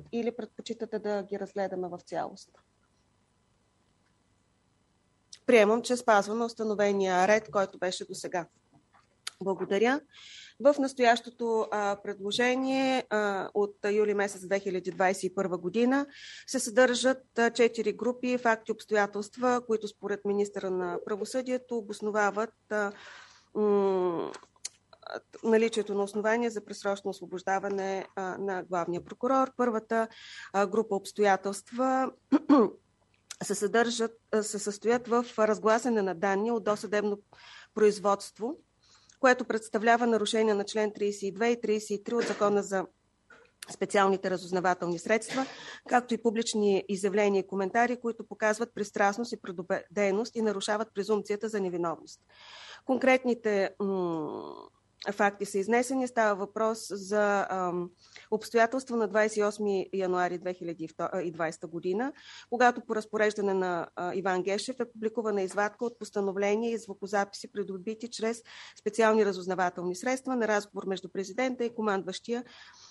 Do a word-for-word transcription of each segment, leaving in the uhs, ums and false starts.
или предпочитате да ги разгледаме в цялост? Приемам, че спазваме установения ред, който беше до сега. Благодаря. В настоящото а, предложение а, от юли месец две хиляди двадесет и първа година се съдържат четири групи факти и обстоятелства, които според министъра на правосъдието обосновават а, м- наличието на основания за предсрочно освобождаване а, на главния прокурор. Първата а, група обстоятелства се, съдържат, се състоят в разгласяне на данни от досъдебно производство, което представлява нарушение на член тридесет и две и тридесет и три от Закона за специалните разузнавателни средства, както и публични изявления и коментари, които показват пристрастност и предубеденост и нарушават презумпцията за невиновност. Конкретните м- факти са изнесени. Става въпрос за ам, обстоятелства на двадесет и осми януари две хиляди и двадесета година, когато по разпореждане на а, Иван Гешев е публикувана извадка от постановления и звукозаписи, придобити чрез специални разузнавателни средства на разговор между президента и командващия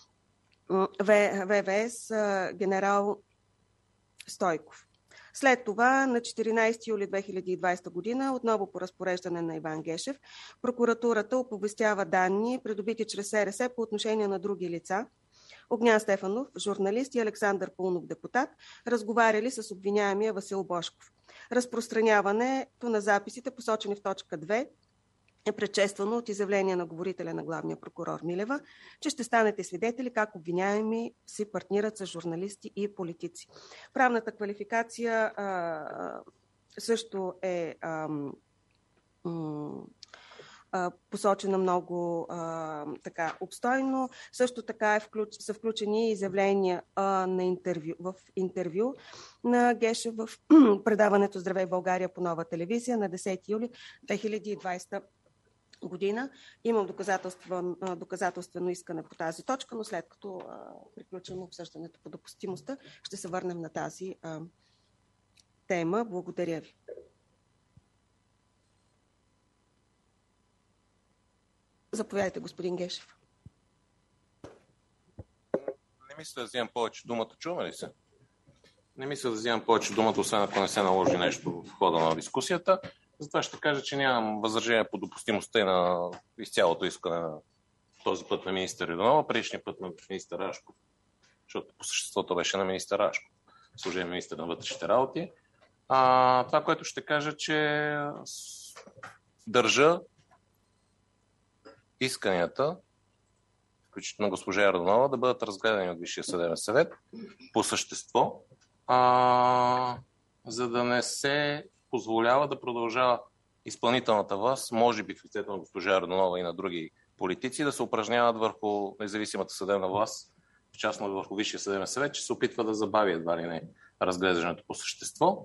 ВВС а, генерал Стойков. След това на четиринадесети юли две хиляди и двадесета година, отново по разпореждане на Иван Гешев, прокуратурата оповестява данни, придобити чрез СРС по отношение на други лица. Огнян Стефанов, журналист, и Александър Паунов, депутат, разговаряли с обвиняемия Васил Божков. Разпространяването на записите, посочени в точка две, е предшествано от изявление на говорителя на главния прокурор Милева, че ще станете свидетели как обвиняеми си партнират с журналисти и политици. Правната квалификация а, също е а, м, а, посочена много а, така обстойно. Също така е включ, са включени изявления а, на интервю, в интервю на Гешев в предаването Здравей България по Нова телевизия на десети юли две хиляди и двадесета година. Имам доказателство, доказателствено искане по тази точка, но след като а, приключим обсъждането по допустимостта, ще се върнем на тази а, тема. Благодаря ви. Заповядайте, господин Гешев. Не мисля да вземам повече думата. Чуваме ли се? Не мисля да вземам повече думата, освен ако не се наложи нещо в хода на дискусията. Затова ще кажа, че нямам възражение по допустимостта и на изцялото искане на този път на министър Йорданова, предишния път на министър Рашков, защото по съществото беше на министър Рашков, служебен министър на вътрешните работи. А, това, което ще кажа, че държа исканията, включително на госпожа Йорданова, да бъдат разгледани от Висшия съдебен съвет по същество, а, за да не се позволява да продължава изпълнителната власт, може би в лицето на госпожа Йорданова и на други политици, да се упражняват върху независимата съдебна власт, в частност върху Висшия съдебен съвет, че се опитва да забави едва ли не разглеждането по същество.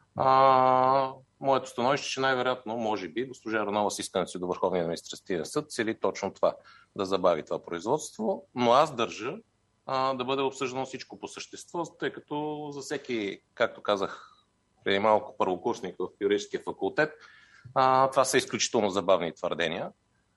А, моето становище, че най-вероятно, може би, госпожа Йорданова с искането си до Върховния административен съд цели точно това, да забави това производство, но аз държа а, да бъде обсъждано всичко по същество, тъй като за всеки, както казах преди малко, първокурсник в юридическия факултет, а, това са изключително забавни твърдения,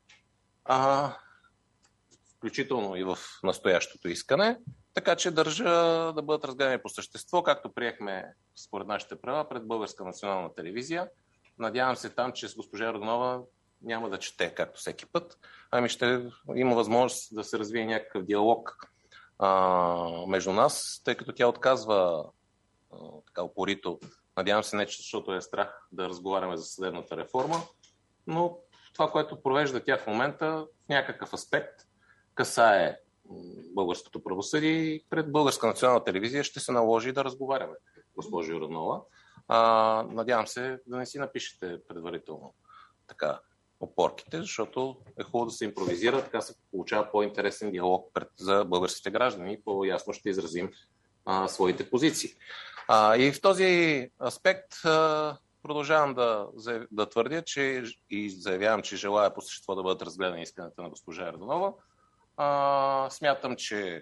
а, включително и в настоящото искане, така че държа да бъдат разгледани по същество, както приехме според нашите права пред Българска национална телевизия. Надявам се там, че с госпожа Йорданова няма да чете, както всеки път, ами ще има възможност да се развие някакъв диалог а, между нас, тъй като тя отказва а, така упорито. Надявам се не, защото е страх да разговаряме за съдебната реформа, но това, което провежда тя в момента, в някакъв аспект касае българското правосъдие и пред Българска национална телевизия ще се наложи да разговаряме, госпожо Йорданова. А, надявам се да не си напишете предварително така опорките, защото е хубаво да се импровизира, така се получава по-интересен диалог пред, за българските граждани и по-ясно ще изразим а, своите позиции. А, и в този аспект а, продължавам да, да твърдя, че и заявявам, че желая по същество да бъдат разгледани исканията на госпожа Йорданова. А, смятам, че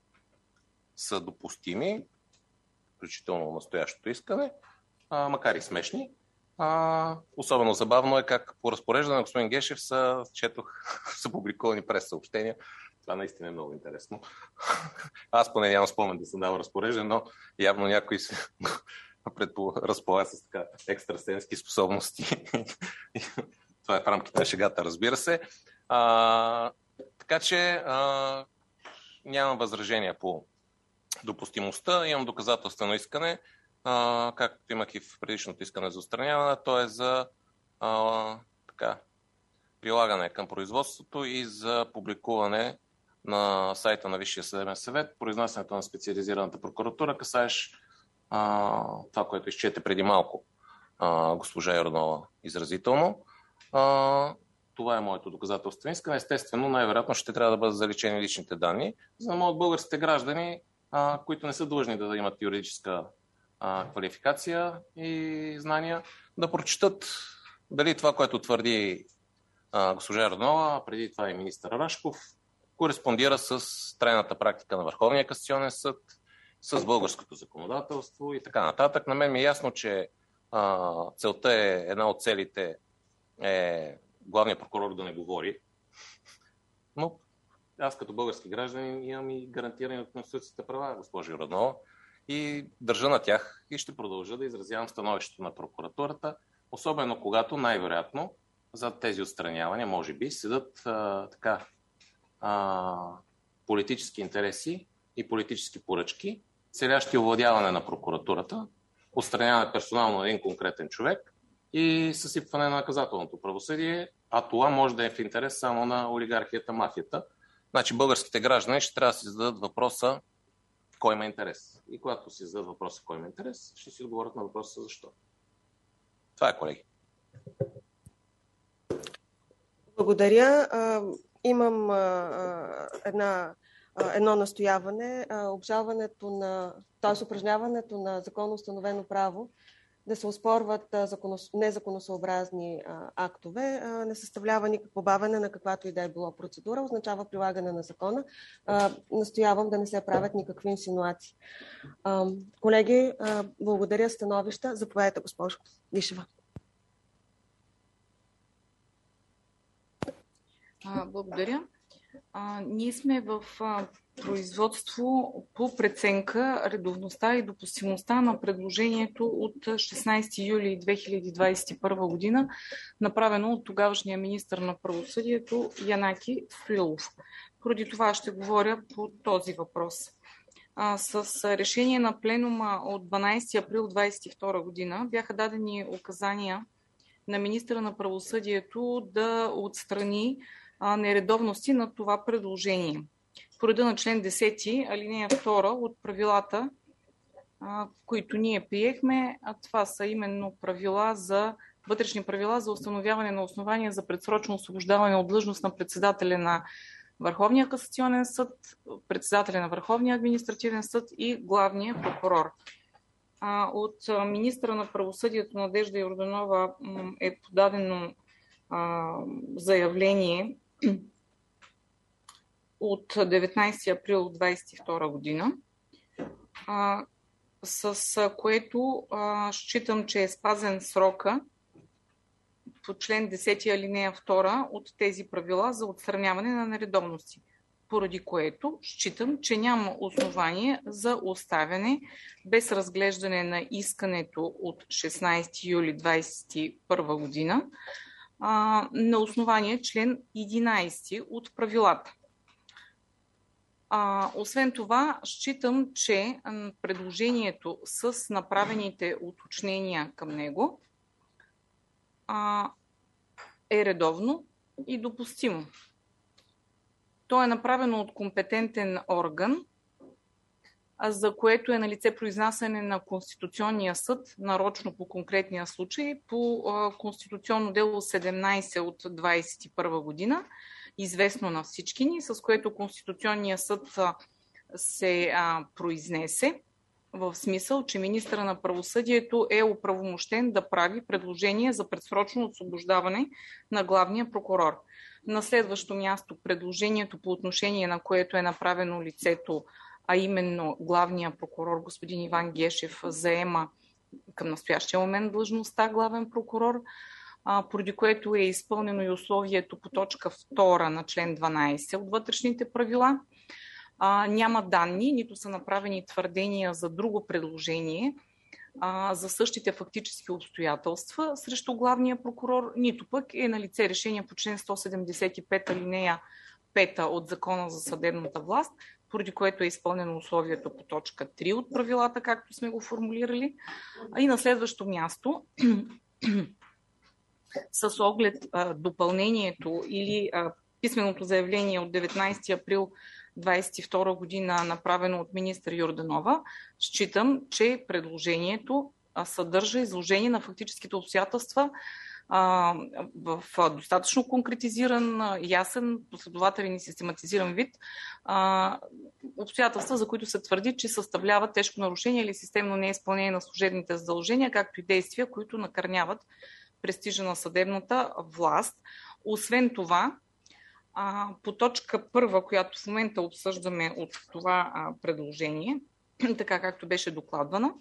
са допустими, включително настоящото искане, а, макар и смешни. А, особено забавно е как по разпореждане на господин Гешев са, четох, са публикувани прес-съобщения Това наистина е много интересно. Аз поне нямам спомен да съм дал разпореждане, но явно някой се разполага с така екстрасенски способности. Това е в рамките на шегата, разбира се. А, така че а, нямам възражения по допустимостта. Имам доказателствено искане, а, както имах и в предишното искане за отстраняване. То е за а, така, прилагане към производството и за публикуване на сайта на Висшия съдебен съвет. Произнасянето на специализираната прокуратура, касаеш а, това, което изчете преди малко а, госпожа Йорданова изразително. А, това е моето доказателствено искане. Естествено, най-вероятно ще трябва да бъдат заличени личните данни, за да могат българските граждани, а, които не са длъжни да имат юридическа а, квалификация и знания, да прочитат дали това, което твърди а, госпожа Йорданова, преди това и министър Рашков, кореспондира с трайната практика на Върховния касационен съд, с българското законодателство и така нататък. На мен ми е ясно, че а, целта е, една от целите е главният прокурор да не говори, но аз като български гражданин имам и гарантирани от конституцията права, госпожа Йорданова, и държа на тях и ще продължа да изразявам становището на прокуратурата, особено когато най-вероятно за тези отстранявания, може би, седат а, така а, политически интереси и политически поръчки, целящи овладяване на прокуратурата, отстраняване персонално на един конкретен човек и съсипване на наказателното правосъдие, а това може да е в интерес само на олигархията, мафията. Значи българските граждани ще трябва да си зададат въпроса кой има интерес. И когато си зададат въпроса кой има интерес, ще си отговорят на въпроса защо. Това е, колеги. Благодаря. Имам една, едно настояване. Обжалването на, т.е. упражняването на законно установено право да се оспорват незаконосъобразни актове не съставлява никакво бавене на каквато и да е било процедура, означава прилагане на закона. Настоявам да не се правят никакви инсинуации. Колеги, благодаря. Становища. Заповядайте, госпожо Вишева. Благодаря. А, ние сме в а, производство по преценка редовността и допустимостта на предложението от шестнайсети юли две хиляди двадесет и първа година, направено от тогавашния министър на правосъдието Янаки Стоилов. Поради това ще говоря по този въпрос. А, с решение на пленума от дванайсети април двадесет и втора година бяха дадени указания на министъра на правосъдието да отстрани нередовности на това предложение. По реда на член десети, алинея втора от правилата, които ние приехме, а това са именно правила за вътрешни правила за установяване на основания за предсрочно освобождаване от длъжност на председателя на Върховния касационен съд, председателя на Върховния административен съд и главния прокурор. От министъра на правосъдието Надежда Йорданова е подадено заявление от деветнайсети април двадесет и втора година, а, с което а, считам, че е спазен срока по член десети алинея втора от тези правила за отстраняване на нередовности, поради което считам, че няма основание за оставяне без разглеждане на искането от шестнайсети юли двадесет и първа година а, на основание член единайсети от правилата. А, освен това, считам, че предложението с направените уточнения към него а, е редовно и допустимо. То е направено от компетентен орган, за което е налице произнасяне на Конституционния съд, нарочно по конкретния случай, по Конституционно дело седемнайсет от двадесет и първа година, известно на всички ни, с което Конституционният съд се а, произнесе в смисъл, че министъра на правосъдието е оправомощен да прави предложение за предсрочно освобождаване на главния прокурор. На следващо място предложението, по отношение на което е направено лицето, а именно главния прокурор господин Иван Гешев заема към настоящия момент длъжността главен прокурор, поради което е изпълнено и условието по точка втора на член дванадесет от вътрешните правила. Няма данни, нито са направени твърдения за друго предложение за същите фактически обстоятелства срещу главния прокурор, нито пък е налице решение по член сто седемдесет и пет алинея пета от Закона за съдебната власт, поради което е изпълнено условието по точка три от правилата, както сме го формулирали. И на следващо място, с оглед а, допълнението или а, писменото заявление от деветнадесети април двадесет и втора година, направено от министър Йорданова, считам, че предложението а, съдържа изложение на фактическите обстоятелства а, в а, достатъчно конкретизиран, а, ясен, последователен и систематизиран вид, а, обстоятелства, за които се твърди, че съставляват тежко нарушение или системно неизпълнение на служебните задължения, както и действия, които накърняват престижа на съдебната власт. Освен това, по точка първа, която в момента обсъждаме от това предложение, така както беше докладвана,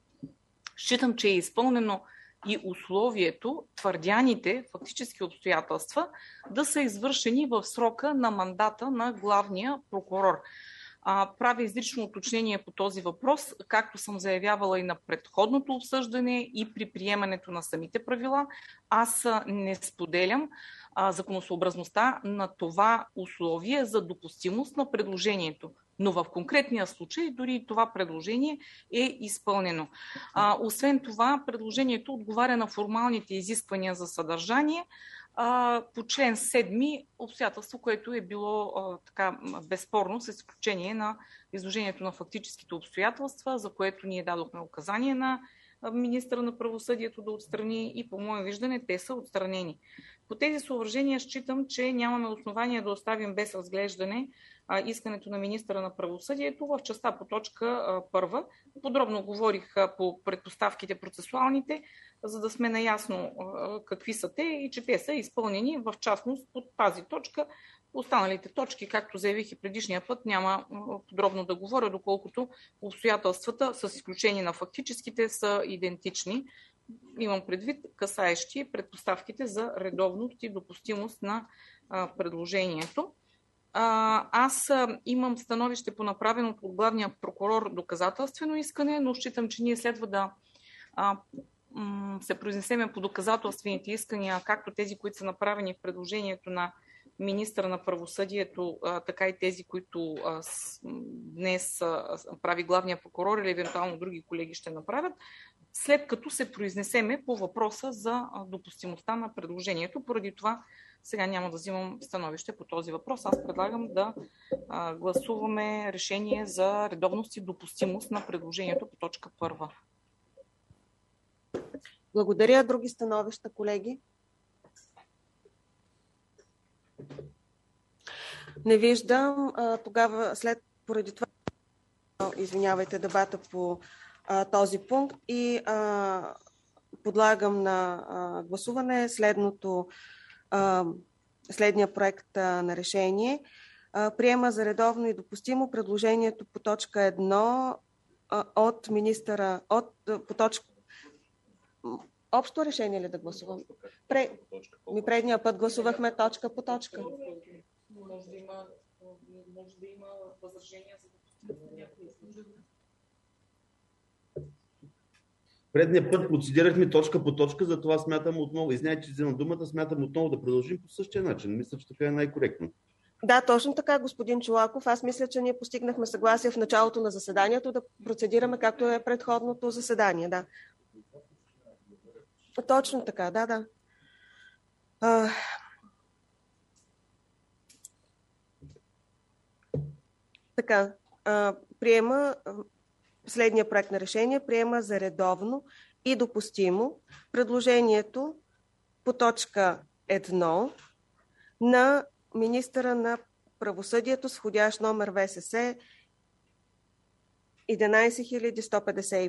считам, че е изпълнено и условието твърдяните фактически обстоятелства да са извършени в срока на мандата на главния прокурор. Правя изрично уточнение по този въпрос, както съм заявявала и на предходното обсъждане и при приемането на самите правила. Аз не споделям законосъобразността на това условие за допустимост на предложението. Но в конкретния случай дори това предложение е изпълнено. А, освен това, предложението отговаря на формалните изисквания за съдържание а, по член седми, обстоятелство, което е било а, така безспорно, с изключение на изложението на фактическите обстоятелства, за което ние дадохме указание на министъра на правосъдието да отстрани и по мое виждане те са отстранени. По тези съображения считам, че нямаме основания да оставим без разглеждане а, искането на министъра на правосъдието в частта по точка а, първа. Подробно говорих а, по предпоставките процесуалните, за да сме наясно а, какви са те и че те са изпълнени в частност под тази точка. Останалите точки, както заявих и предишния път, няма подробно да говоря, доколкото обстоятелствата, с изключение на фактическите, са идентични. Имам предвид касаещи предпоставките за редовност и допустимост на а, предложението. А, аз а, имам становище по направеното от главния прокурор доказателствено искане, но считам, че ние следва да а, м- се произнесеме по доказателствените искания, както тези, които са направени в предложението на министъра на правосъдието, а, така и тези, които а, с, днес а, прави главния прокурор или евентуално други колеги ще направят, след като се произнесеме по въпроса за допустимостта на предложението. Поради това сега няма да взимам становище по този въпрос. Аз предлагам да а, гласуваме решение за редовност и допустимост на предложението по точка първа. Благодаря. Други становища, колеги? Не виждам. А, тогава след поради това извинявайте дебата по а, този пункт и а, подлагам на а, гласуване следното, а, следния проект а, на решение. А, приема за редовно и допустимо предложението по точка едно а, от министъра, от, по точка общо решение ли да гласувам? Пре... Ми предния път гласувахме точка по точка. Може да има, може да има възражения за допустимост на някои изложения. Предния път процедирахме точка по точка, затова смятам отново, извинявайте, че вземам думата, смятам отново да продължим по същия начин. Мисля, че така е най-коректно. Да, точно така, господин Чолаков. Аз мисля, че ние постигнахме съгласие в началото на заседанието да процедираме както е предходното заседание. Да. Точно така, да, да. А... Така, а, приема следния проект на решение, приема за редовно и допустимо предложението по точка едно на министъра на правосъдието с входящ номер В С С единадесет хиляди сто петдесет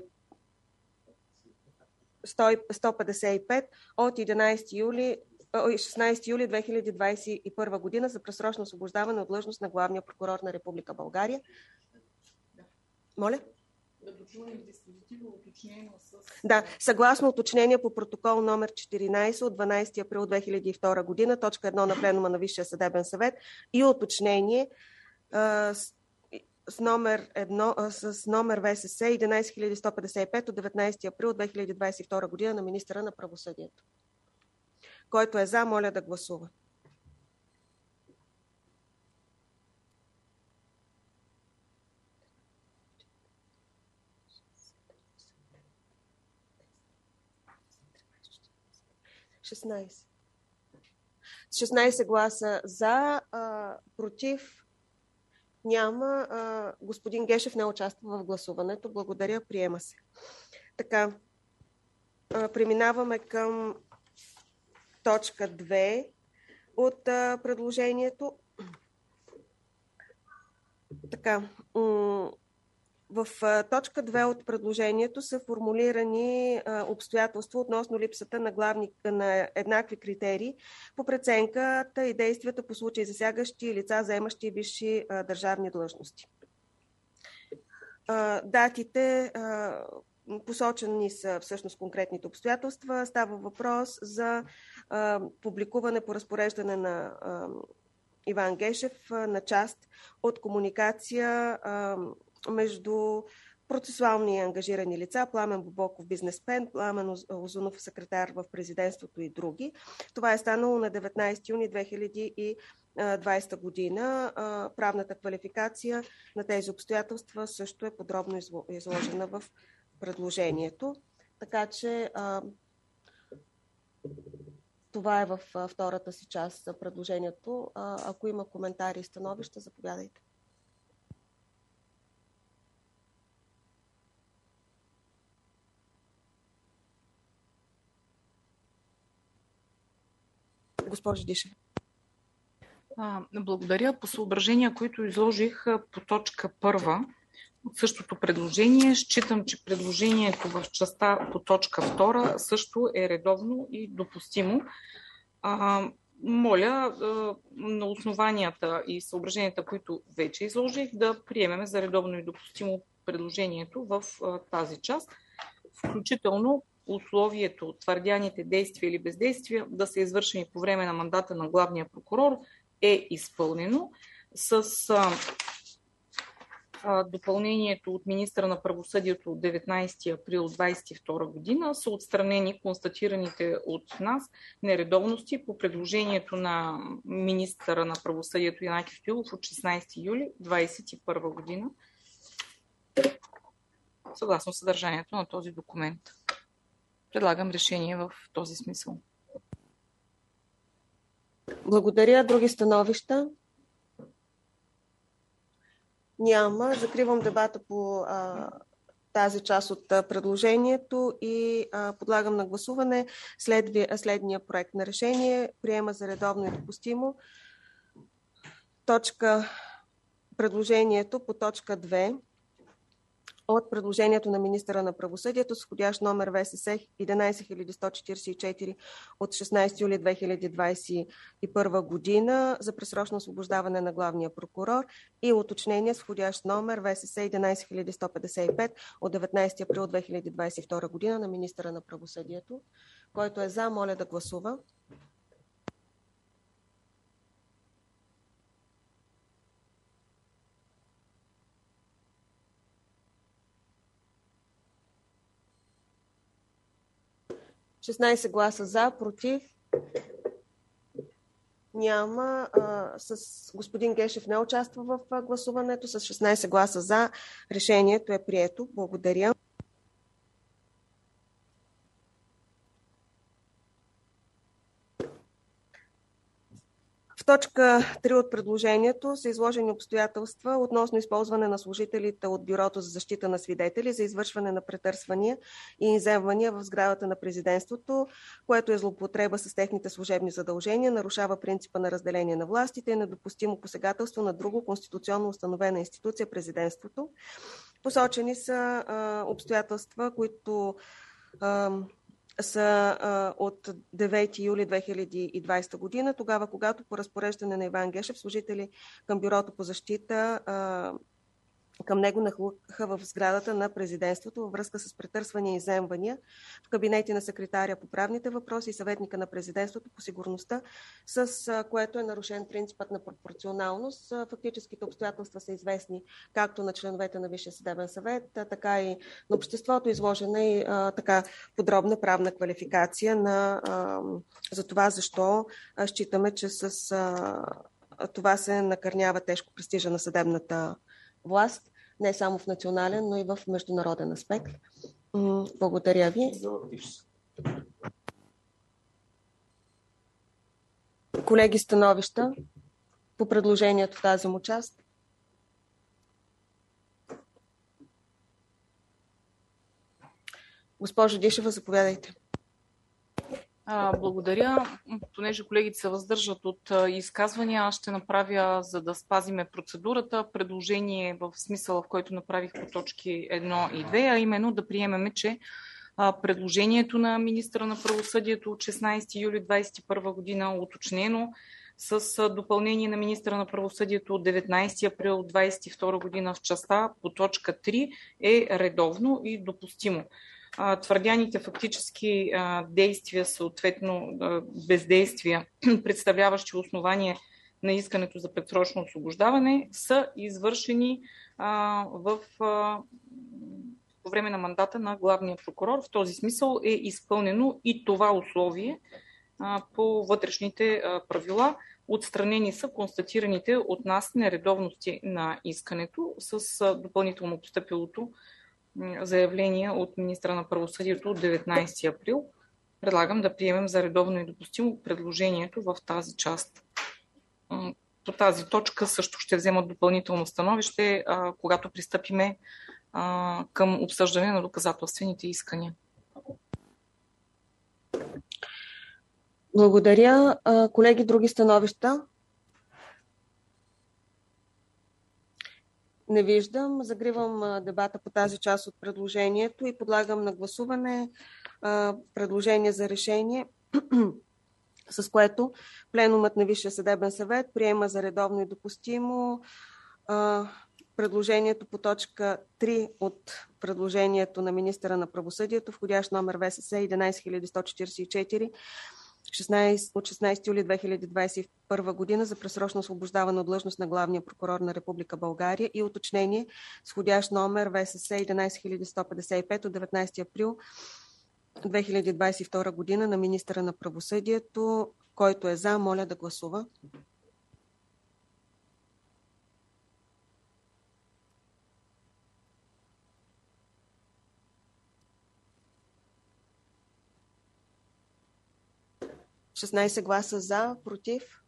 и пет от единадесети юли, шестнадесети юли две хиляди двадесет и първа година за предсрочно освобождаване от длъжност на главния прокурор на Република България. Моля? Да допълним диспозитива, уточнено с... Да, съгласно уточнение по протокол номер четиринайсет от дванайсети април две хиляди и втора година, точка едно на пленума на Висшия съдебен съвет и уточнение а, с, с номер едно, а, с номер В С С единайсет хиляди сто петдесет и пет от деветнайсети април две хиляди двадесет и втора година на министъра на правосъдието. Който е за, моля да гласува. шестнайсет. С шестнайсет гласа за, а, против няма. А, господин Гешев не участва в гласуването. Благодаря, приема се. Така, а, преминаваме към точка две от а, предложението. Така, м- в а, точка две от предложението са формулирани а, обстоятелства относно липсата на, главни, на еднакви критерии по преценката и действията по случаи засягащи лица, заемащи висши а, държавни длъжности. А, датите а, посочени са всъщност конкретните обстоятелства. Става въпрос за а, публикуване по разпореждане на а, Иван Гешев а, на част от комуникация а, между процесуални и ангажирани лица, Пламен Бобоков, бизнесмен, Пламен Озунов, секретар в президентството и други. Това е станало на деветнайсети юни две хиляди и двадесета година. Правната квалификация на тези обстоятелства също е подробно изложена в предложението. Така че това е във втората си част за предложението. Ако има коментари и становища, заповядайте. Госпожо Дишева. Благодаря. По съображения, които изложих по точка първа от същото предложение, считам, че предложението в частта по точка втора също е редовно и допустимо. А, моля а, на основанията и съображенията, които вече изложих, да приемем за редовно и допустимо предложението в а, тази част, включително условието, твърдяните действия или бездействия да са извършени по време на мандата на главния прокурор е изпълнено. С а, а, допълнението от министъра на правосъдието от деветнайсети април двадесет и втора година са отстранени констатираните от нас нередовности по предложението на министъра на правосъдието Янаки Стоилов от шестнайсети юли двадесет и първа година, съгласно съдържанието на този документ. Предлагам решение в този смисъл. Благодаря. Други становища? Няма. Закривам дебата по а, тази част от а, предложението и а, подлагам на гласуване след, следния проект на решение. Приема за редовно и допустимо точка, предложението по точка две от предложението на министъра на правосъдието с входящ номер В С С единайсет хиляди сто четиридесет и четири от шестнайсети юли две хиляди двадесет и първа година за предсрочно освобождаване на главния прокурор и уточнение с входящ номер В С С единайсет хиляди сто петдесет и пет от деветнайсети април две хиляди двадесет и втора година на министъра на правосъдието. Който е за, моля да гласува. шестнайсет гласа за, против няма. С господин Гешев не участва в гласуването. С шестнайсет гласа за решението е прието. Благодаря. В точка три от предложението са изложени обстоятелства относно използване на служителите от Бюрото за защита на свидетели за извършване на претърсвания и изземвания в сградата на президентството, което е злоупотреба с техните служебни задължения, нарушава принципа на разделение на властите и е недопустимо посегателство на друго конституционно установена институция, президентството. Посочени са а, обстоятелства, които а, са а, от девети юли две хиляди и двадесета година, тогава когато по разпореждане на Иван Гешев служители към Бюрото по защита а, към него нахлуха в сградата на президентството във връзка с претърсвания и изземвания в кабинети на секретаря по правните въпроси и съветника на президентството по сигурността, с което е нарушен принципът на пропорционалност. Фактическите обстоятелства са известни както на членовете на Висшия съдебен съвет, така и на обществото. Изложена и а, така подробна правна квалификация на, а, за това защо а, считаме, че с а, това се накърнява тежко престижа на съдебната власт, не само в национален, но и в международен аспект. Благодаря ви. Колеги, становища по предложението в тази му част? Госпожо Дишева, заповядайте. Благодаря. Понеже колегите се въздържат от изказвания, аз ще направя, за да спазиме процедурата, предложение в смисъла, в който направих по точки едно и две, а именно да приемеме, че предложението на министъра на правосъдието от шестнадесети юли двадесет и първа година, уточнено с допълнение на министъра на правосъдието от деветнадесети април двадесет и втора година в частта по точка три, е редовно и допустимо. Твърдяните фактически действия, съответно бездействия, представляващи основание на искането за предсрочно освобождаване, са извършени в, по време на мандата на главния прокурор. В този смисъл е изпълнено и това условие по вътрешните правила. Отстранени са констатираните от нас нередовности на искането с допълнително постъпилото заявление от министра на правосъдието от деветнадесети април. Предлагам да приемем за редовно и допустимо предложението в тази част. По тази точка също ще вземат допълнително становище, когато пристъпиме към обсъждане на доказателствените искания. Благодаря. Колеги, други становища? Не виждам. Загривам дебата по тази част от предложението и подлагам на гласуване предложение за решение, с което Пленумът на Висшия съдебен съвет приема за редовно и допустимо предложението по точка три от предложението на министъра на правосъдието, входящ номер В С С единадесет хиляди сто четиридесет и четири от шестнадесети юли две хиляди двадесет и първа година за предсрочно освобождаване от длъжност на главния прокурор на Република България и уточнение с входящ номер В С С единадесет хиляди сто петдесет и пет от деветнадесети април две хиляди двадесет и втора година на министъра на правосъдието. Който е за, моля да гласува. шестнадесет гласа за, против?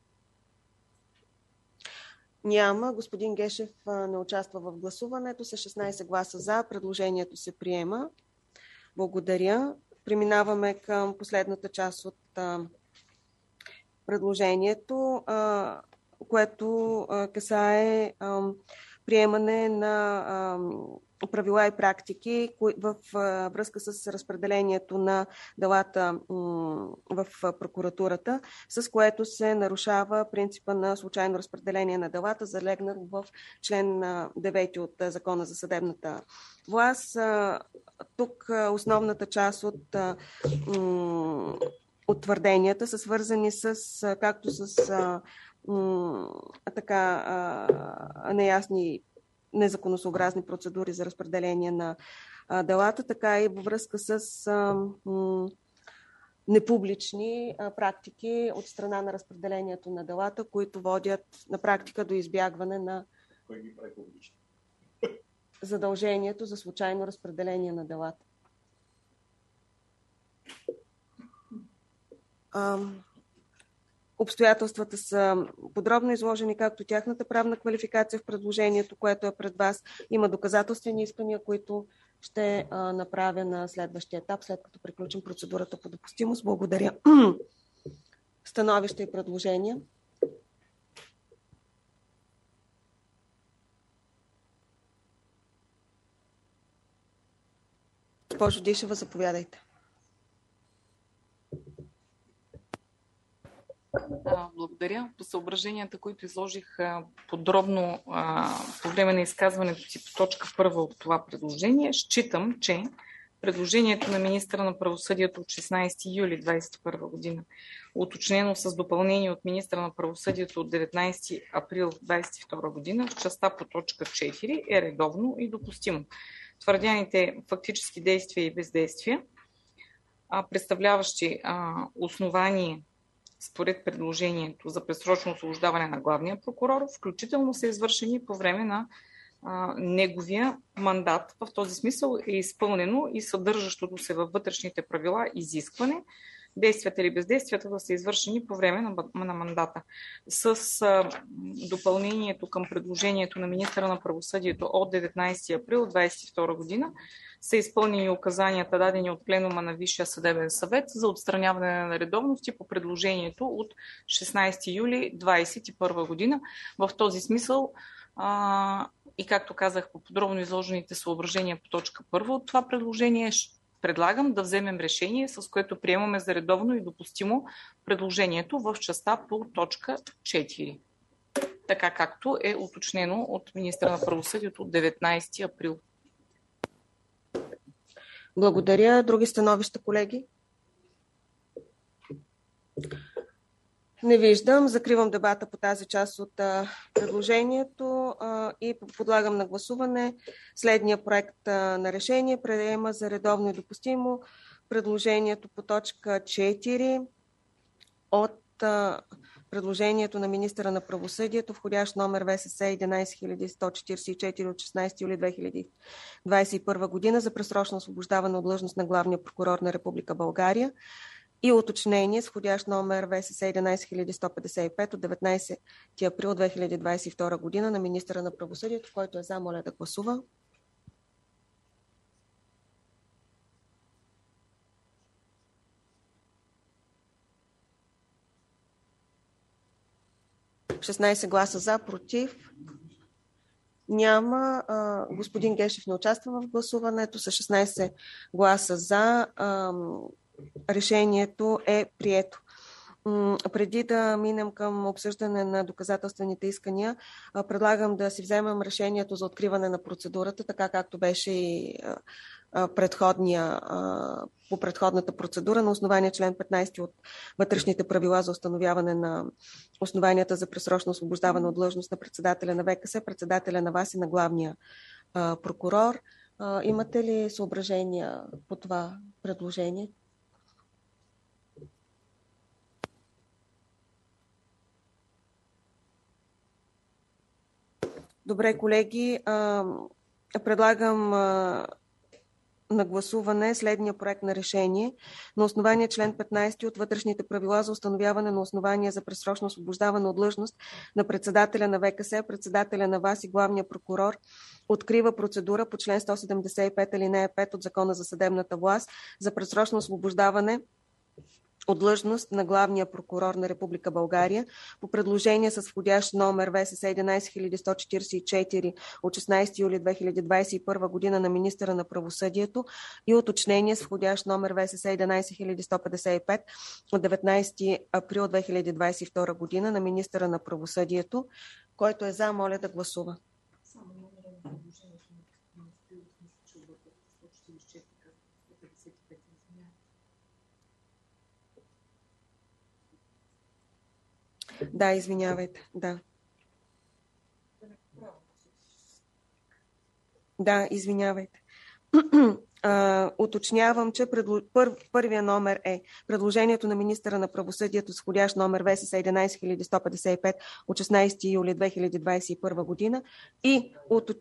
Няма. Господин Гешев не участва в гласуването. С шестнадесет гласа за, предложението се приема. Благодаря. Преминаваме към последната част от а, предложението, а, което а, касае а, приемане на а, правила и практики в връзка с разпределението на делата в прокуратурата, с което се нарушава принципа на случайно разпределение на делата, залегнат в член девети от Закона за съдебната власт. Тук основната част от, от твърденията са свързани с, както с така неясни незаконосъобразни процедури за разпределение на а, делата, така и във връзка с а, м, непублични а, практики от страна на разпределението на делата, които водят на практика до избягване на задължението за случайно разпределение на делата. А, Обстоятелствата са подробно изложени, както тяхната правна квалификация в предложението, което е пред вас. Има доказателствени искания, които ще а, направя на следващия етап, след като приключим процедурата по допустимост. Благодаря. Становища и предложения. Госпожо Дишева, заповядайте. А, благодаря. По съображенията, които изложих а, подробно а, по време на изказването си по точка първа от това предложение, считам, че предложението на министъра на правосъдието от шестнадесети юли двадесет и първа година, уточнено с допълнение от министъра на правосъдието от деветнадесети април двадесет и втора година в частта по точка четири е редовно и допустимо. Твърдяните фактически действия и бездействия, а, представляващи а, основание според предложението за предсрочно освобождаване на главния прокурор, включително са извършени по време на а, неговия мандат. В този смисъл е изпълнено и съдържащото се във вътрешните правила изискване действията или бездействията да са извършени по време на, на мандата. С а, допълнението към предложението на министъра на правосъдието от деветнадесети април двадесет и втора година са изпълнени указанията, дадени от пленума на Висшия съдебен съвет за отстраняване на нередовности по предложението от шестнадесети юли двадесет и първа година. В този смисъл а, и както казах по подробно изложените съображения по точка първа от това предложение, предлагам да вземем решение, с което приемаме за редовно и допустимо предложението в частта по точка четири. Така както е уточнено от министъра на правосъдието от деветнадесети април. Благодаря. Други становища, колеги? Не виждам. Закривам дебата по тази част от а, предложението а, и подлагам на гласуване следния проект а, на решение. Приема за редовно и допустимо предложението по точка четири от а, предложението на министъра на правосъдието, входящ номер В С С единадесет хиляди сто четиридесет и четири от шестнадесети юли две хиляди двадесет и първа година за предсрочно освобождаване от длъжност на главния прокурор на Република България и уточнение с входящ номер В С С единадесет хиляди сто петдесет и пет от деветнадесети април две хиляди двадесет и втора година на министъра на правосъдието, който е за, моля да гласува. шестнадесет гласа за, против няма. Господин Гешев не участва в гласуването. С шестнадесет гласа за решението е прието. Преди да минем към обсъждане на доказателствените искания, предлагам да си вземем решението за откриване на процедурата, така както беше и предходния, по предходната процедура на основание член петнадесети от вътрешните правила за установяване на основанията за предсрочно освобождаване от длъжност на председателя на В К С, председателя на ВАС и на главния прокурор. Имате ли съображения по това предложение? Добре, колеги, предлагам на гласуване следния проект на решение. На основание член петнадесети от вътрешните правила за установяване на основания за предсрочно освобождаване от длъжност на председателя на В К С, председателя на ВАС и главния прокурор открива процедура по член сто седемдесет и пет алинея пет от Закона за съдебната власт за предсрочно освобождаване от длъжност на главния прокурор на Република България по предложение с входящ номер В С С единадесет хиляди сто четиридесет и четири от шестнадесети юли две хиляди двадесет и първа година на министъра на правосъдието и уточнение с входящ номер В С С единадесет хиляди сто петдесет и пет от деветнадесети април две хиляди двадесет и втора година на министъра на правосъдието. Който е за, моля да гласува. Да, извинявайте. Да. Да, извинявайте. Uh, уточнявам, че предло... пър... първия номер е предложението на министъра на правосъдието с входящ номер В С С единадесет хиляди сто петдесет и пет от шестнадесети юли две хиляди двадесет и първа година и от...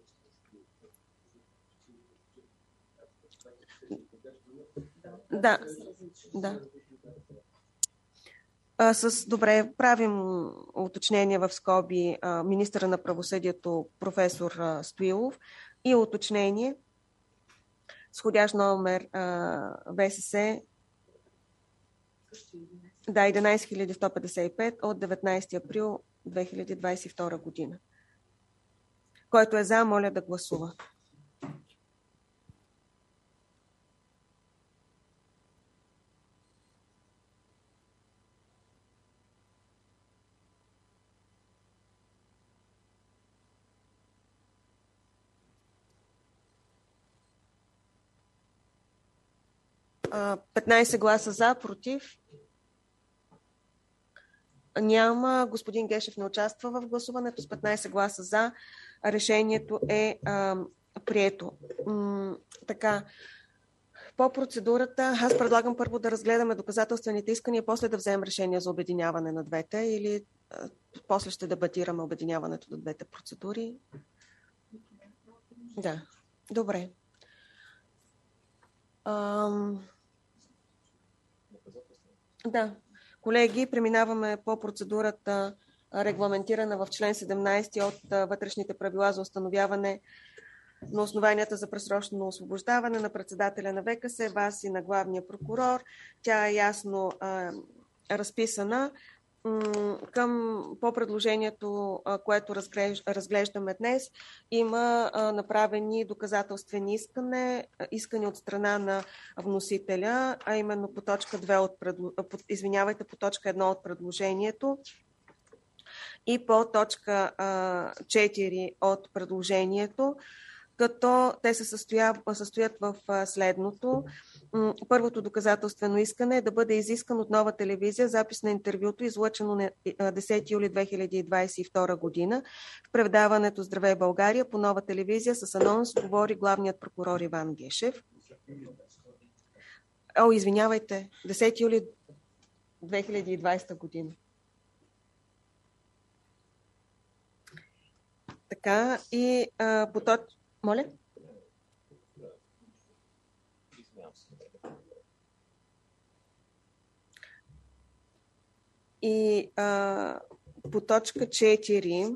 Да, да. Uh, с, добре, правим уточнение в скоби uh, министъра на правосъдието професор uh, Стоилов и уточнение сходящ номер uh, В С С да, единадесет хиляди сто петдесет и пет от деветнадесети април две хиляди двадесет и втора година. Който е за, моля да гласува. петнайсет гласа за, против. Няма. Господин Гешев не участва в гласуването. С петнайсет гласа за. Решението е а, прието. М- така. По процедурата, аз предлагам първо да разгледаме доказателствените искания, после да вземем решение за обединяване на двете, или а, после ще дебатираме обединяването на двете процедури. Да, добре. Ам... Да, колеги, преминаваме по процедурата, регламентирана в член седемнайсети от вътрешните правила за установяване на основанията за предсрочно освобождаване на председателя на ВКС, вас и на главния прокурор. Тя е ясно а, разписана. Към, по предложението, което разглеждаме днес, има направени доказателствени искане, искане от страна на вносителя, а именно по точка две от извинявайте, по точка едно от предложението и по точка четири от предложението, като те се състоят, състоят в следното. Първото доказателствено искане е да бъде изискан от Нова телевизия запис на интервюто, излъчено на десети юли две хиляди двайсет и втора година. В предаването Здравей България по Нова телевизия с анонс говори главният прокурор Иван Гешев. О, извинявайте, десети юли две хиляди двайсета година. Така и а, по точка... Моля? И а, по точка четири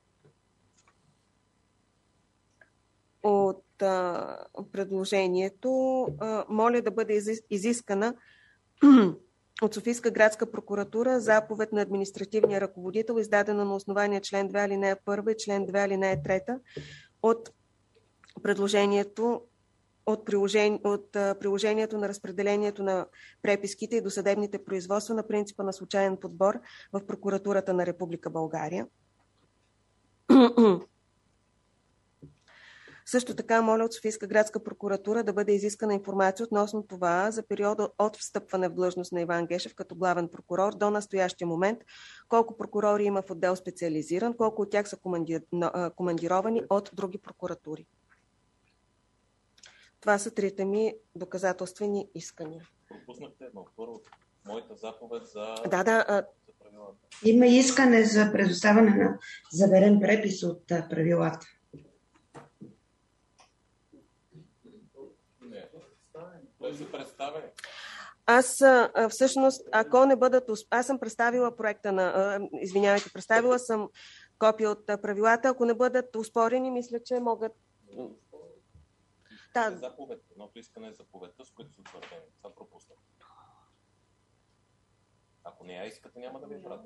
от а, предложението а, моля да бъде изискана от Софийска градска прокуратура заповед на административния ръководител, издадена на основание член две алинея първа и член две алинея трета от предложението от, приложение, от приложението на разпределението на преписките и досъдебните производства на принципа на случайен подбор в прокуратурата на Република България. Също така моля от Софийска градска прокуратура да бъде изискана информация относно това за периода от встъпване в длъжност на Иван Гешев като главен прокурор до настоящия момент, колко прокурори има в отдел специализиран, колко от тях са командировани от други прокуратури. Това са трите ми доказателствени искания. Пропуснахте едно. Първо, моята заповед за... Да, да. А... Има искане за предоставяне на заверен препис от правилата. Не. Той се представя. Аз всъщност, ако не бъдат... Аз съм представила проекта на... Извинявайте, представила съм копия от правилата. Ако не бъдат успорени, мисля, че могат... Да. Заповед. Едното искане е заповедта, с които са утвърдени. Това пропуснах. Ако не я искате, няма да ви пратя.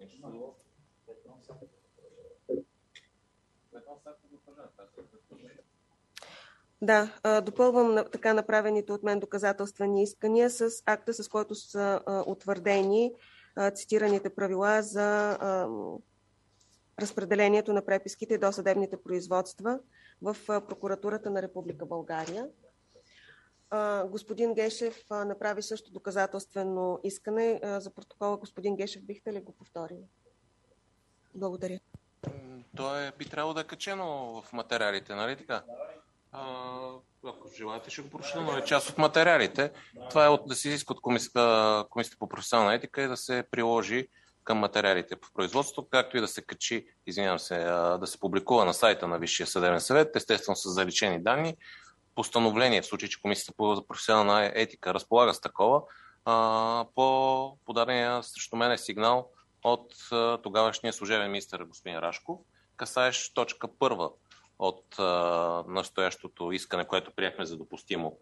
Да, допълвам така направените от мен доказателствени искания с акта, с който са утвърдени цитираните правила за разпределението на преписките и досъдебните производства в прокуратурата на Република България. Господин Гешев направи също доказателствено искане. За протокола, господин Гешев, бихте ли го повторили? Благодаря. То е, би трябвало да е качено в материалите, нали така? А, ако желаете, ще го прочета, но е част от материалите. Това е от, да се изиска от комисията, комисията по професионална етика и да се приложи към материалите по производството, както и да се качи, извинявам се, да се публикува на сайта на Висшия съдебен съвет, естествено с заличени данни, постановление, в случай, че комисията по професионална етика разполага с такова, по подадения срещу мен сигнал от тогавашния служебен министър господин Рашков, касаещ точка първа от настоящото искане, което приехме за допустимо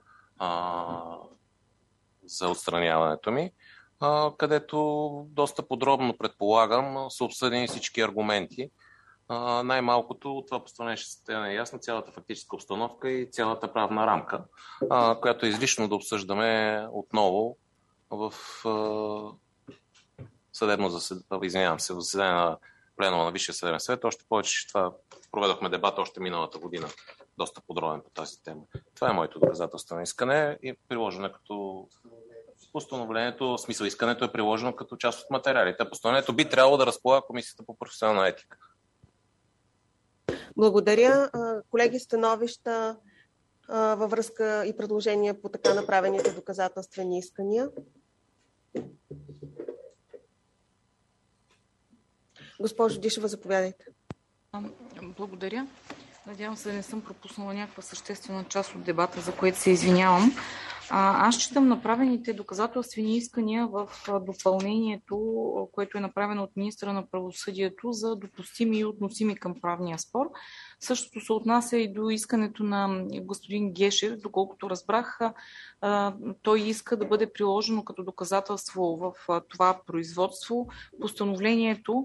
за отстраняването ми, където доста подробно, предполагам, са обсъдени всички аргументи. Най-малкото това постановление ще стане ясна цялата фактическа обстановка и цялата правна рамка, която е излишно да обсъждаме отново в съдебно заседание, извинявам се, в заседание на пленума на Висшия съдебен съвет. Още повече, че това проведохме дебат още миналата година, доста подробен по тази тема. Това е моето доказателствено искане и приложено като постановлението, в смисъл искането е приложено като част от материалите. Постановлението би трябвало да разполага Комисията по професионална етика. Благодаря. Колеги, становища във връзка и предложения по така направените доказателствени искания. Госпожо Дишева, заповядайте. Благодаря. Надявам се да не съм пропуснала някаква съществена част от дебата, за което се извинявам. Аз считам направените доказателствени искания в допълнението, което е направено от министъра на правосъдието, за допустими и относими към правния спор. Същото се отнася и до искането на господин Гешев. Доколкото разбрах, той иска да бъде приложено като доказателство в това производство постановлението,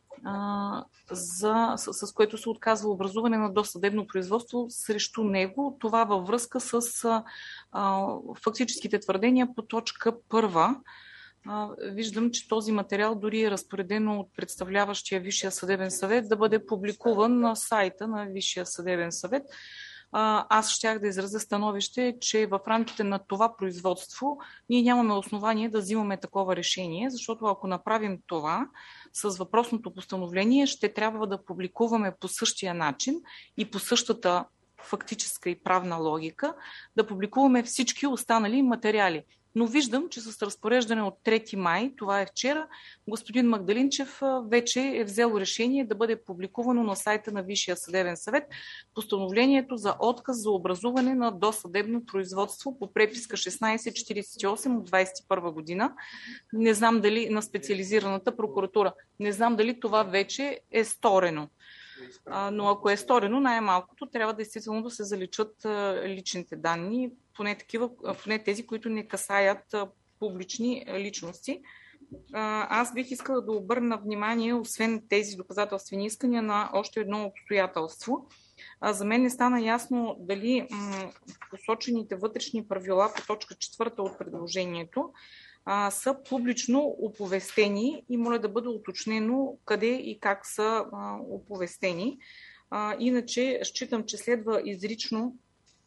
За, с, с което се отказва образуване на досъдебно производство срещу него. Това във връзка с а, фактическите твърдения по точка първа. А, виждам, че този материал дори е разпоредено от представляващия Висшия съдебен съвет да бъде публикуван на сайта на Висшия съдебен съвет. А, аз щях да изразя становище, че в рамките на това производство ние нямаме основание да взимаме такова решение, защото ако направим това с въпросното постановление, ще трябва да публикуваме по същия начин и по същата фактическа и правна логика, да публикуваме всички останали материали. Но виждам, че с разпореждане от трети май, това е вчера, господин Магдалинчев вече е взел решение да бъде публикувано на сайта на Висшия съдебен съвет постановлението за отказ за образуване на досъдебно производство по преписка шестнайсет четирийсет и осем от двайсет и първа година. Не знам дали на специализираната прокуратура. Не знам дали това вече е сторено. Но ако е сторено, най-малкото трябва действително да се заличат личните данни, поне, такива, поне тези, които не касаят публични личности. Аз бих искала да обърна внимание, освен тези доказателствени искания, на още едно обстоятелство. За мен не стана ясно дали посочените вътрешни правила по точка четвърта от предложението а, са публично оповестени и моля да бъде уточнено къде и как са а, оповестени. А, иначе считам, че следва изрично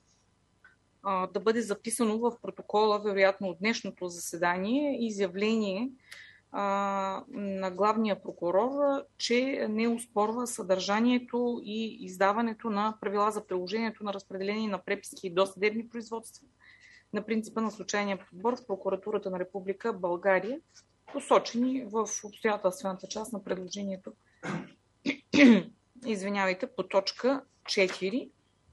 а, да бъде записано в протокола, вероятно от днешното заседание, изявление а, на главния прокурор, че не оспорва съдържанието и издаването на правила за приложението на разпределение на преписки и досъдебни производства на принципа на случайния подбор в Прокуратурата на Република България, посочени в обстоятелствената част на предложението. Извинявайте, по точка четири.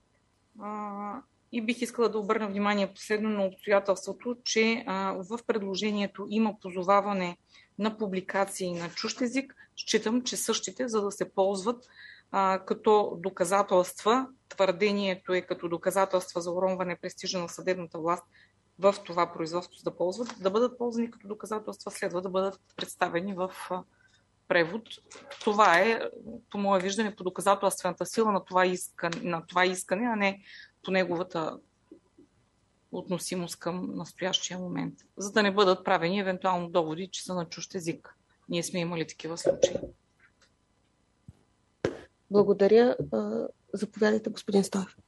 А, и бих искала да обърна внимание последно на обстоятелството, че а, в предложението има позоваване на публикации на чужд език. Считам, че същите, за да се ползват а, като доказателства, твърдението е като доказателства за уронване престижа на съдебната власт в това производство да ползват, да бъдат ползвани като доказателства, следва да бъдат представени в а, превод. Това е, по мое виждане, по доказателствената сила на това искане, на това искане, а не по неговата относимост към настоящия момент, за да не бъдат правени евентуално доводи, че са на чужд език. Ние сме имали такива случаи. Благодаря. Заповядайте, господин Стоев.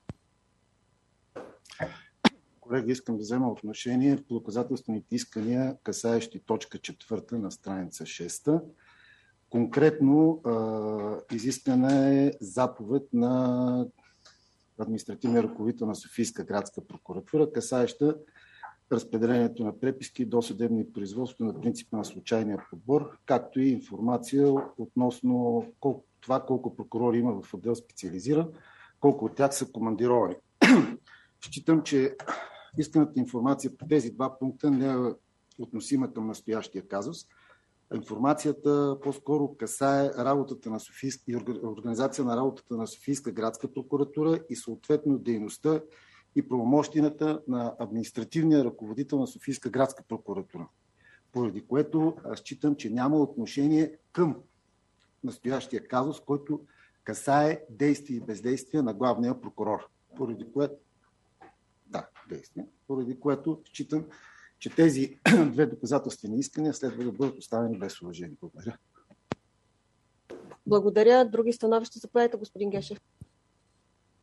Колеги, искам да взема отношение по доказателствените искания, касаещи точка четвърта на страница шеста. Конкретно изискана е заповед на административния ръководител на Софийска градска прокуратура, касаеща разпределението на преписки и досъдебни производства на принципа на случайния подбор, както и информация относно колко, това колко прокурори има в отдел специализиран, колко от тях са командировани. Считам, че исканата информация по тези два пункта не е относима към настоящия казус. Информацията по-скоро касае работата на Софийска и организация на работата на Софийска градска прокуратура и съответно дейността и правомощията на административния ръководител на Софийска градска прокуратура. Поради което аз считам, че няма отношение към настоящия казус, който касае действия и бездействия на главния прокурор. Поради което да, действия. Поради което считам, че тези две доказателствени искания следва да бъдат оставени без уважение. Благодаря. Благодаря. Други становища? Заповядайте, господин Гешев.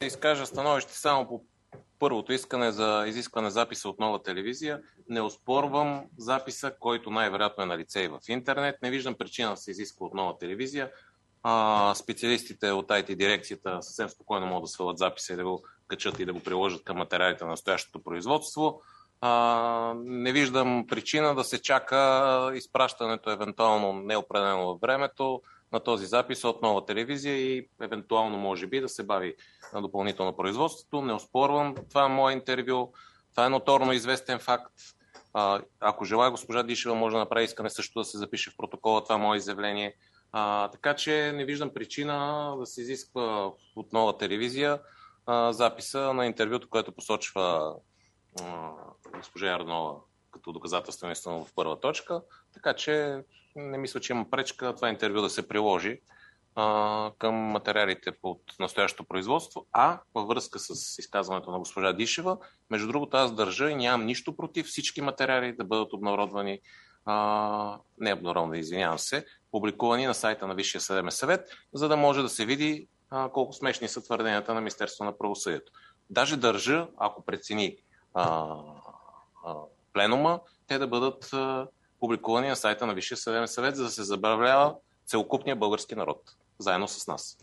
изкажа становище само по първото искане за изискване записа от Нова телевизия. Не оспорвам записа, който най-вероятно е на лице и в интернет. Не виждам причина да се изисква от Нова телевизия. А, специалистите от ай ти дирекцията съвсем спокойно могат да свалят записа и да го качат и да го приложат към материалите на настоящото производство. А, не виждам причина да се чака изпращането евентуално неопределено във времето на този запис от Нова телевизия и евентуално може би да се бави на допълнително производството. Не оспорвам това мое интервю. Това е ноторно известен факт. А, ако желая, госпожа Дишева може да направи искане също да се запише в протокола това мое изявление. А, така че не виждам причина да се изисква от Нова телевизия а, записа на интервюто, което посочва а, госпожа Ярданова като доказателствено истина в първа точка. Така че не мисля, че има пречка това интервю да се приложи а, към материалите под настоящото производство, а във връзка с изказването на госпожа Дишева, между другото аз държа и нямам нищо против всички материали да бъдат обнародвани, а, не обнародвани, извинявам се, публикувани на сайта на Висшия съдебен съвет, за да може да се види а, колко смешни са твърденията на Министерството на правосъдието. Даже държа, ако прецени а, а, пленума, те да бъдат а, публикувани на сайта на Висшия съдебен съвет, за да се забавлява целокупния български народ, заедно с нас.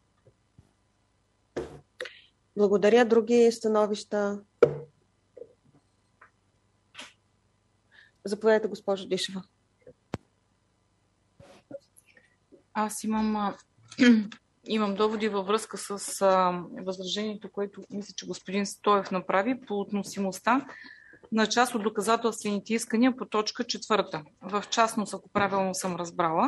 Благодаря. Други становища? Заповядайте, госпожо Дишева. Аз имам, имам доводи във връзка с а, възражението, което мисля, че господин Стоев направи по относимостта на част от доказателствените искания по точка четвърта. В частност, ако правилно съм разбрала,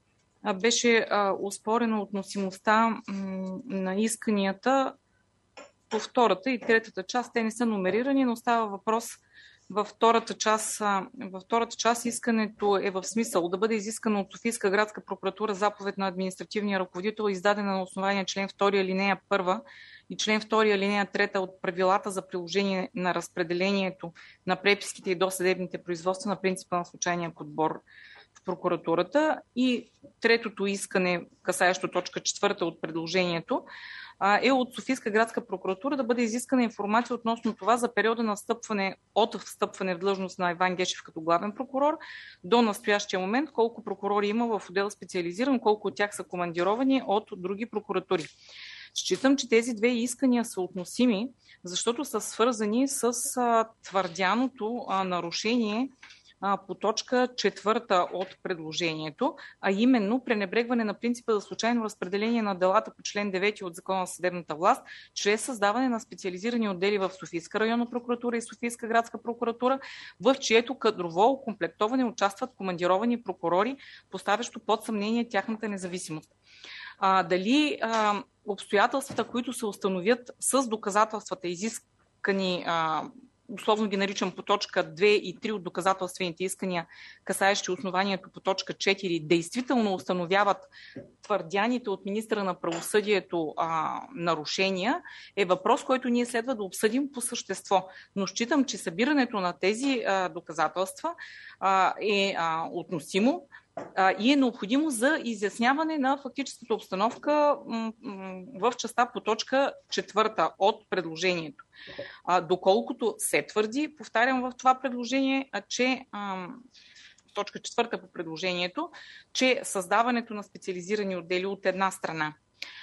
беше а, оспорена относимостта м, на исканията по втората и третата част. Те не са номерирани, но става въпрос във втората част. А, във втората част искането е в смисъл да бъде изискано от Софийска градска прокуратура заповед на административния ръководител, издадена на основание член втори алинея първа и член втори алинея трета от правилата за приложение на разпределението на преписките и досъдебните производства на принципа на случайния подбор в прокуратурата. И третото искане, касаещо точка четвърта от предложението, е от Софийска градска прокуратура да бъде изискана информация относно това за периода на встъпване, от встъпване в длъжност на Иван Гешев като главен прокурор до настоящия момент, колко прокурори има в отдел специализиран, колко от тях са командировани от други прокуратури. Считам, че тези две искания са относими, защото са свързани с а, твърдяното а, нарушение а, по точка четвърта от предложението, а именно пренебрегване на принципа за случайно разпределение на делата по член девети от Закона за съдебната власт, чрез създаване на специализирани отдели в Софийска районна прокуратура и Софийска градска прокуратура, в чието кадрово окомплектоване участват командировани прокурори, поставящо под съмнение тяхната независимост. А, дали а, обстоятелствата, които се установят с доказателствата, изискани, а, условно ги наричам по точка две и три от доказателствените искания, касаещи основанието по точка четири, действително установяват твърдяните от министъра на правосъдието а, нарушения, е въпрос, който ние следва да обсъдим по същество. Но считам, че събирането на тези а, доказателства а, е а, относимо и е необходимо за изясняване на фактическата обстановка в частта по точка четвърта от предложението. Доколкото се твърди, повтарям в това предложение, че точка четвърта по предложението, че създаването на специализирани отдели от една страна,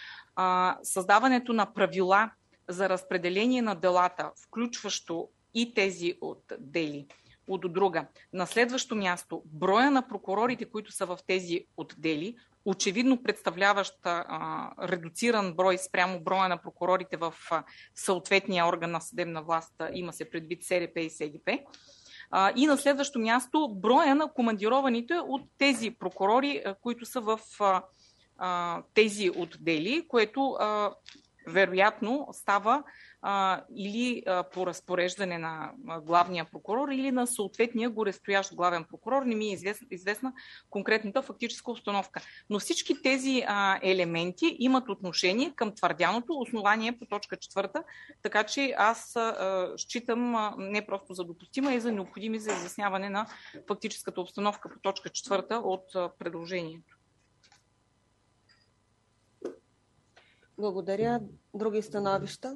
създаването на правила за разпределение на делата, включващо и тези отдели, от друга. На следващо място, броя на прокурорите, които са в тези отдели, очевидно представляваща а, редуциран брой спрямо броя на прокурорите в а, съответния орган на съдебна власт, а, има се предвид СРП и СГП. А, и на следващо място, броя на командированите от тези прокурори, а, които са в а, а, тези отдели, което а, вероятно става а, или а, по разпореждане на а, главния прокурор, или на съответния горестоящ главен прокурор. Не ми е известна, известна конкретната фактическа установка. Но всички тези а, елементи имат отношение към твърдяното основание по точка четвърта, така че аз а, считам а, не просто за допустима, и за необходими за изясняване на фактическата обстановка по точка четвърта от а, предложението. Благодаря. Други становища?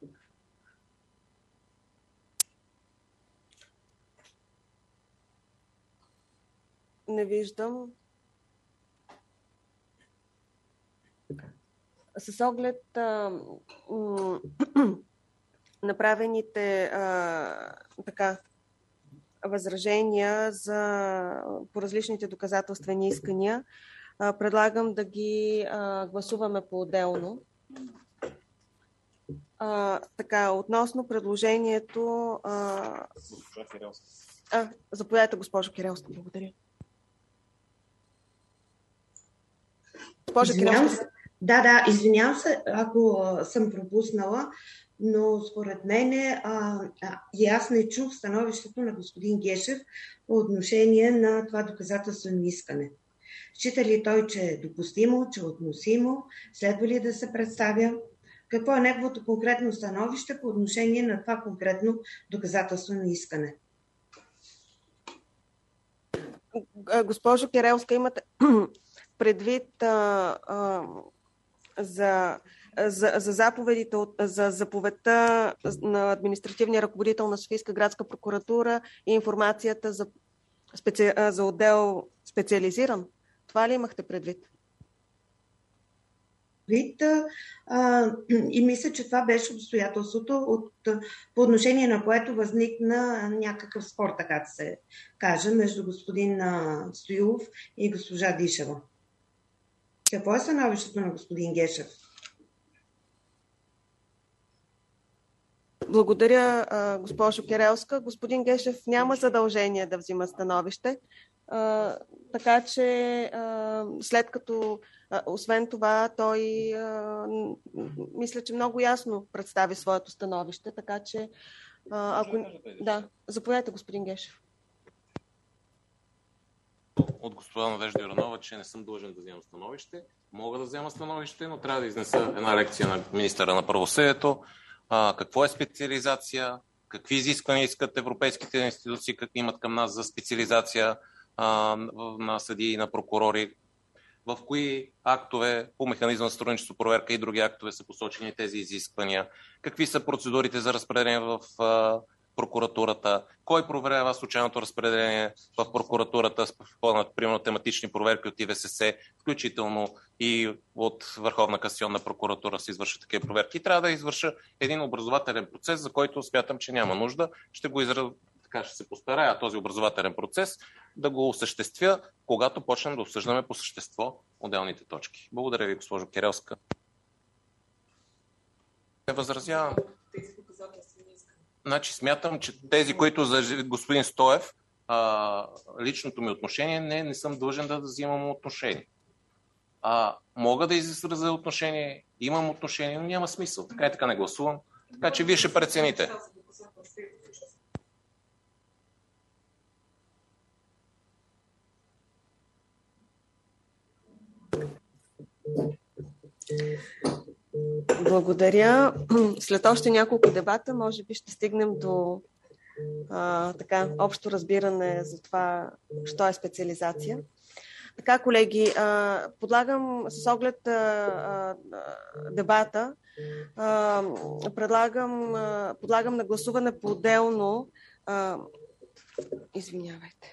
Не виждам. С оглед а, м- направените а, така, възражения за, по различните доказателствени искания, а, предлагам да ги а, гласуваме по-отделно. А, така, относно предложението... А... А, заповядайте, госпожо Кирилска. Благодаря. Госпожо Кирилска. Да, да, извинявам се, ако съм пропуснала, но според мен а, и аз не чух становището на господин Гешев по отношение на това доказателствено искане. Счита ли той, че е допустимо, че е относимо, следва ли да се представя? Какво е неговото конкретно становище по отношение на това конкретно доказателствено искане? Госпожо Кирилска, имате предвид а, а, за, за, за заповедите, от, за заповедта на административния ръководител на Софийска градска прокуратура и информацията за, специ, за отдел специализиран? Това ли имахте предвид? Вид, а, и мисля, че това беше обстоятелството, от, по отношение на което възникна някакъв спор, така да се каже, между господин Стоилов и госпожа Дишева. Какво е становището на господин Гешев? Благодаря, госпожо Кирилска. Господин Гешев няма задължение да взима становище, така че след като, освен това, той мисля, че много ясно представи своето становище, така че ако... Да, заповядайте, господин Гешев. От господа Надежда Йорданова, че не съм длъжен да вземам становище. Мога да взема становище, но трябва да изнеса една лекция на министъра на правосъдието. А, какво е специализация? Какви изисквания искат европейските институции, как имат към нас за специализация а, на съдии и на прокурори? В кои актове по механизъм на сътрудничество, проверка и други актове са посочени тези изисквания? Какви са процедурите за разпределение в а, прокуратурата? Кой проверява случайното разпределение в прокуратурата, примерно тематични проверки от И В С С, включително и от Върховна касационна прокуратура се извършват такива проверки. Трябва да извърша един образователен процес, за който смятам, че няма нужда. Ще го изра... така ще се постарая този образователен процес да го осъществя, когато почнем да обсъждаме по същество отделните точки. Благодаря ви, госпожо Кирилска. Не възразявам. Значи смятам, че тези, които за господин Стоев, а, личното ми отношение, не, не съм длъжен да взимам отношение. А, мога да изразя отношение, имам отношение, но няма смисъл. Така и така не гласувам. Така че вие ще прецените. Благодаря. След още няколко дебата, може би ще стигнем до а, така, общо разбиране за това, що е специализация. Така, колеги, а, подлагам с оглед а, а, дебата, а, предлагам, а, подлагам на гласуване по-отделно. А, извинявайте.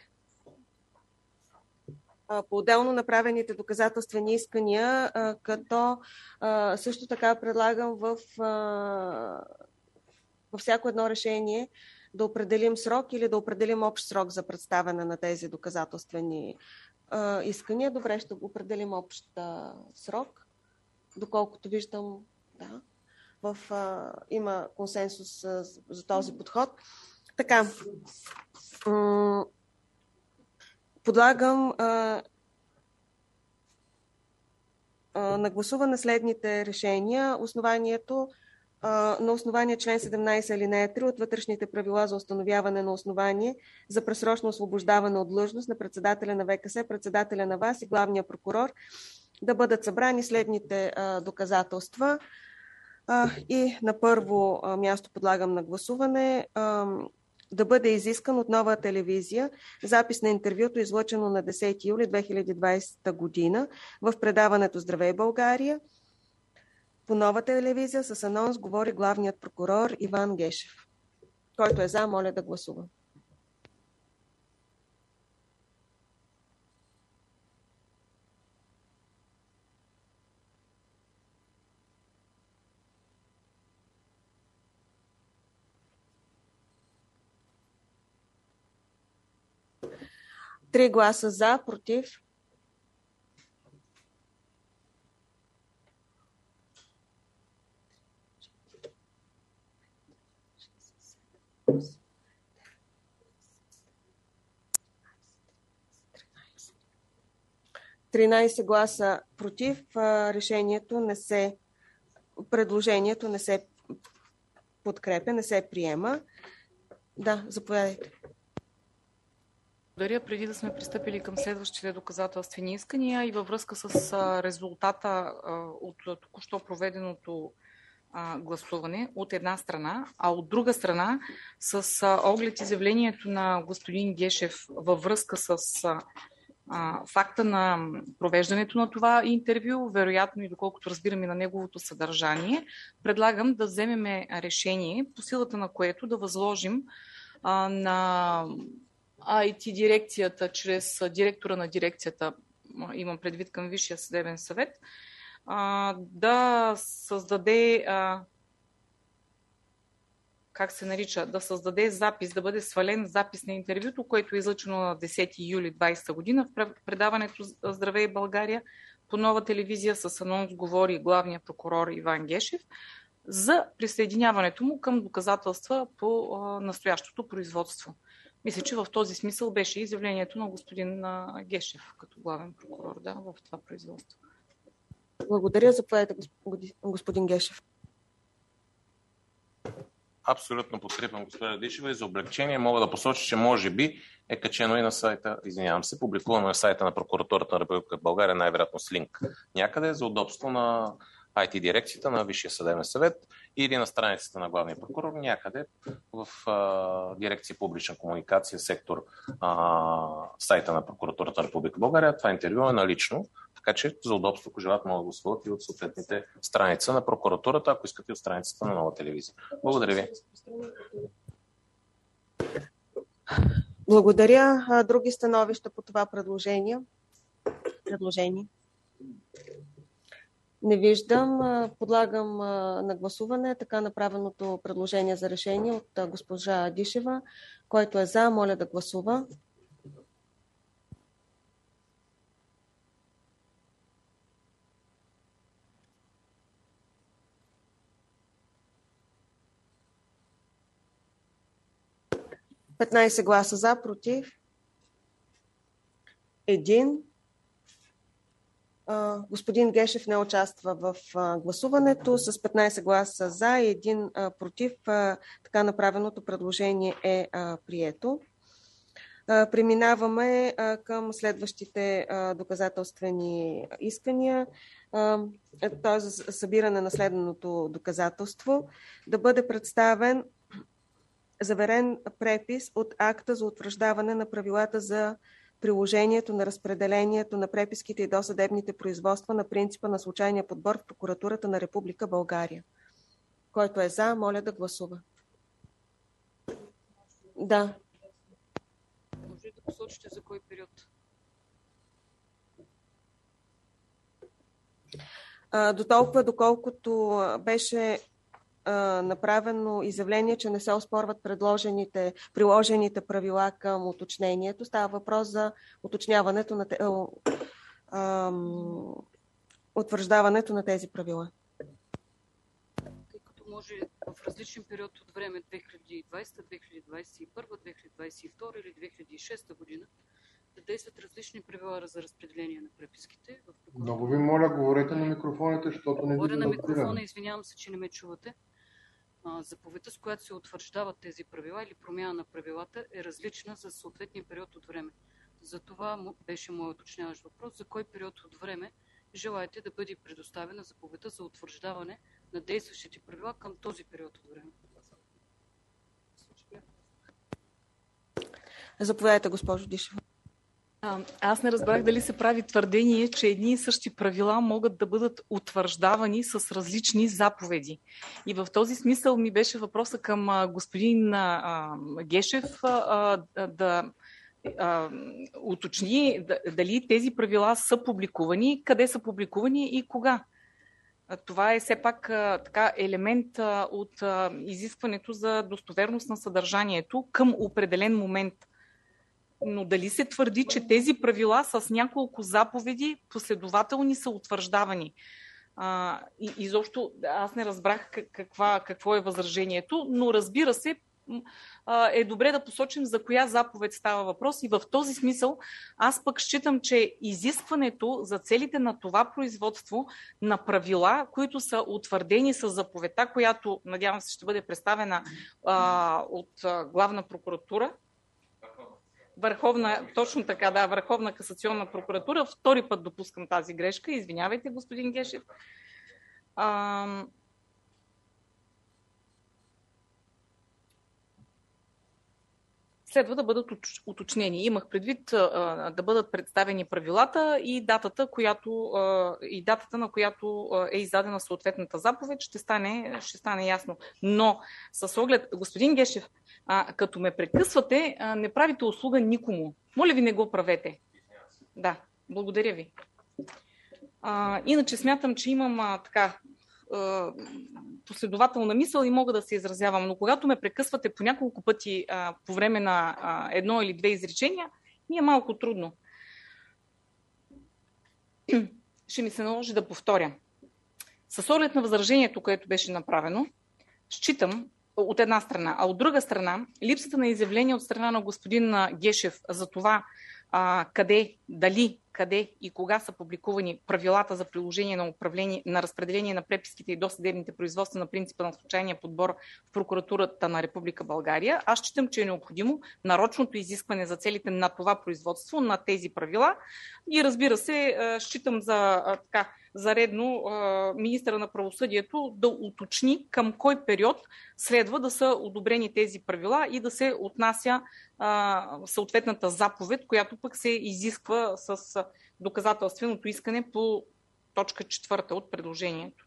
По-отделно направените доказателствени искания, като също така предлагам в, във всяко едно решение да определим срок или да определим общ срок за представяне на тези доказателствени искания. Добре, ще определим общ срок, доколкото виждам, да, в, има консенсус за този подход. Така, подлагам а, а, на гласуване следните решения. Основанието а, на основание член седемнайсет алинея три от вътрешните правила за установяване на основание за предсрочно освобождаване от длъжност на председателя на В К С, председателя на ВАС и главния прокурор да бъдат събрани следните а, доказателства. А, и на първо а, място подлагам на гласуване а, да бъде изискан от Нова телевизия запис на интервюто, излъчено на десети юли две хиляди и двадесета година в предаването Здравей България. По Нова телевизия с анонс говори главният прокурор Иван Гешев. Който е за, моля да гласува. Три гласа за, против. тринайсет гласа против. Решението не се, предложението не се подкрепя, не се приема. Да, заповядайте. Благодаря. Преди да сме пристъпили към следващите доказателствени искания и във връзка с резултата от току-що проведеното гласуване от една страна, а от друга страна с оглед изявлението на господин Гешев във връзка с факта на провеждането на това интервю, вероятно и доколкото разбираме на неговото съдържание, предлагам да вземем решение, по силата на което да възложим а, на ай ти дирекцията, чрез директора на дирекцията, имам предвид към Висшия съдебен съвет, а, да създаде а, как се нарича, да създаде запис, да бъде свален запис на интервюто, което е излъчено на десети юли двайсета година в предаването Здравей България по Нова телевизия с анонс говори главният прокурор Иван Гешев за присъединяването му към доказателства по а, настоящото производство. Мисля, че в този смисъл беше изявлението на господин а, Гешев като главен прокурор, да, в това производство. Благодаря. Заповядайте, господин Гешев. Абсолютно подкрепям господа Дишева и за облегчение мога да посоча, че може би е качено и на сайта, извинявам се, публикувано на сайта на прокуратурата на Република България, най-вероятно с линк някъде за удобство на ай ти дирекцията на Висшия съдебен съвет или на страницата на главния прокурор някъде в а, дирекция публична комуникация, сектор а, сайта на прокуратурата на Република България. Това интервю е налично, така че за удобство, ако желаят, могат да го свалят и от съответните страница на прокуратурата, ако искате от страницата на Нова телевизия. Благодаря ви. Благодаря. Други становища по това предложение? Предложение? Не виждам. Подлагам на гласуване така направеното предложение за решение от госпожа Дишева. Който е за, моля да гласува. петнайсет гласа за, против. Един. Господин Гешев не участва в гласуването. С петнайсет гласа за и един против, така направеното предложение е прието. Преминаваме към следващите доказателствени искания. Т.е. за събиране на следното доказателство. Да бъде представен заверен препис от акта за утвърждаване на правилата за приложението на разпределението на преписките и досъдебните производства на принципа на случайния подбор в прокуратурата на Република България. Който е за, моля да гласува. Да. Може да посочите за кой период? А, до толкова, доколкото беше направено изявление, че не се оспорват предложените, приложените правила към уточнението. Става въпрос за уточняването на те, а, утвърждаването на тези правила. Тъй като може в различен период от време две хиляди и двайсета, две хиляди двайсет и първа, две хиляди двайсет и втора или две хиляди и шеста година да действат различни правила за разпределение на преписките. В Много ви моля, говорете на микрофоните, защото не ви Говоря на микрофона, извинявам се, че не ме чувате. Заповедта, с която се утвърждават тези правила или промяна на правилата, е различна за съответния период от време. За това беше моят уточняващ въпрос. За кой период от време желаете да бъде предоставена заповедта за утвърждаване на действащите правила към този период от време? Заповядайте, госпожо Дишева. А, аз не разбрах дали се прави твърдение, че едни и същи правила могат да бъдат утвърждавани с различни заповеди. И в този смисъл ми беше въпроса към а, господин а, Гешев а, а, да а, уточни да, дали тези правила са публикувани, къде са публикувани и кога. Това е все пак а, така елемент а, от а, изискването за достоверност на съдържанието към определен момент. Но дали се твърди, че тези правила с няколко заповеди последователни са утвърждавани? А, и, изобщо аз не разбрах каква, какво е възражението, но разбира се, а, е добре да посочим за коя заповед става въпрос и в този смисъл аз пък считам, че изискването за целите на това производство на правила, които са утвърдени с заповедта, която надявам се ще бъде представена а, от а, главна прокуратура, Върховна, точно така, да, Върховна касационна прокуратура. Втори път допускам тази грешка. Извинявайте, господин Гешев. А... Следва да бъдат уточнени. Имах предвид а, да бъдат представени правилата и датата, която, а, и датата, на която е издадена съответната заповед, ще стане, ще стане ясно. Но с оглед, господин Гешев, А, като ме прекъсвате, а, не правите услуга никому. Моля ви, не го правете. Да, благодаря ви. А, иначе смятам, че имам а, така а, последователна мисъл и мога да се изразявам, но когато ме прекъсвате по няколко пъти а, по време на а, едно или две изречения, ми е малко трудно. Ще ми се наложи да повторя. С оглед на възражението, което беше направено, считам, от една страна, а от друга страна, липсата на изявление от страна на господин Гешев за това а, къде, дали, къде и кога са публикувани правилата за приложение на, управление, на разпределение на преписките и досъдебните производства на принципа на случайния подбор в прокуратурата на Република България, аз считам, че е необходимо нарочното изискване за целите на това производство, на тези правила и разбира се, считам за така, за редно министъра на правосъдието да уточни към кой период следва да са одобрени тези правила и да се отнася а, съответната заповед, която пък се изисква с доказателственото искане по точка четвърта от предложението.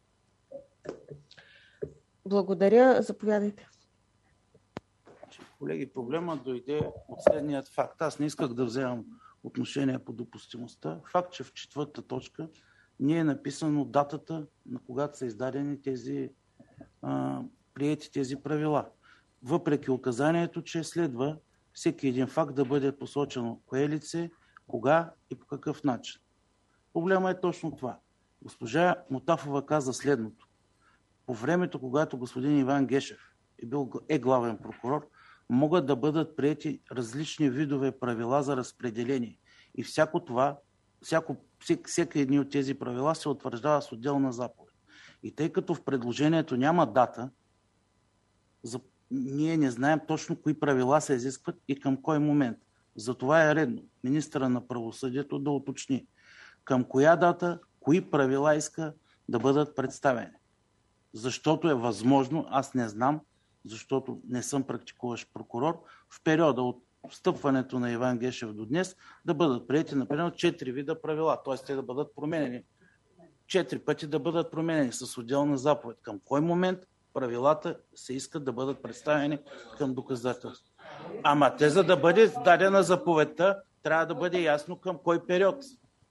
Благодаря. Заповядайте. Колеги, проблема дойде от следният факт. Аз не исках да вземам отношение по допустимостта. Факт, че в четвърта точка не е написано датата, на когато са издадени тези, а, приети тези правила. Въпреки указанието, че следва всеки един факт да бъде посочено кое лице, кога и по какъв начин. Проблема е точно това. Госпожа Мутафова каза следното. По времето, когато господин Иван Гешев е, бил, е главен прокурор, могат да бъдат приети различни видове правила за разпределение. И всяко това Всяко, всеки едни от тези правила се утвърждава с отделна заповед. И тъй като в предложението няма дата, за, ние не знаем точно кои правила се изискват и към кой момент. Затова е редно министъра на правосъдието да уточни към коя дата, кои правила иска да бъдат представени. Защото е възможно, аз не знам, защото не съм практикуващ прокурор, в периода от встъпването на Иван Гешев до днес да бъдат приети, например, четири вида правила, т.е. те да бъдат променени. Четири пъти да бъдат променени с отделна заповед. Към кой момент правилата се искат да бъдат представени към доказателство. Ама те, за да бъде дадена заповедта, трябва да бъде ясно към кой период.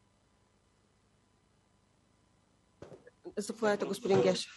Заповядайте, господин Гешев.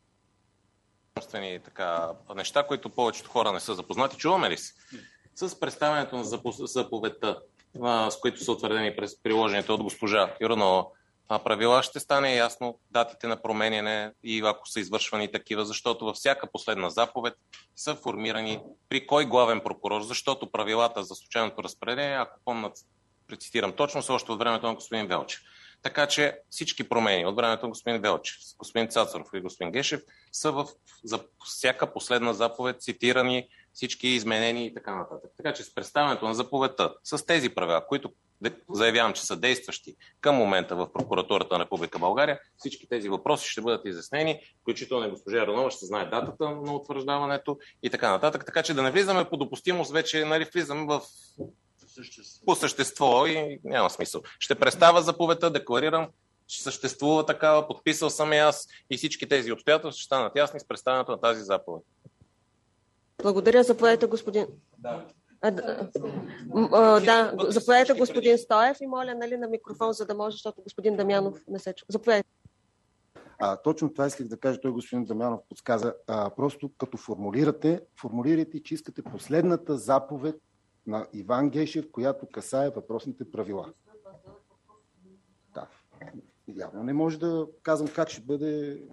Така, неща, които повечето хора не са запознати. Чуваме ли се? С представянето на заповедта, с които са утвърдени през приложението от госпожа Йорданова правила, ще стане ясно датите на променяне и ако са извършвани такива, защото във всяка последна заповед са формирани при кой главен прокурор, защото правилата за случайното разпределение, ако помнят, прецитирам точно, са още от времето на господин Велчев. Така че всички промени от времето на господин Велчев, господин Цацаров и господин Гешев са в, за всяка последна заповед цитирани, всички изменени и така нататък. Така че с представянето на заповедта, с тези правила, които заявявам, че са действащи към момента в прокуратурата на Република България, всички тези въпроси ще бъдат изяснени, включително и госпожа Йорданова ще знае датата на утвърждаването и така нататък. Така че да не влизаме по допустимост, вече нали, влизаме в По същество и няма смисъл. Ще представя заповедта, декларирам, че съществува такава, подписал съм и аз и всички тези обстоятелства ще станат ясни с представянето на тази заповед. Благодаря. Заповядайте, господин. Да. А, да, а, да, заповядайте, господин Стоев, и моля, нали, на микрофон, за да може, защото господин Дамянов не се чува. Заповядайте. А, точно това исках да кажа, той господин Дамянов подсказа. А, просто като формулирате, формулирайте, че искате последната заповед на Иван Гешев, която касае въпросните правила. Да. Явно не може да казвам как ще бъде.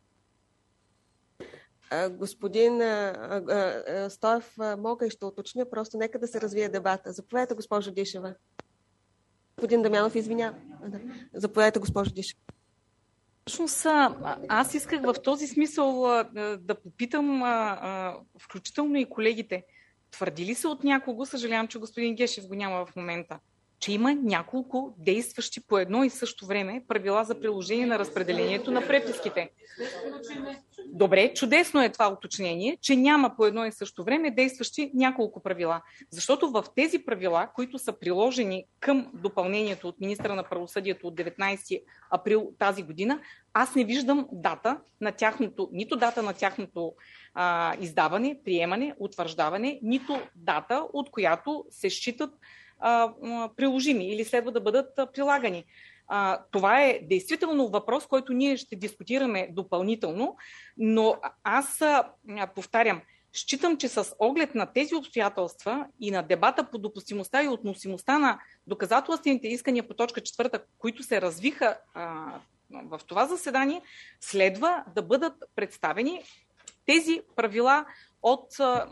А, господин а, а, Стоев, а, мога и ще уточня, просто нека да се развие дебата. Заповядайте, госпожо Дишева. Господин Дамянов, извинява. Да. Заповядайте, госпожо Дишева. Всъщност, аз исках в този смисъл да попитам, включително и колегите, твърди ли се от някого, съжалявам, че господин Гешев го няма в момента, че има няколко действащи по едно и също време правила за приложение на разпределението на преписките? Добре, чудесно е това уточнение, че няма по едно и също време действащи няколко правила. Защото в тези правила, които са приложени към допълнението от министъра на правосъдието от деветнайсети април тази година, аз не виждам дата на тяхното, нито дата на тяхното а, издаване, приемане, утвърждаване, нито дата, от която се считат а, а, приложими или следва да бъдат а, прилагани. А, това е действително въпрос, който ние ще дискутираме допълнително, но аз а, повтарям, считам, че с оглед на тези обстоятелства и на дебата по допустимостта и относимостта на доказателствените искания по точка четвърта, които се развиха а, в това заседание, следва да бъдат представени тези правила от а,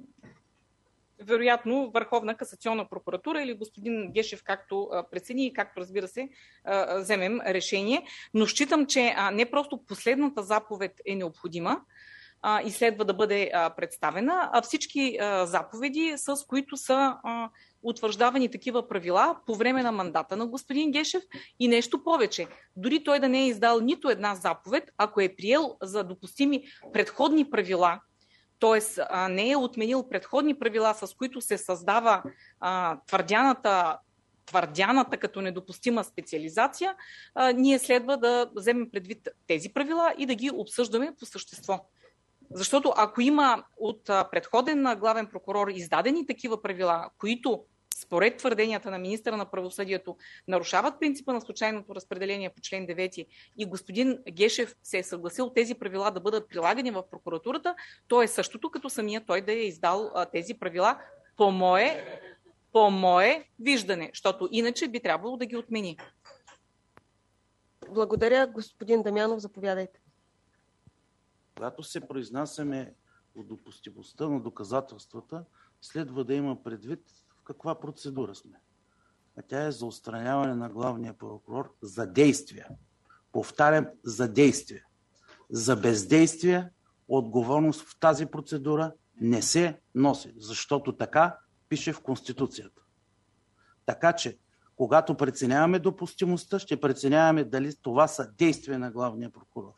вероятно Върховна касационна прокуратура или господин Гешев, както прецени и както, разбира се, вземем решение. Но считам, че не просто последната заповед е необходима и следва да бъде представена, а всички заповеди, с които са утвърждавани такива правила по време на мандата на господин Гешев, и нещо повече. Дори той да не е издал нито една заповед, ако е приел за допустими предходни правила, т.е. не е отменил предходни правила, с които се създава а, твърдяната, твърдяната като недопустима специализация, а, ние следва да вземем предвид тези правила и да ги обсъждаме по същество. Защото ако има от а, предходен главен прокурор издадени такива правила, които според твърденията на министъра на правосъдието нарушават принципа на случайното разпределение по член девети и господин Гешев се е съгласил тези правила да бъдат прилагани в прокуратурата, то е същото като самия той да е издал а, тези правила по мое, по мое виждане, защото иначе би трябвало да ги отмени. Благодаря, господин Дамянов, заповядайте. Когато се произнасяме по допустимостта на доказателствата, следва да има предвид каква процедура сме. А тя е за отстраняване на главния прокурор за действия. Повтарям, за действия. За бездействие отговорност в тази процедура не се носи, защото така пише в Конституцията. Така че, когато преценяваме допустимостта, ще преценяваме дали това са действия на главния прокурор.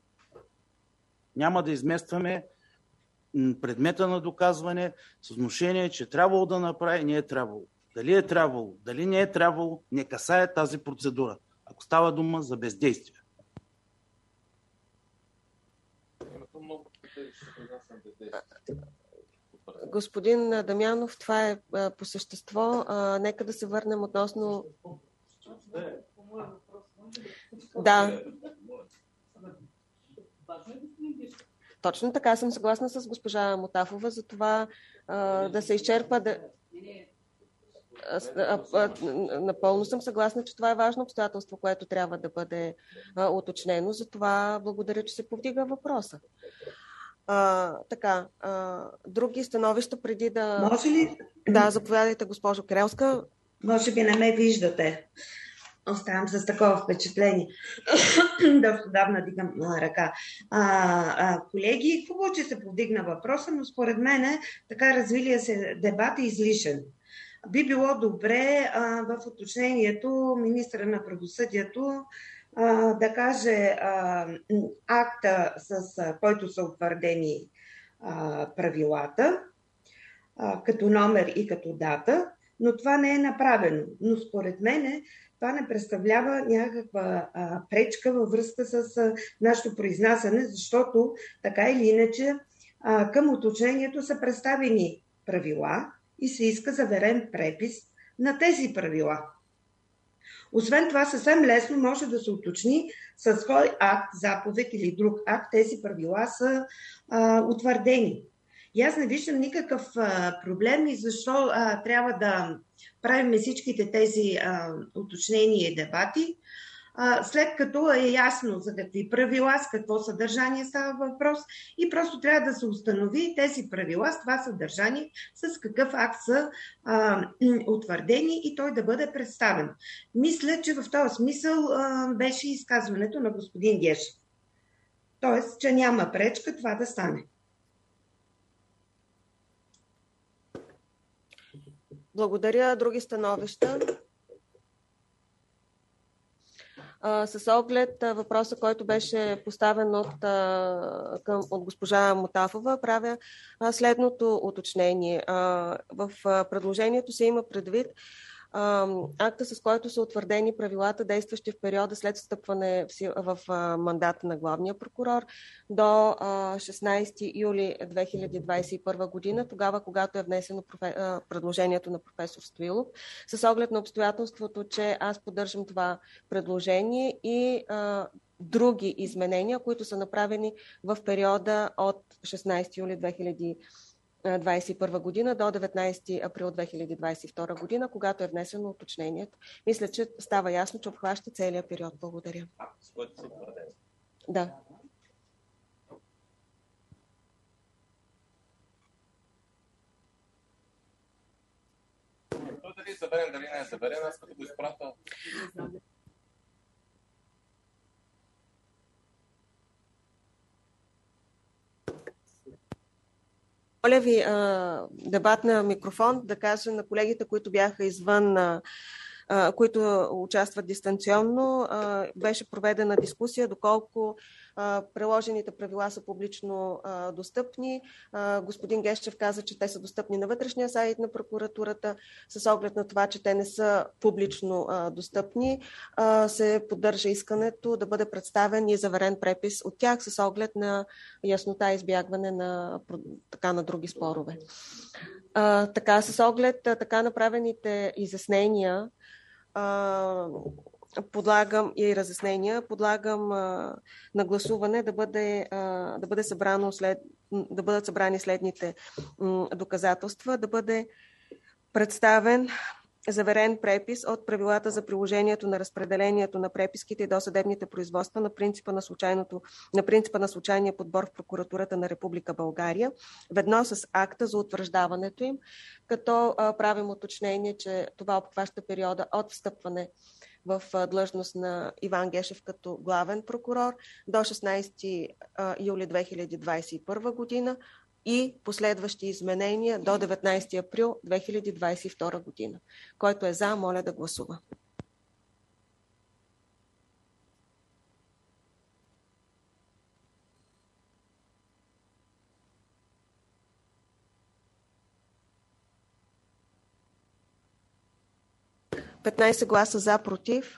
Няма да изместваме предмета на доказване с внушение, че трябвало да направи, не е трябвало. Дали е трябвало, дали не е трябвало, не касае тази процедура, ако става дума за бездействие. Господин Дамянов, това е по същество. Нека да се върнем относно... Да. Точно така, съм съгласна с госпожа Мотафова за това а, да се изчерпа. Да... А, а, а, напълно съм съгласна, че това е важно обстоятелство, което трябва да бъде а, уточнено. Затова благодаря, че се повдига въпроса. А, така, а, други становища преди да... Може ли? Да, заповядайте, госпожо Крелска. Може би не ме виждате. Оставам с такова впечатление. Доста давна дигам ръка. А, а, колеги, хубаво, че се повдигна въпроса, но според мен така развилия се дебат е излишен. Би било добре а, в уточнението министъра на правосъдието а, да каже а, акта, с а, който са утвърдени а, правилата, а, като номер и като дата, но това не е направено. Но според мен това не представлява някаква а, пречка във връзка с а, нашето произнасяне, защото така или иначе а, към уточнението са представени правила и се иска заверен препис на тези правила. Освен това, съвсем лесно може да се уточни с кой акт, заповед или друг акт тези правила са а, утвърдени. И аз не виждам никакъв а, проблем и защо а, трябва да правим всичките тези а, уточнения и дебати, а, след като е ясно за какви правила, с какво съдържание става въпрос и просто трябва да се установи тези правила с това съдържание, с какъв акт са а, утвърдени и той да бъде представен. Мисля, че в този смисъл а, беше изказването на господин Гешев. Тоест, че няма пречка това да стане. Благодаря. Други становища? А, с оглед а, въпроса, който беше поставен от, а, към, от госпожа Мотафова, правя а, следното уточнение. А, в а, предложението се има предвид а, акта, с който са утвърдени правилата, действащи в периода след встъпване в, в а, мандата на главния прокурор до а, шестнайсети юли две хиляди двайсет и първа година, тогава, когато е внесено профе, а, предложението на професор Стоилов, с оглед на обстоятелството, че аз поддържам това предложение и а, други изменения, които са направени в периода от шестнайсети юли две хиляди двайсет и първа година до деветнайсети април две хиляди двайсет и втора година, когато е внесено уточнението. Мисля, че става ясно, че обхваща целият период. Благодаря. С който са утвърдени. Да. Той дали е заверен, дали не е заверен, аз като го изпратя. Моля ви, дебат на микрофон, да кажа на колегите, които бяха извън, които участват дистанционно. Беше проведена дискусия, доколко приложените правила са публично достъпни. Господин Гешев каза, че те са достъпни на вътрешния сайт на прокуратурата. С оглед на това, че те не са публично достъпни, се поддържа искането да бъде представен и заверен препис от тях с оглед на яснота и избягване на, така, на други спорове. Така, с оглед така направените изяснения, подлагам и разяснения, подлагам а, на гласуване да, бъде, а, да, бъде събрано след, да бъдат събрани следните м, доказателства, да бъде представен заверен препис от правилата за приложението на разпределението на преписките и досъдебните производства на принципа на, случайното, на принципа на случайния подбор в прокуратурата на Република България, ведно с акта за утвърждаването им, като а, правим уточнение, че това обхваща периода от встъпване в длъжност на Иван Гешев като главен прокурор до шестнайсети юли две хиляди двайсет и първа година и последващи изменения до деветнайсети април две хиляди двайсет и втора година. Който е за, моля да гласува. петнайсет гласа за, против.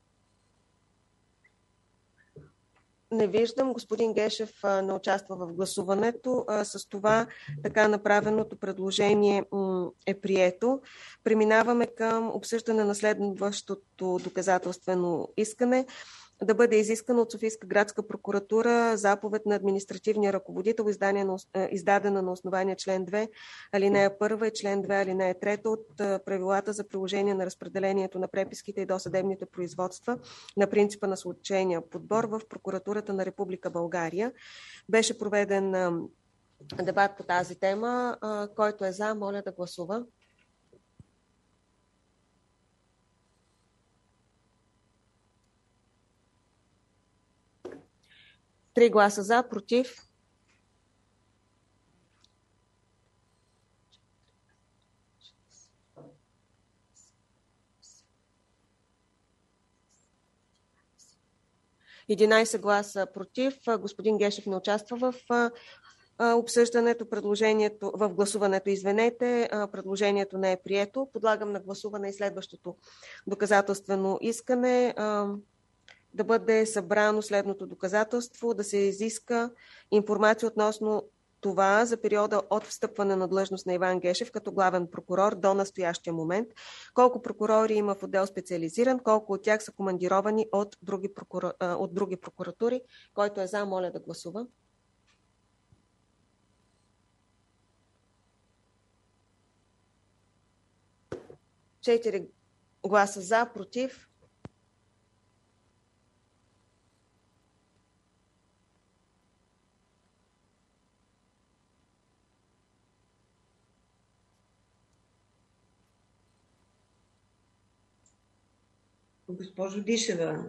Не виждам. Господин Гешев не участва в гласуването. С това така направеното предложение е прието. Преминаваме към обсъждане на следващото доказателствено искане. Да бъде изискана от Софийска градска прокуратура заповед на административния ръководител, издадена на основание член две, алинея първа и член две, алинея трета от правилата за приложение на разпределението на преписките и досъдебните производства на принципа на случайния подбор в прокуратурата на Република България. Беше проведен дебат по тази тема. Който е за, моля да гласува. Три гласа за, против. единайсет гласа против. Господин Гешев не участва в обсъждането, предложението, в гласуването, извинете, предложението не е прието. Подлагам на гласуване и следващото доказателствено искане да бъде събрано следното доказателство, да се изиска информация относно това за периода от встъпване на длъжност на Иван Гешев като главен прокурор до настоящия момент. Колко прокурори има в отдел специализиран, колко от тях са командировани от други, прокур... от други прокуратури. Който е за, моля да гласува. Четири гласа за, против. Госпожо Дишева.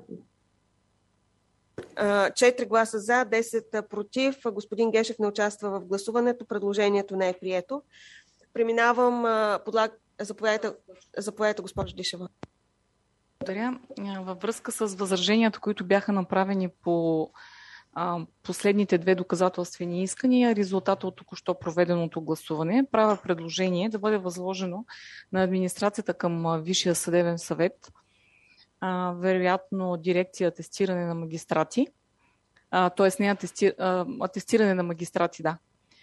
Четири гласа за, десет против. Господин Гешев не участва в гласуването. Предложението не е прието. Преминавам. Подлаг... Заповядайте, заповядайте, госпожо Дишева. Благодаря. Във връзка с възраженията, които бяха направени по последните две доказателствени искания, резултата от току-що проведеното гласуване, правя предложение да бъде възложено на администрацията към Висшия съдебен съвет, вероятно дирекция атестиране на магистрати, т.е. не атести... атестиране на магистрати, да,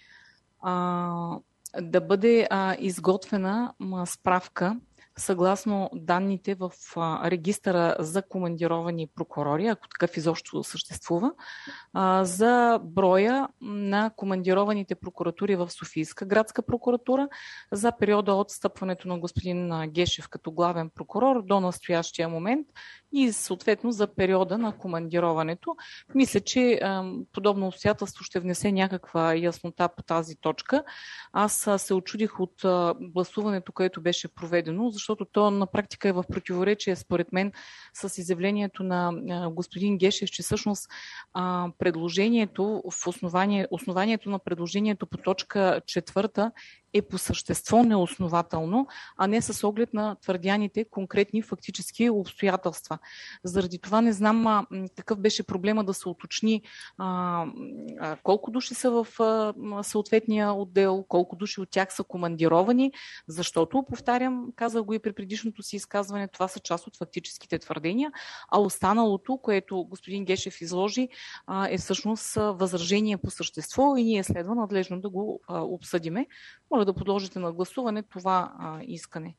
да бъде изготвена справка съгласно данните в регистъра за командировани прокурори, ако такъв изобщо съществува, за броя на командированите прокуратури в Софийска градска прокуратура за периода от встъпването на господин Гешев като главен прокурор до настоящия момент и съответно за периода на командироването. Мисля, че подобно обстоятелство ще внесе някаква яснота по тази точка. Аз се очудих от гласуването, което беше проведено, защото то на практика е в противоречие, според мен, с изявлението на господин Гешев, че всъщност предложението в основание, основанието на предложението по точка четвърта е по същество неоснователно, а не с оглед на твърдяните конкретни фактически обстоятелства. Заради това не знам а, какъв беше проблема да се уточни а, а, колко души са в а, съответния отдел, колко души от тях са командировани, защото, повтарям, казах го и при предишното си изказване, това са част от фактическите твърдения, а останалото, което господин Гешев изложи, а, е всъщност възражение по същество и ние следва надлежно да го а, обсъдиме. Моля да подложите на гласуване това а, искане.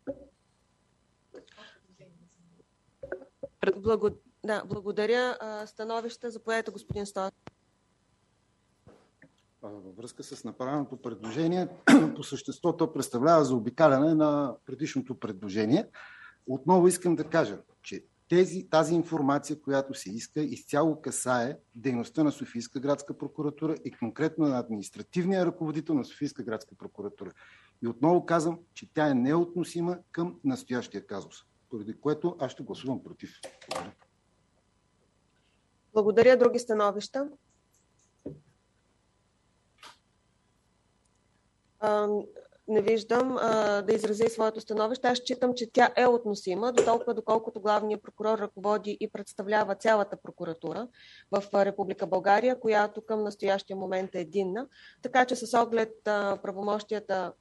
Благо... Да, благодаря. Становище, заповядайте, господин Стоев. Във връзка с направеното предложение, по същество то представлява заобикаляне на предишното предложение. Отново искам да кажа, че тези, тази информация, която се иска, изцяло касае дейността на Софийска градска прокуратура и конкретно на административния ръководител на Софийска градска прокуратура. И отново казвам, че тя е неотносима към настоящия казус, поради което аз ще гласувам против. Благодаря. Други становища? Не виждам а, да изрази своето становище. Аз считам, че тя е относима, до толкова доколкото главният прокурор ръководи и представлява цялата прокуратура в Република България, която към настоящия момент е единна. Така че с оглед а, правомощията,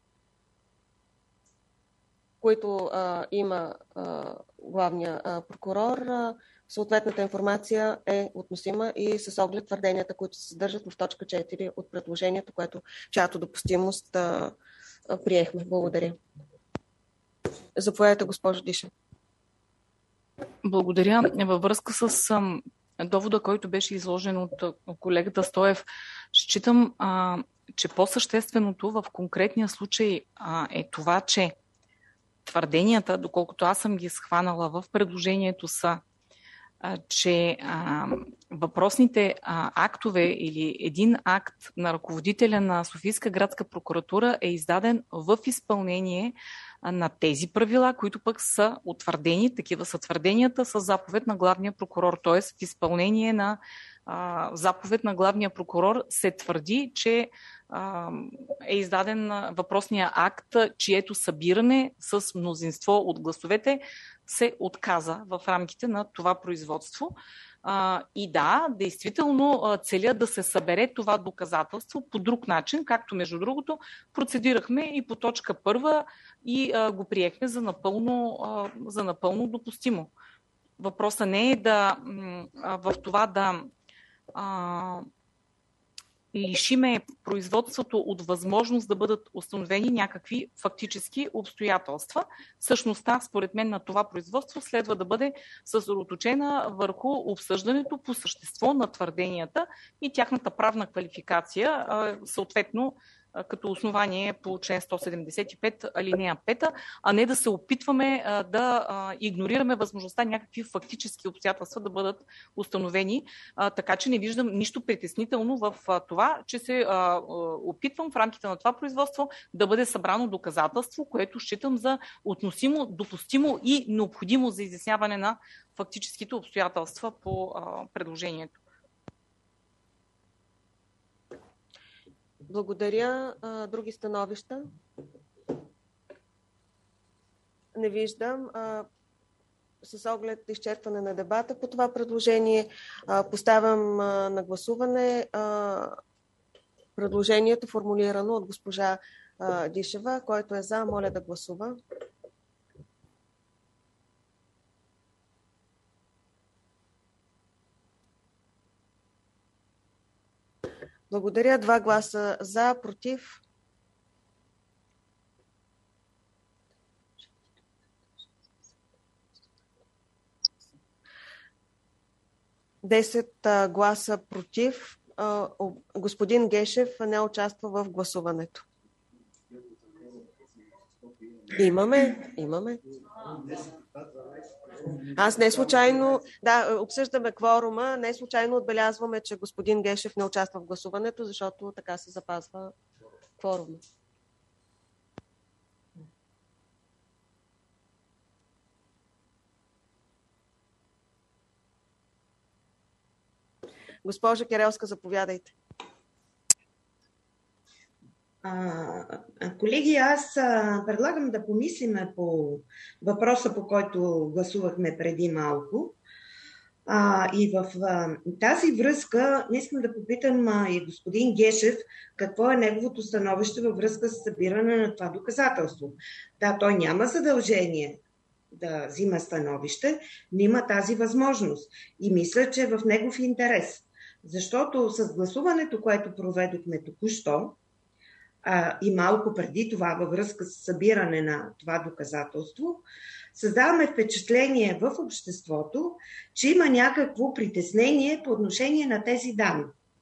които а, има а, главният а, прокурор, а, съответната информация е относима и с оглед твърденията, които се съдържат в точка четири от предложението, което чиято допустимост а, а, приехме. Благодаря. Заповядайте, госпожо Диша. Благодаря. Във връзка с а, довода, който беше изложен от а, колегата Стоев, считам, а, че по-същественото в конкретния случай а, е това, че твърденията, доколкото аз съм ги схванала в предложението, са, че а, въпросните а, актове или един акт на ръководителя на Софийска градска прокуратура е издаден в изпълнение а, на тези правила, които пък са утвърдени, такива са твърденията, с заповед на главния прокурор, т.е. в изпълнение на а, заповед на главния прокурор се твърди, че а, е издаден въпросния акт, чието събиране с мнозинство от гласовете се отказа в рамките на това производство. А, и да, действително целя да се събере това доказателство по друг начин, както между другото процедирахме и по точка първа и а, го приехме за напълно, а, за напълно допустимо. Въпросът не е да, а, в това да а, лишиме производството от възможност да бъдат установени някакви фактически обстоятелства. Същността, според мен, на това производство следва да бъде съсредоточена върху обсъждането по същество на твърденията и тяхната правна квалификация, съответно като основание по член сто седемдесет и пет алинея пета, а не да се опитваме да игнорираме възможността някакви фактически обстоятелства да бъдат установени. Така че не виждам нищо притеснително в това, че се опитвам в рамките на това производство да бъде събрано доказателство, което считам за относимо, допустимо и необходимо за изясняване на фактическите обстоятелства по предложението. Благодаря. Други становища? Не виждам. С оглед изчерпване на дебата по това предложение, поставям на гласуване предложението, формулирано от госпожа Дишева. Който е за, моля да гласува. Благодаря. Два гласа за, против. Десет гласа против. Господин Гешев не участва в гласуването. Имаме, имаме. Аз не случайно, да, обсъждаме кворума, не случайно отбелязваме, че господин Гешев не участва в гласуването, защото така се запазва кворума. Госпожа Кирелска, заповядайте. А, колеги, аз а, предлагам да помислиме по въпроса, по който гласувахме преди малко. А, и в а, тази връзка не искам да попитам а, и господин Гешев какво е неговото становище във връзка с събиране на това доказателство. Да, той няма задължение да взима становище, но има тази възможност. И мисля, че е в негов интерес. Защото с гласуването, което проведохме току-що, а, и малко преди това във връзка с събиране на това доказателство, създаваме впечатление в обществото, че има някакво притеснение по отношение на тези данни.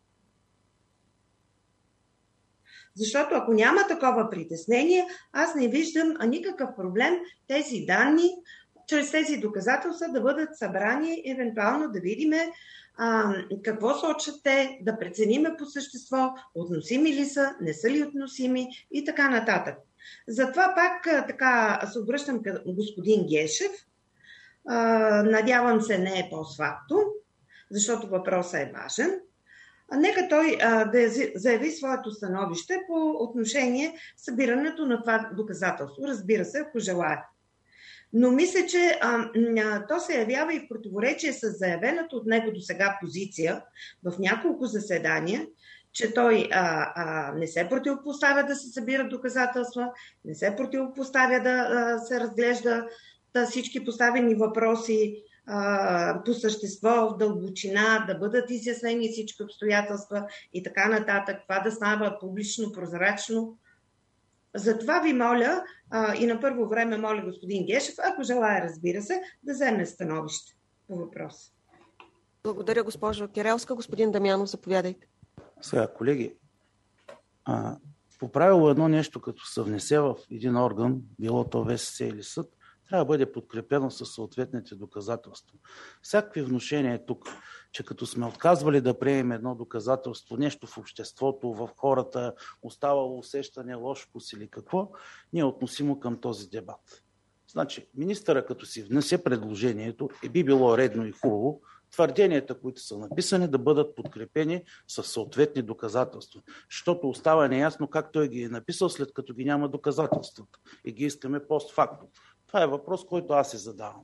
Защото ако няма такова притеснение, аз не виждам никакъв проблем тези данни, чрез тези доказателства да бъдат събрани, евентуално да видим а, какво сочат те, да прецениме по същество, относими ли са, не са ли относими и така нататък. Затова пак така се обръщам към господин Гешев. А, надявам се не е постфактум, защото въпросът е важен. А нека той а, да заяви своето становище по отношение събирането на това доказателство. Разбира се, ако желая. Но мисля, че а, а, то се явява и в противоречие с заявената от него досега позиция в няколко заседания, че той а, а, не се противопоставя да се събират доказателства, не се противопоставя да а, се разглежда да всички поставени въпроси а, по същество, в дълбочина, да бъдат изяснени всички обстоятелства и така нататък. Това да става публично, прозрачно. Затова ви моля а, и на първо време моля господин Гешев, ако желая, разбира се, да вземе становище по въпроса. Благодаря, госпожо Кирелска. Господин Дамянов, заповядайте. Сега, колеги, а, по правило едно нещо, като се внесе в един орган, било то ВСС или съд, трябва да бъде подкрепено със съответните доказателства. Всякакви внушения тук, че като сме отказвали да приемем едно доказателство, нещо в обществото, в хората, оставало усещане, лош вкус или какво, не е относимо към този дебат. Значи, министъра като си внесе предложението, и би било редно и хубаво, твърденията, които са написани, да бъдат подкрепени с съответни доказателства. Защото остава неясно как той ги е написал, след като ги няма доказателствата. И ги искаме постфактум. Това е въпрос, който аз се задавам.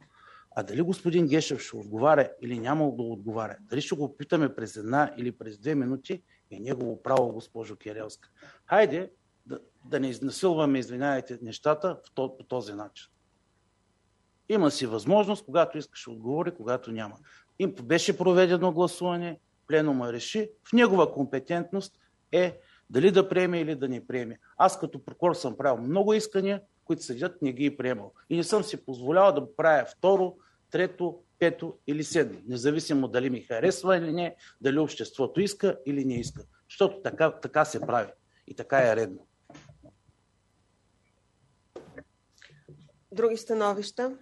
А дали господин Гешев ще отговаря или няма да отговаря, дали ще го питаме през една или през две минути, е негово право, госпожо Кирелска. Хайде да, да не изнасилваме, извинявайте, нещата по този начин. Има си възможност, когато искаш да отговори, когато няма. Им беше проведено гласуване, пленума реши, в негова компетентност е дали да приеме или да не приеме. Аз като прокурор съм правил много искания, които съдят не ги е приемал. И не съм си позволявал да правя второ, трето, пето или седмо. Независимо дали ми харесва или не, дали обществото иска или не иска. Защото така, така се прави. И така е редно. Други становища?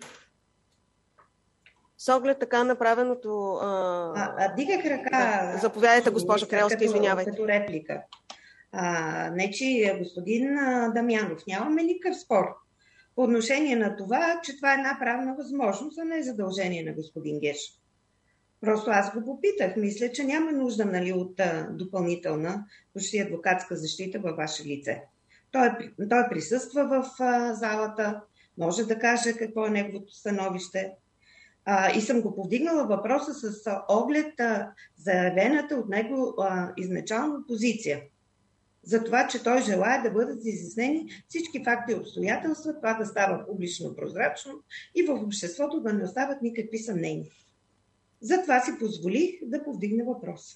С оглед така направеното... А... А, а, дигах ръка... Да. Заповядайте, госпожо Кирелска, извинявайте. Като реплика. А, не, че господин Дамянов, нямаме никакъв спор по отношение на това, че това е една правна възможност, а не е задължение на господин Гешев. Просто аз го попитах. Мисля, че няма нужда, нали, от а, допълнителна почти адвокатска защита във ваше лице. Той, той присъства в а, залата, може да каже какво е неговото становище. А, и съм го повдигнала въпроса с а, оглед а, заявената от него а, изначална позиция. За това, че той желае да бъдат изяснени всички факти и обстоятелства, това да става публично прозрачно и в обществото да не остават никакви съмнения. Затова си позволих да повдигна въпроса.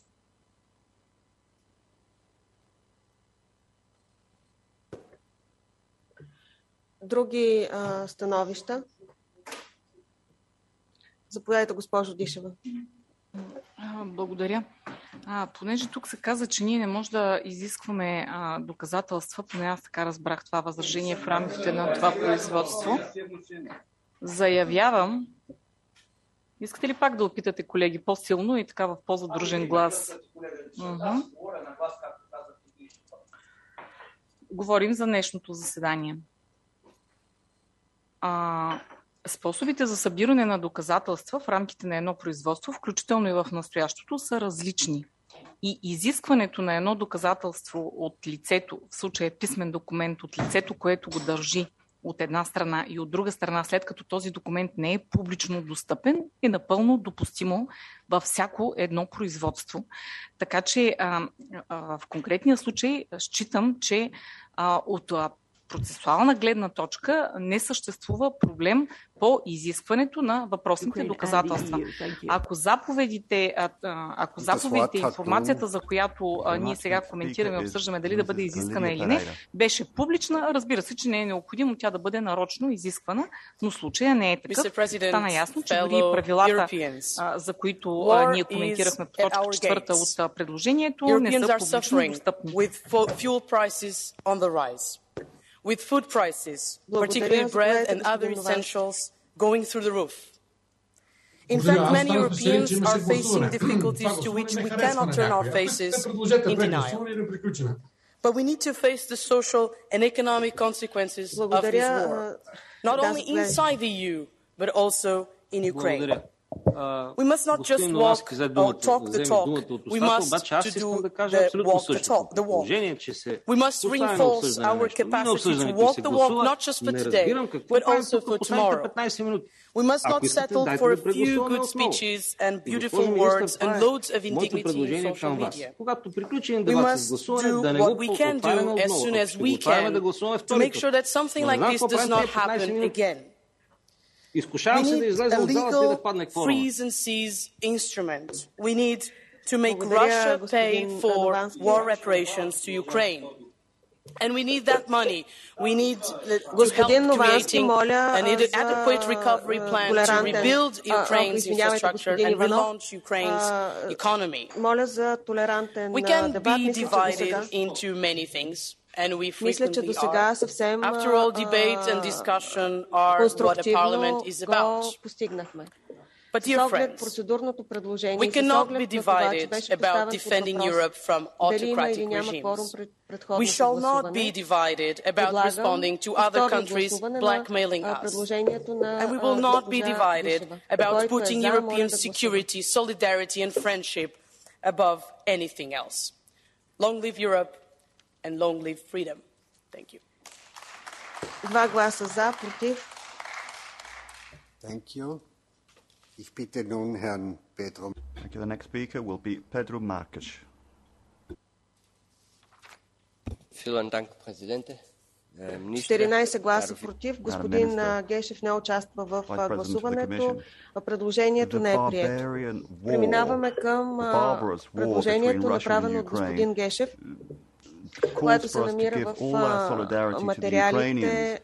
Други а, становища? Заповядайте, госпожо Дишева. Благодаря. А, понеже тук се каза, че ние не можем да изискваме а, доказателства, поне аз така разбрах това възражение в рамките на това производство, заявявам. Искате ли пак да опитате, колеги, по-силно и така в по-задружен глас? Uh-huh. Говорим за днешното заседание. А, способите за събиране на доказателства в рамките на едно производство, включително и в настоящото, са различни. И изискването на едно доказателство от лицето, в случая писмен документ от лицето, което го държи от една страна и от друга страна, след като този документ не е публично достъпен, е напълно допустимо във всяко едно производство. Така че а, а, в конкретния случай считам, че а, от а, процесуална гледна точка не съществува проблем по изискването на въпросните доказателства. Ако заповедите, ако заповедите информацията, за която ние сега коментираме и обсъждаме дали да бъде изискана или не, беше публична, разбира се, че не е необходимо тя да бъде нарочно изисквана, но случая не е такъв. Стана ясно, че дори правилата, за които ние коментирахме по точка четвърта от предложението, не са публично достъпни. With food prices, particularly bread and other essentials, going through the roof. In fact, many Europeans are facing difficulties to which we cannot turn our faces in denial. But we need to face the social and economic consequences of this war, not only inside the E U, but also in Ukraine. We must not just walk or talk the talk. We must to do the walk the talk, the walk. We must reinforce our capacity to walk the walk not just for today, but also for tomorrow. We must not settle for a few good speeches and beautiful words and loads of indignity in social media. We must do what we can do as soon as we can to make sure that something like this does not happen again. We need a legal freeze and seize instrument. We need to make Russia pay for war reparations to Ukraine. And we need that money. We need to help creating an adequate recovery plan to rebuild Ukraine's infrastructure and relaunch Ukraine's economy. We can be divided into many things. And we frequently are. After all, debate and discussion are what a parliament is about. But dear friends, we cannot be divided about defending Europe from autocratic regimes. We shall not be divided about responding to other countries blackmailing us. And we will not be divided about putting European security, solidarity and friendship above anything else. Long live Europe. And long live freedom. Thank you. Два гласа за, против. Thank you. Ich bitte nun Herrn Pedro. Thank you. The next speaker will be Pedro Marques. Vielen Dank, Presidente. четиринайсет гласа против. Господин Гешев не участва в гласуването. Предложението не е прието. Преминаваме към предложението, направено от господин Гешев, което се намира в материалите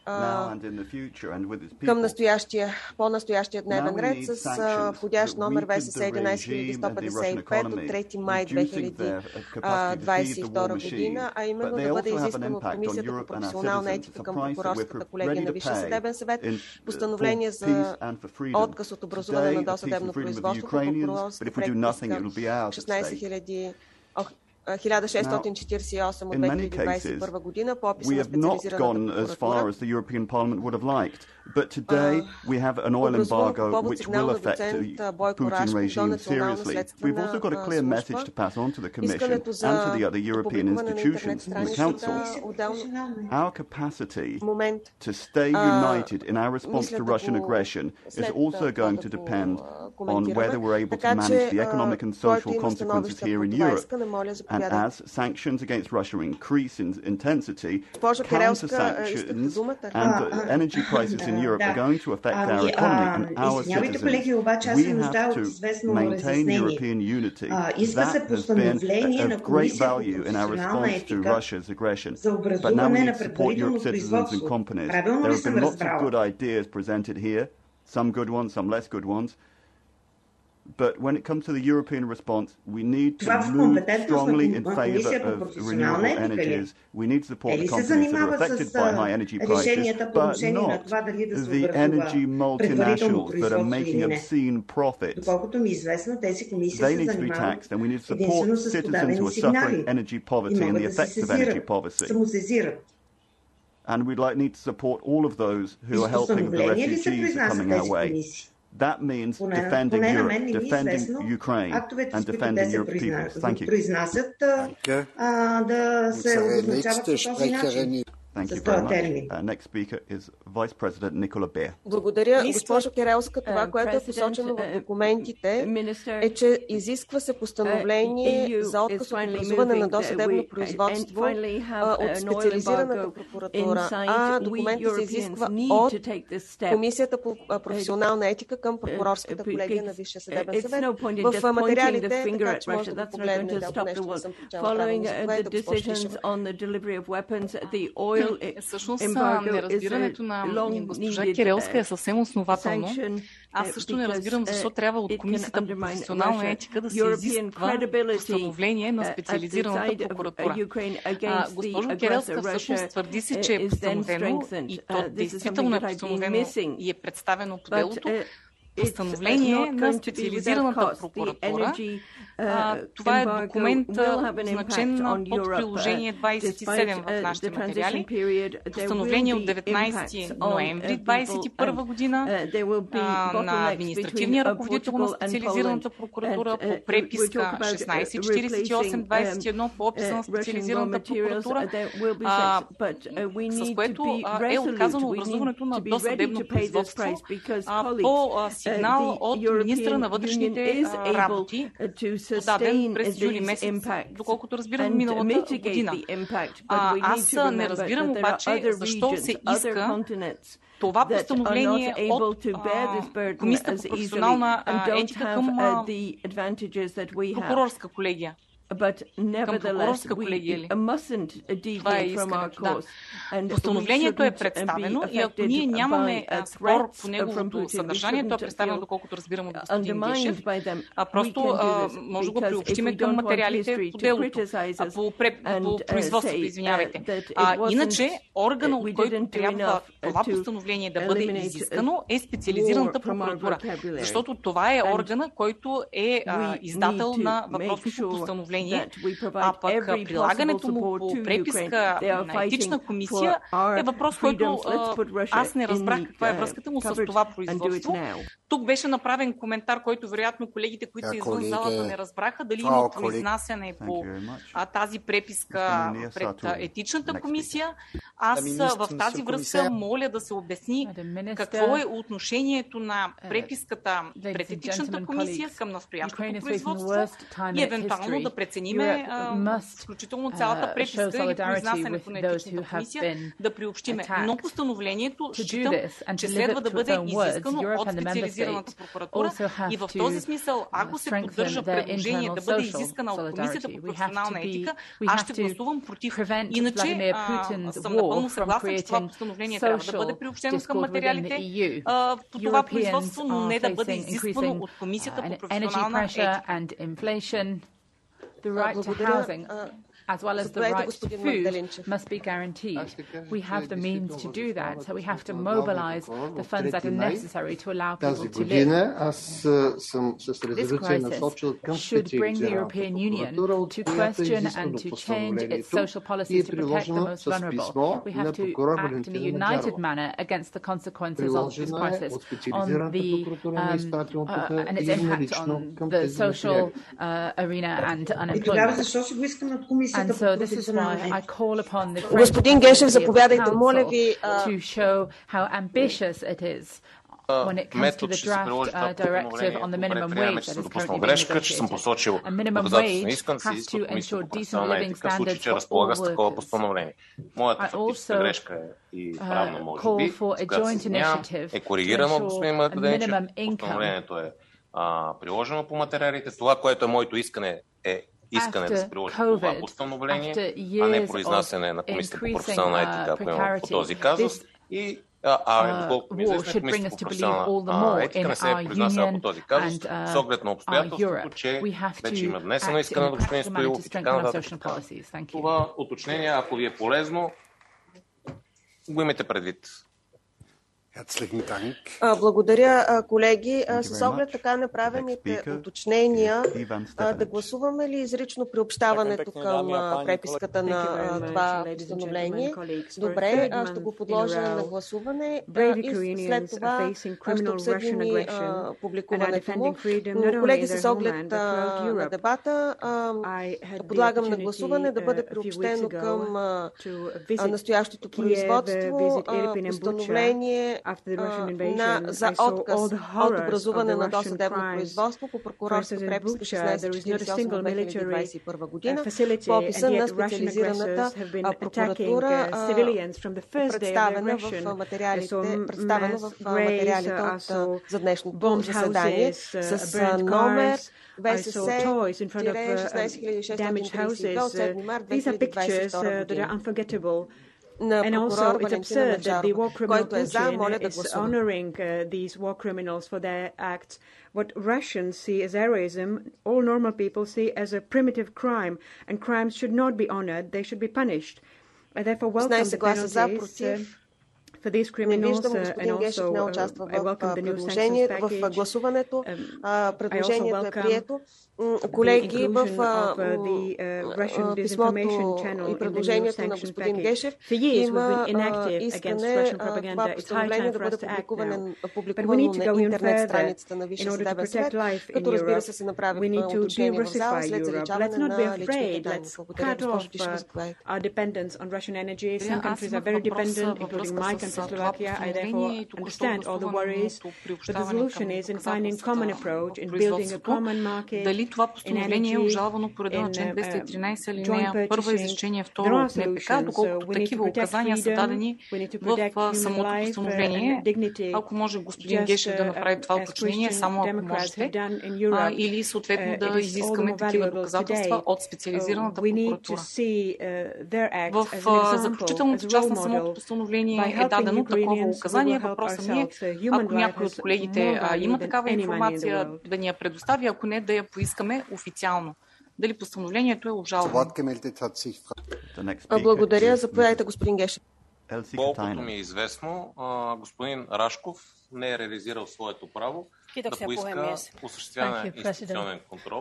към настоящия, по-настоящия дневен ред с входящ номер В С С единайсет хиляди сто петдесет и пет от трети май две хиляди двадесет и втора година, а именно да бъде изискано от Комисията по професионална етика към прокурорската колегия на Висшия съдебен съвет постановление за отказ от образуване на досъдебно производство по прокурорска преписка шестнайсет хиляди хиляда шестстотин четирийсет и осем от две хиляди двадесет и първа година по описа на специализираната прокуратура. But today we have an oil embargo which will affect Putin regime seriously. We've also got a clear message to pass on to the Commission and to the other European institutions and the Council. Our capacity to stay united in our response to Russian aggression is also going to depend on whether we're able to manage the economic and social consequences here in Europe. And as sanctions against Russia increase in intensity, counter-sanctions and energy prices in Europe are going to affect our economy and our citizens. We have to maintain European unity. That has been of great value in our response to Russia's aggression. But now we need to support Europe's citizens and companies. There have been lots of good ideas presented here, some good ones, some less good ones. But when it comes to the European response, we need to move strongly in favour of renewable energies. We need to support the companies that are affected by high energy prices, but not the energy multinationals that are making obscene profits. They need to be taxed, and we need to support citizens who are suffering energy poverty and the effects of energy poverty. And we'd like need to support all of those who are helping the refugees that are coming our way. That means defending Europe, defending Ukraine, and defending Europe's people. Thank you. Thank you very much. Uh, next speaker is Vice President Nicola Beer. Благодаря, госпожо Кирелска. Това, което е посочено в документите, е, че изисква се постановление за отказ от образуване на досъдебно производство от специализираната прокуратура, а документите се изисква от Комисията по професионална етика към прокурорската колегия на Висшия съдебен съвет. В материалите, така че може да го погледнете, ако нещо не съм прочела правилно. Всъщност, неразбирането на госпожа Кирелска е съвсем основателно. Аз също не разбирам защо трябва от Комисията по професионална етика да се изисква постановление на специализираната прокуратура. А, госпожо Кирелска, всъщност твърди се, че е постановено и то действително е постановено и е представено по делото постановление на специализираната прокуратура. А, това е документ, значен под приложение двадесет и седем в нашите материали. Постановление от деветнайсети ноември двадесет и първа година а, на административния ръководител на специализираната прокуратура по преписка шестнайсет четирийсет и осем двадесет и едно по описа на специализираната прокуратура, а, с което а, е отказано образуването на досъдебно производство а, по а, сигнал от министра на вътрешните а, работи, подаден през юли месец, доколкото разбирам миналата година. А, аз не разбирам обаче защо се иска това постановление от а, Комисията по професионална етика към а, прокурорска колегия. But nevertheless, we mustn't deviate from our course. Постановлението е представено и ако ние нямаме спор по неговото съдържание, то е представено, доколкото разбирам от господин Гешев, а просто а, може да го приобщиме към материалите по делото, а, по, преп, по производството, извинявайте. А, иначе, органа, от който трябва това постановление да бъде изискано, е специализираната прокуратура. Защото това е органа, който е а, издател на въпросното постановление. предложение, а пък прилагането му по преписка на етична комисия е въпрос, който аз не разбрах каква е връзката му с това производство. Тук беше направен коментар, който вероятно колегите, които са извън залата, не разбраха, дали има произнасяне по тази преписка пред етичната комисия. Аз в тази връзка моля да се обясни какво е отношението на преписката пред етичната комисия към настоящото производство и евентуално да прецениме включително цялата преписка или произнасянето на етичната комисия да приобщиме. Но постановлението считам, че следва да бъде изискано от специализираната прокуратура и в този смисъл, ако се поддържа предложение да бъде изискана от Комисията по професионална етика, аз ще гласувам против. Иначе а, съм напълно съгласен, че това постановление трябва да бъде приобщено към материалите а, по това производство, но не да бъде изисквано от Комисията по професионална етика. As well as the right to food must be guaranteed. We have the means to do that, so we have to mobilize the funds that are necessary to allow people to live. This crisis should bring the European Union to question and to change its social policies to protect the most vulnerable. We have to act in a united manner against the consequences of this crisis on the um, uh, and its impact on the social uh, arena and unemployment. And so this is why I call upon the Господин Гешев, заповядайте, моля ви, to show how ambitious it is when it comes to the draft uh, directive on the minimum wage that is currently being negotiated. A minimum wage has to ensure decent living standards for all workers. I also uh, call for a joint initiative to ensure a minimum income. Приложено по материалите. Това, което е моето искане, е искане да се приложи това постановление, а не произнасяне на Комисията по професионална етика, ако има по този казус. И а доколко ми известно, Комисията по професионална етика не се е произнасяла по този казус, с оглед на обстоятелството, че вече има внесено искане на господин Стоилов и така нататък. Това уточнение, ако ви е полезно, го имайте предвид. Благодаря, колеги. С оглед така направените уточнения, да гласуваме ли изрично приобщаването към преписката на това постановление? Добре, ще го подложа на гласуване и след това ще обсъдим и публикуването му. Колеги, с оглед на дебата, подлагам на гласуване да бъде приобщено към настоящото производство постановление на, за отказ от образуване на досъдебно производство по прокурорска преписка шестнайсет четиридесет и осем от две хиляди двадесет и първа година по описа на специализираната прокуратура, представена в материалите, представена в материалите от, за днешното заседание с номер В С С шестнайсет хиляди шестстотин тридесет и две от седми март две хиляди двадесет и втора година. And also, it's absurd that the war criminal Putin is honoring uh, these war criminals for their acts. What Russians see as heroism, all normal people see as a primitive crime, and crimes should not be honored, they should be punished. I therefore welcome the penalties uh, for these criminals uh, and also uh, I welcome the new sanctions package. Um, предложението е прието. Колеги, в писмото и предложението на господин Гешев има искане това постановление да бъде публикувано на интернет страницата на Висшия съдебен съвет, като разбира се се направи уточнение в зала след заличаване на личните данни. Благодаря, госпожо Тишева, заповядайте. Some countries are very dependent, including my country, Slovakia. I therefore understand all the worries, but the solution is in finding common approach, in building a common market. Това постановление е обжалвано по реда на член двеста и тринайсет алинея първа изречение второ от Н П К, доколкото такива указания са дадени в самото постановление. Ако може господин Гешев да направи това уточнение, само ако можете, а, или съответно да изискаме такива доказателства от специализираната прокуратура. В заключителната част на самото постановление е дадено такова указание. Въпросът ми е, ако някой от колегите а, има такава информация, да ни я предостави, ако не, да я поискаме официално. Дали постановлението е обжалвано? Благодаря. Заповядайте, господин Гешев. Колкото ми е известно, господин Рашков не е реализирал своето право да поиска осъществяване на институционен контрол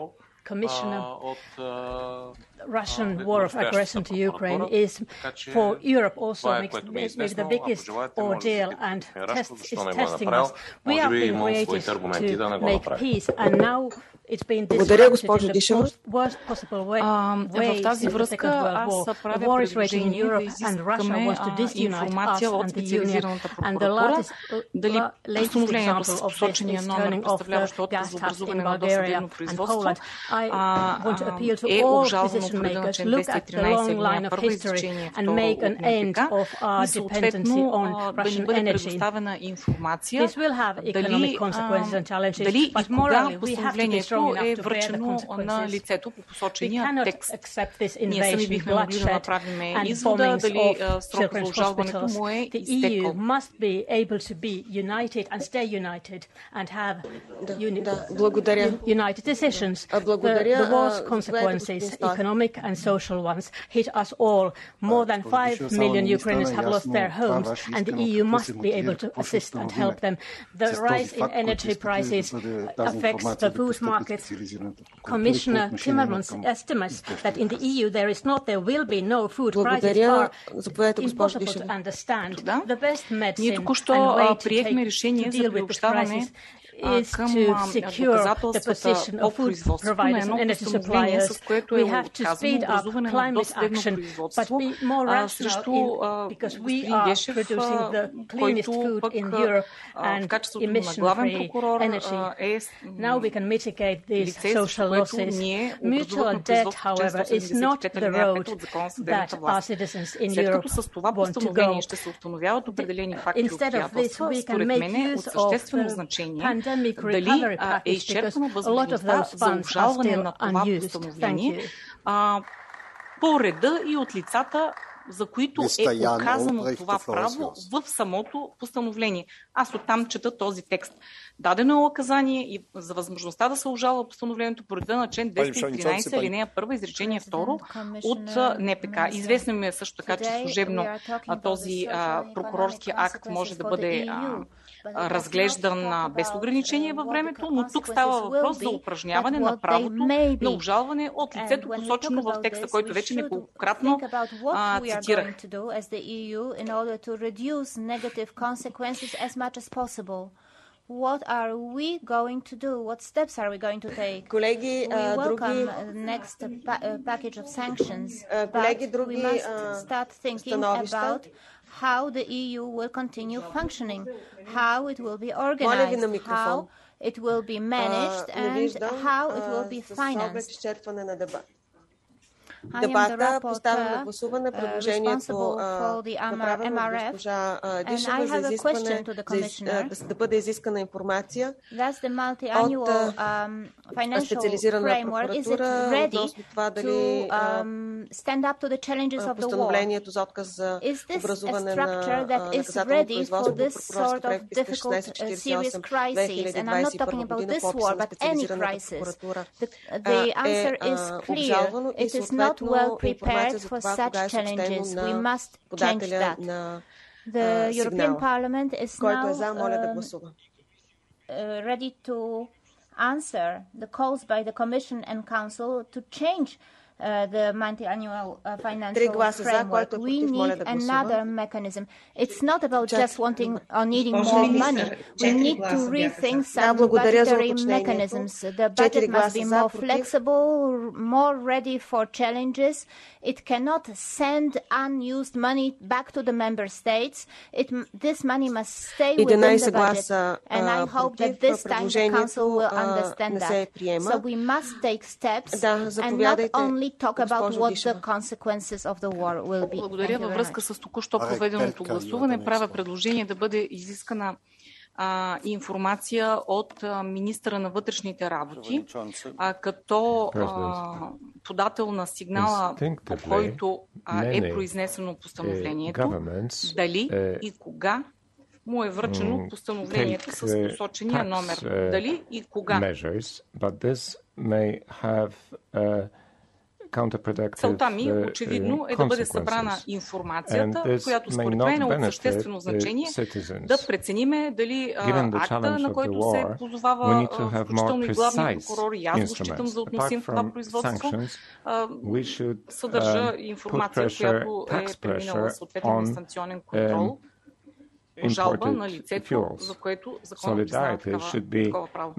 Commissioner, от Russian war of aggression to Ukraine is for Europe also makes maybe the biggest ordeal and tests, is testing us. We have been created to make peace, and now it's been disrupted in the worst possible way, way since the Second World War. The war is raging in Europe, and Russia wants to disunite us and the Union. And the latest, la- latest example of this is turning off the gas taps in Bulgaria and Poland. I want to appeal to all decision makers, look at the long line of history and make an end of our dependency on Russian energy. This will have economic consequences and challenges, but morally we have to be strong enough to bear the consequences. We cannot accept this invasion, bloodshed and bombings of children's hospitals. The E U must be able to be united and stay united and have uni- united decisions. The, the war's consequences, economic and social ones, hit us all. More than five million Ukrainians have lost their homes, and the E U must be able to assist and help them. The rise in energy prices affects the food markets. Commissioner Timmermans estimates that in the E U there is not, there will be no food prices are impossible to understand. The best medicine and way to, take, to deal with the prices is to secure the position of food providers and energy suppliers. We have to speed up climate action, but be more rational in, because we are producing the cleanest food in Europe and emission-free energy. Now we can mitigate these social losses. Mutual debt, however, is not the road that our citizens in Europe want to go. Instead of this, we can make use of the pandemic recovery package, because a lot of those funds are still unused. Thank you. По реда и от лицата, за които е оказано това право в самото постановление. Аз оттам чета този текст. Дадено е указание и за възможността да се обжалва постановлението по реда на член двеста и тринайсет, алинея първа, изречение второ от НПК. Известно ми е също така, че служебно този а, прокурорски акт може да бъде а, разглеждан без ограничение във времето, но тук става въпрос за упражняване на правото на обжалване от лицето, посочено в текста, който вече неколкократно а, цитирах. What are we going to do? What steps are we going to take? Колеги, we welcome други, the next pa- uh, package of sanctions, колеги, but други, we must start thinking становища. about how the E U will continue functioning, how it will be organized, how it will be managed, and how it will be financed. Дебата поставя на гласуване предложението, направено от госпожа Дишева, за изискване, за, да бъде изискана информация от специализирана прокуратура относно това дали постановлението за отказ за образуване на наказателно производство по прокурорски преписка шестнайсет четирийсет и осем две хиляди двайсет и първа година по описа на специализираната прокуратура е обжалвано и съответно not well prepared for such challenges. We must change that. The European Parliament is now uh, ready to answer the calls by the Commission and Council to change Uh, the multi-annual uh, financial framework. We need another mechanism. It's not about just wanting or needing more money. We need to rethink some budgetary mechanisms. The budget must be more flexible, more ready for challenges. It cannot send unused money back to the member states. It, this money must stay within the budget. And I hope that this time the Council will understand that. So we must take steps and not only talk about what the consequences of the war will be. Благодаря. Във връзка с току-що проведеното гласуване правя предложение да бъде изискана а, информация от а, министъра на вътрешните работи, а, като а, подател на сигнала, по който а, е произнесено постановлението, дали и кога му е връчено постановлението с посочения номер. Дали и кога. Целта ми очевидно е да бъде събрана информацията, която според мен е от съществено значение да прецениме дали акта, на който се позовава включително и главният прокурор, и аз го считам за относим в това производство, съдържа информация, която е преминала съответен инстанционен контрол по жалба на лицето, за което законът признава такова право.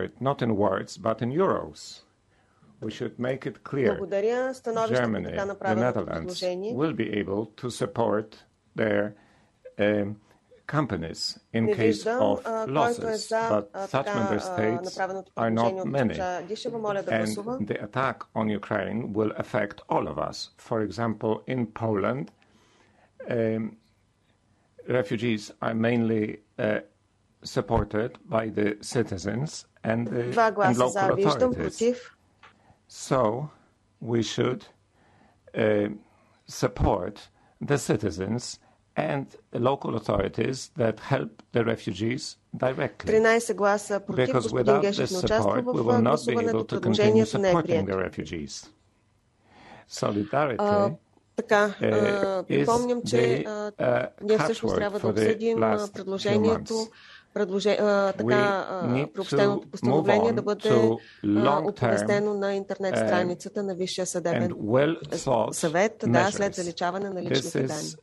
We should make it clear Germany, the Netherlands, will be able to support their um, companies in case of losses, but such member states are not many. And the attack on Ukraine will affect all of us. For example, in Poland, um, refugees are mainly uh, supported by the citizens and, the, and local authorities. So we should uh, support the citizens and the local authorities that help the refugees directly. Because without this support, we will not be able to continue supporting the refugees. Solidarity uh, is the uh, catchword for the last few months. Предложение, така, приобщеното постановление да бъде оповестено на интернет страницата на Висшия съдебен съвет, да, след заличаване на личните данни.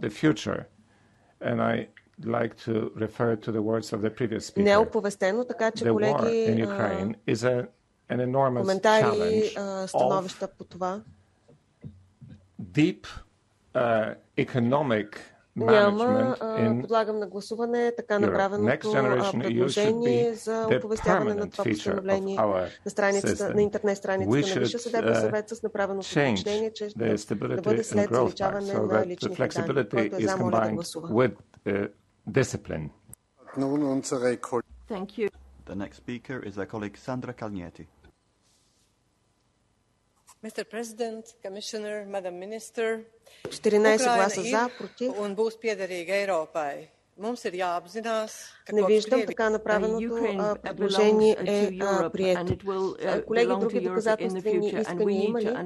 Не е оповестено, така че колеги, коментари, становища по това. Deep uh, economic Няма. Подлагам на гласуване така направеното предложение за оповестяване на това постановление на, страницата, на интернет страницата на Висшия съдебен съвет с направеното уточнение, че да бъде след заличаване на личните данни. Който е за, моля да гласува. Thank you. The next speaker is our colleague Sandra Calnietti. Mister President, Commissioner, Madam Minister, четиринайсет гласа за, против. Не виждам, така направеното предложение е прието. Колеги, други доказателствени искания има ли?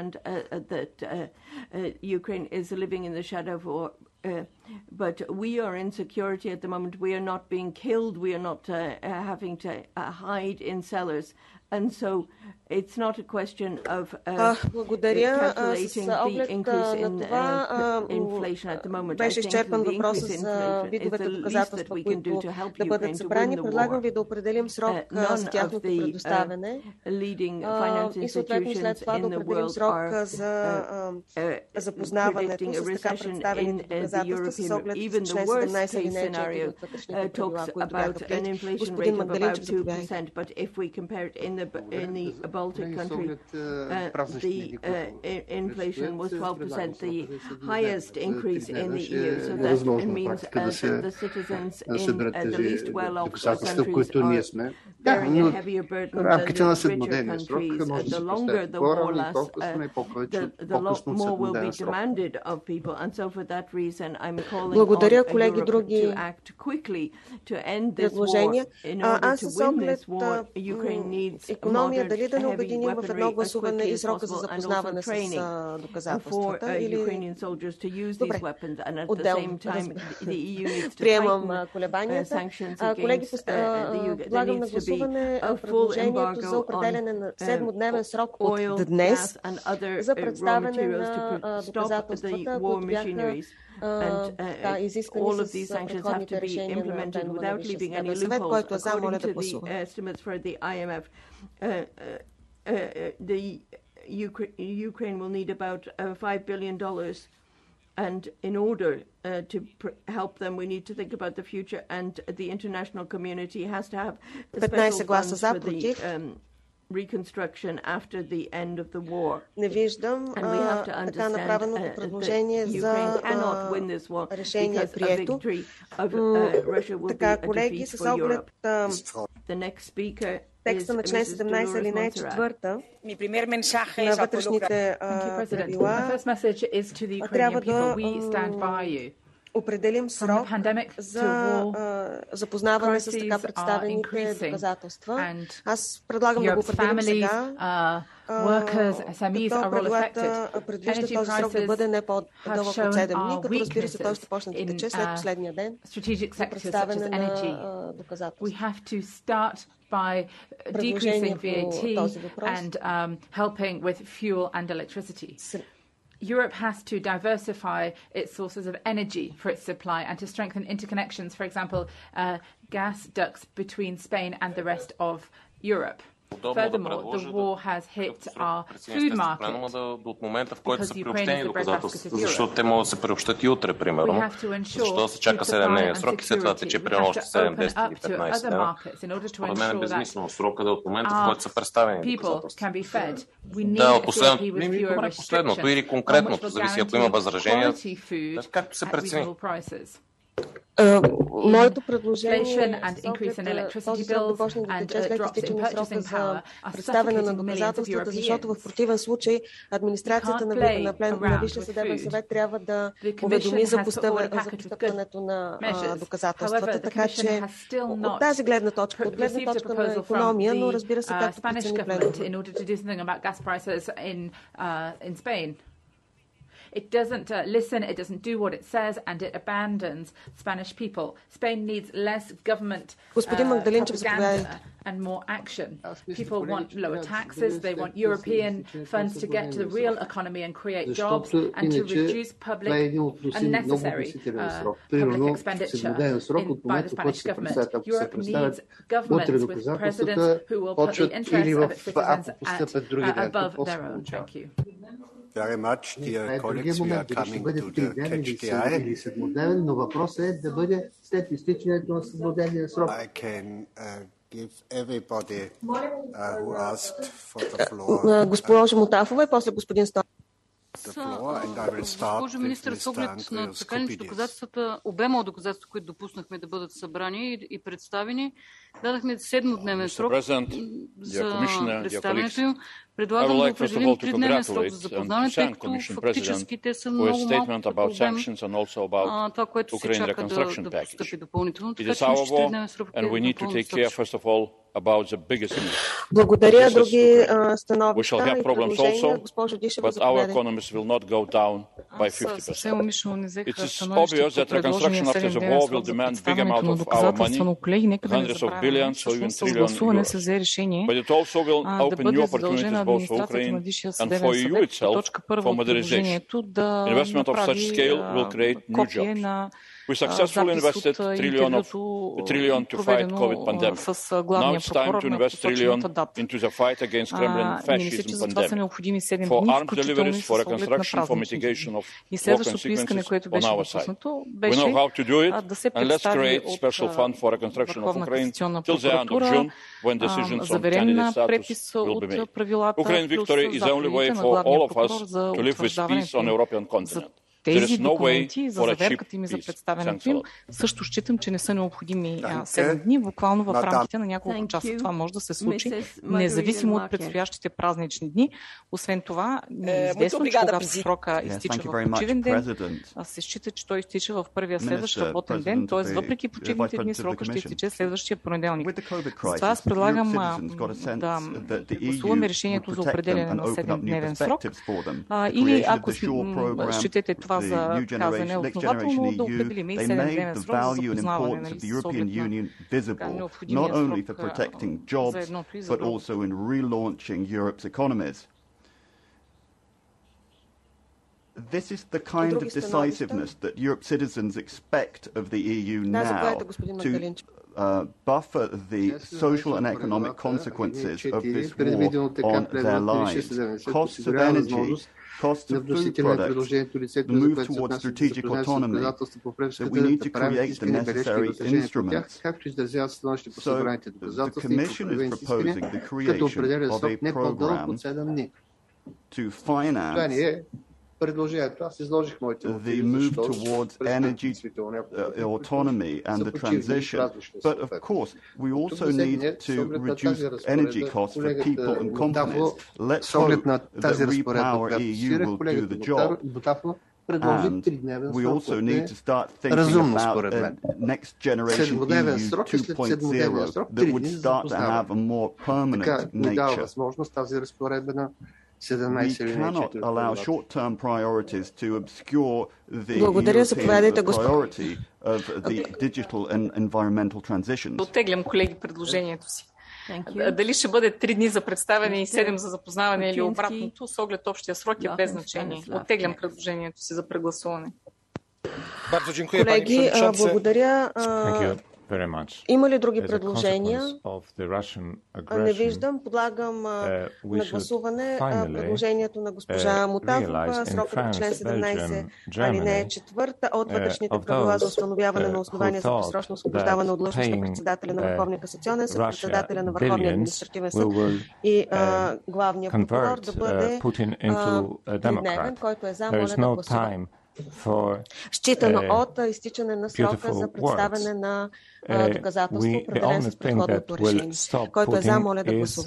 Uh, but we are in security at the moment. We are not being killed. We are not uh, uh, having to uh, hide in cellars. And so it's not a question of uh, calculating the increase in uh, inflation at the moment. I think the increase in inflation is the least that we can do to help Ukraine to win the war. Uh, none of the uh, leading finance institutions in the world are uh, uh, predicting a recession in uh, the European, even the worst case scenario uh, talks about an inflation rate of about two percent. But if we compare it in the in the Baltic countries, uh, the uh, inflation was twelve percent, the highest increase in the E U. So that means uh, that the citizens in uh, the least well-off countries are bearing a heavier burden than the richer countries. Uh, the longer the war lasts, uh, the, the lo- more will be demanded of people. And so for that reason, I'm calling Благодаря, on колеги, Europe други to act quickly to end this war. In order to win this war, Ukraine needs икономия, дали да не обединим в едно гласуване и срока за запознаване с доказателствата или... Добре, отделно. Приемам колебанията. Колеги, подлагам на гласуване предложението за определене на седмодневен срок от днес за представяне на доказателствата, които бяха And uh, all of these sanctions have to be implemented without leaving any loopholes. According to the estimates for the I M F, uh, uh, uh, the Ukra- Ukraine will need about uh, five billion dollars. And in order uh, to pr- help them, we need to think about the future, and the international community has to have special funds for the um, reconstruction after the end of the war. Не виждам така направеното предложение за решение прието. Така, колеги, с оглед текста на член седемнайсет алинея четвърта на вътрешните правила трябва да определим срок за запознаване с така представените доказателства. Аз предлагам да го определим сега. Workers, S M Es are all affected. Предвижда този срок да бъде не по-дълъг от седем дни, като разбира се той ще почне да тече след последния ден за представяне на доказателства. We have to start by decreasing V A T and um, helping with fuel and electricity. Europe has to diversify its sources of energy for its supply and to strengthen interconnections, for example, uh, gas ducts between Spain and the rest of Europe. Furthermore, the war has hit our food market от момента, в който са приобщени доказателства, защото те могат да се приобщат и утре, примерно. Защо се чака седемдневен срок и след това тече примерно още седем, десет или петнайсет дена. Според мен е безмислено срока да от момента, в който са представени доказателства. Да, от последното, не ми добре последното или конкретното, зависи ако има възражения, както се прецени. Моето предложение and increase in electricity bills and drops in purchasing power are представяне на доказателствата, защото в противен случай администрацията на, на, плен, на Висшия съдебен съвет трябва да уведоми за постъпването на а, доказателствата. Така че от тази гледна точка, от гледна точка на икономия, но разбира се както прецени пленума. It doesn't uh, listen, it doesn't do what it says, and it abandons Spanish people. Spain needs less government uh, propaganda and more action. People want lower taxes, they want European funds to get to the real economy and create jobs and to reduce public unnecessary uh, public expenditure in, by the Spanish government. Europe needs governments with presidents who will put the interests of its citizens at, uh, above their own. Thank you. Very much, dear colleagues. We are coming to the catch the eye. I can uh, give everybody uh, who asked for the floor. Госпожо Мутафова и после господин Стойнев. Госпожо министър, с оглед на така ли доказателствата, обема от доказателства, които допуснахме да бъдат събрани и представени, дадахме седмодневен срок за представянето им. Предлагам да определим тридневен срок за запознаване, тъй като фактически те са много малко проблеми. Това, което се чака да, да постъпи допълнително. Така че мисля, че тридневен срок е напълно достатъчно. Благодаря. Други становища и предложения. Госпожо Дишева, заповядайте. Аз съвсем умишлено не взех становище по предложения седемдневен срок за представянето на доказателства, но колеги, нека да не забравяме, всъщност с гласуване се взе решение да бъде задължена администрацията на Висшия съдебен съвет по точка първа от предложението да направи копие на We successfully invested trillion of trillion to fight COVID pandemic. Now it's time to invest trillion into the fight against Kremlin fascism pandemic. For arms deliveries, for reconstruction, for mitigation of war consequences on our side. We know how to do it, and let's create special fund for reconstruction of Ukraine till the end of June, when decisions on candidate status will be made. Ukraine victory is the only way for all of us to live with peace on European continent. Тези документи за заверката им и за представянето им също считам, че не са необходими седем дни, буквално в рамките на няколко часа. Това може да се случи, независимо от предстоящите празнични дни. Освен това, неизвестно, че когато срока изтича в почивен ден, се счита, че той изтича в първия следващ работен ден, т.е. въпреки почивните дни, срока ще изтича следващия понеделник. Затова аз предлагам да гласуваме решението за определяне на седемдневен срок или ако считате това за казане основателно, да определим и седемдневен срок за запознаване на not only for protecting jobs, but also in relaunching Europe's economies. This is the kind of decisiveness that Europe's citizens expect of the E U now to uh, buffer the social and economic consequences of this war on their lives. Costs of energy, costs of food products, the move towards strategic autonomy, that we need to create the necessary instruments. So the Commission is proposing the creation of a program to finance the move towards energy uh, autonomy and the transition. But of course, we also need to reduce energy costs for people and companies. Let's hope that Repower E U will do the job. And we also need to start thinking about a next generation E U two point oh that would start to have a more permanent nature. We cannot allow short-term priorities to obscure the European priority of the digital and environmental transitions. Оттеглям, колеги, предложението си. Дали ще бъде три дни за представяне и седем за запознаване или обратното, с оглед общия срок е без значение. Оттеглям предложението си за прегласуване. Колеги, благодаря. Има ли други предложения? Не виждам. Подлагам на гласуване предложението на госпожа Мутафова, срокът на член седемнайсет, алинея четвърта от вътрешните правила за установяване на основания за предсрочно освобождаване от длъжност на председателя на Върховния касационен съд, председателя на Върховния административен съд и а, главния прокурор да бъде тридневен, който е за, моля да гласува. Считано от изтичане на срока за представяне на доказателство, определен с предходното решение. Който е за, моля да гласува.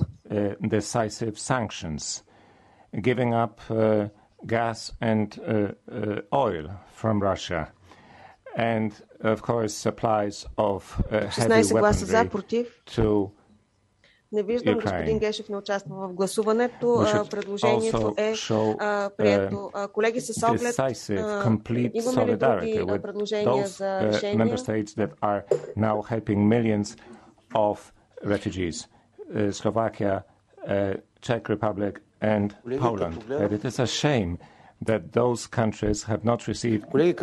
Giving up uh, gas and uh, uh, oil from Russia, and of course supplies of uh, heavy weaponry to Не виждам, господин Гешев не участва в гласуването. Предложението е прието. Колеги, с оглед, имаме ли други предложения за решение? Member states that are now helping millions of refugees, uh, Slovakia, uh, Czech Republic and Poland. And it is a shame that those countries have not received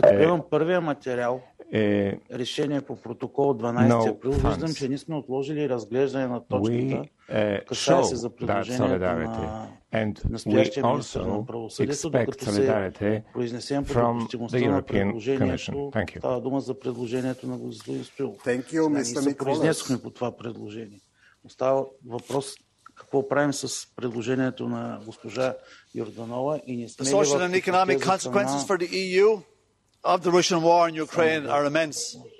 uh, Е, решение по протокол дванайсети април. Виждам, че ние сме отложили разглеждане на точката. Касае се за предложението на настоящия министър на правосъдието, докато се произнесем по допустимостта на предложението. Става дума за предложението на господин Стоилов. Ние се произнесохме по това предложение. Остава въпрос какво правим с предложението на госпожа Йорданова и не сме ли в хипотезата на of the Russian war in Ukraine are immense.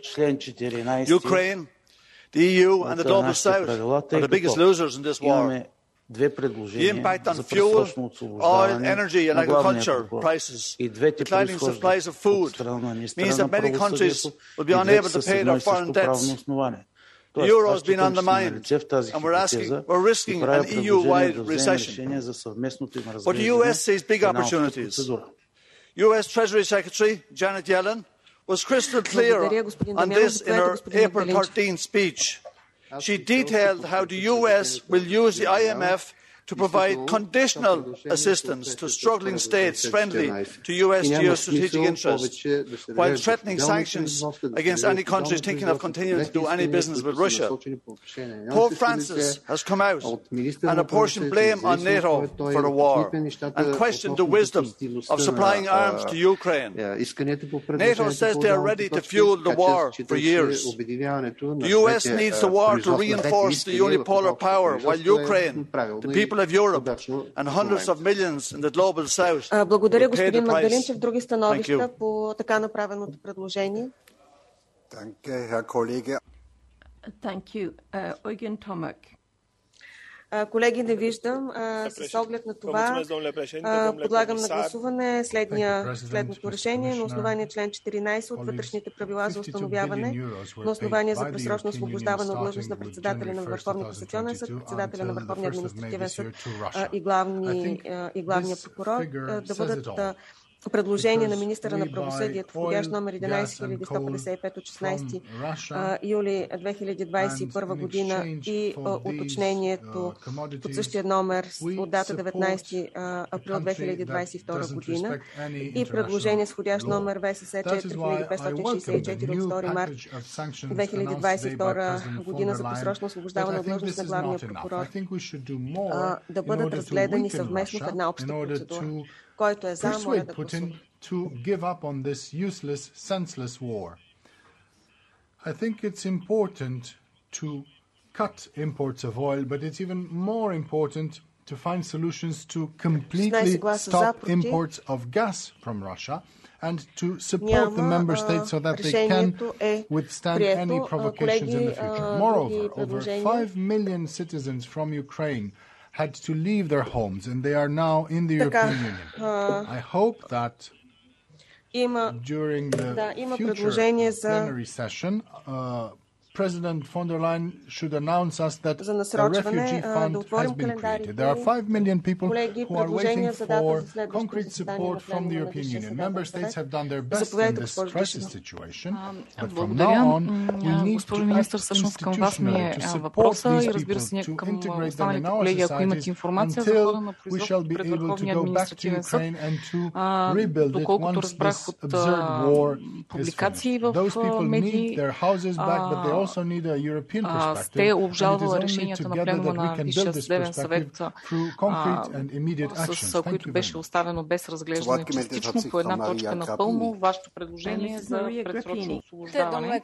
Ukraine, the E U and the Global South are the biggest losers in this war. The impact on fuel, oil, energy and agriculture prices, declining supplies of food, means that many countries will be unable to pay their foreign debts. The euro has been undermined and we're, asking, we're risking an E U-wide recession. But the U S sees big opportunities. U S Treasury Secretary Janet Yellen was crystal clear on this in her April thirteenth speech. She detailed how the U S will use the I M F to provide conditional assistance to struggling states friendly to U S geostrategic interests, while threatening sanctions against any countries thinking of continuing to do any business with Russia. Pope Francis has come out and apportioned blame on NATO for the war and questioned the wisdom of supplying arms to Ukraine. NATO says they are ready to fuel the war for years. The U S needs the war to reinforce the unipolar power, while Ukraine, the people of Europe and hundreds of millions in the global south. Благодаря, господин Магдалинчев. Други становища по така направеното предложение? Thank you. Eugen Tomek. Колеги, не виждам. С оглед на това подлагам на гласуване следния, следното решение на основание член четиринайсет от вътрешните правила за установяване на основание за предсрочно освобождаване от длъжност на председателя на Върховния касационен съд, председателя на Върховния административен съд и, главни, и главния прокурор да бъдат предложение на министъра на правосъдието, входящ номер единайсет хиляди сто петдесет и пет от шестнайсети юли две хиляди двайсет и първа година и уточнението под същия номер от дата деветнайсети април две хиляди двайсет и втора година и предложение с входящ номер В С С четири хиляди петстотин шейсет и четири от втори март две хиляди двайсет и втора година за предсрочно освобождаване от длъжност на главния прокурор да бъдат разгледани съвместно в една обща процедура. Който е за, моля да гласува. To give up on this useless, senseless war. I think it's important to cut imports of oil, but it's even more important to find solutions to completely stop imports of gas from Russia and to support the member states so that they can withstand any provocations in the future. Moreover, over five million citizens from Ukraine had to leave their homes and they are now in the European Union. I hope that Има, during the да, има future предложение за plenary session, uh, President von der Leyen should announce us that за a насрочване refugee да fund has отворим been календарите. created. There are five million people Колеги, who are waiting предложения за дата for за следващото concrete заседание support на from the пленума на European Висшия Union. съдебен Member states съвет. have done their best in Заповядайте, this госпожо crisis Дишева. situation, but from Благодаря. now on we need Госпожо to министър, act всъщност към вас ми institutionally е to support въпроса these и разбира people, се to към integrate them in останалите our колеги, ако имат societies информация за хода until на we shall производството be пред able to Върховния go back to административен съд. Ukraine and to А, rebuild it доколкото once разбрах this от absurd а, war is публикации finished. в Those people need медии, their houses back, but they а, also need a European а, perspective. сте And it is обжалвала only решенията на together пленума that we на can Висшия build this съдебен съвет, perspective through concrete and immediate actions. с Thank които you very беше much. оставено без разглеждане частично по една точка напълно вашето предложение за предсрочно освобождаване.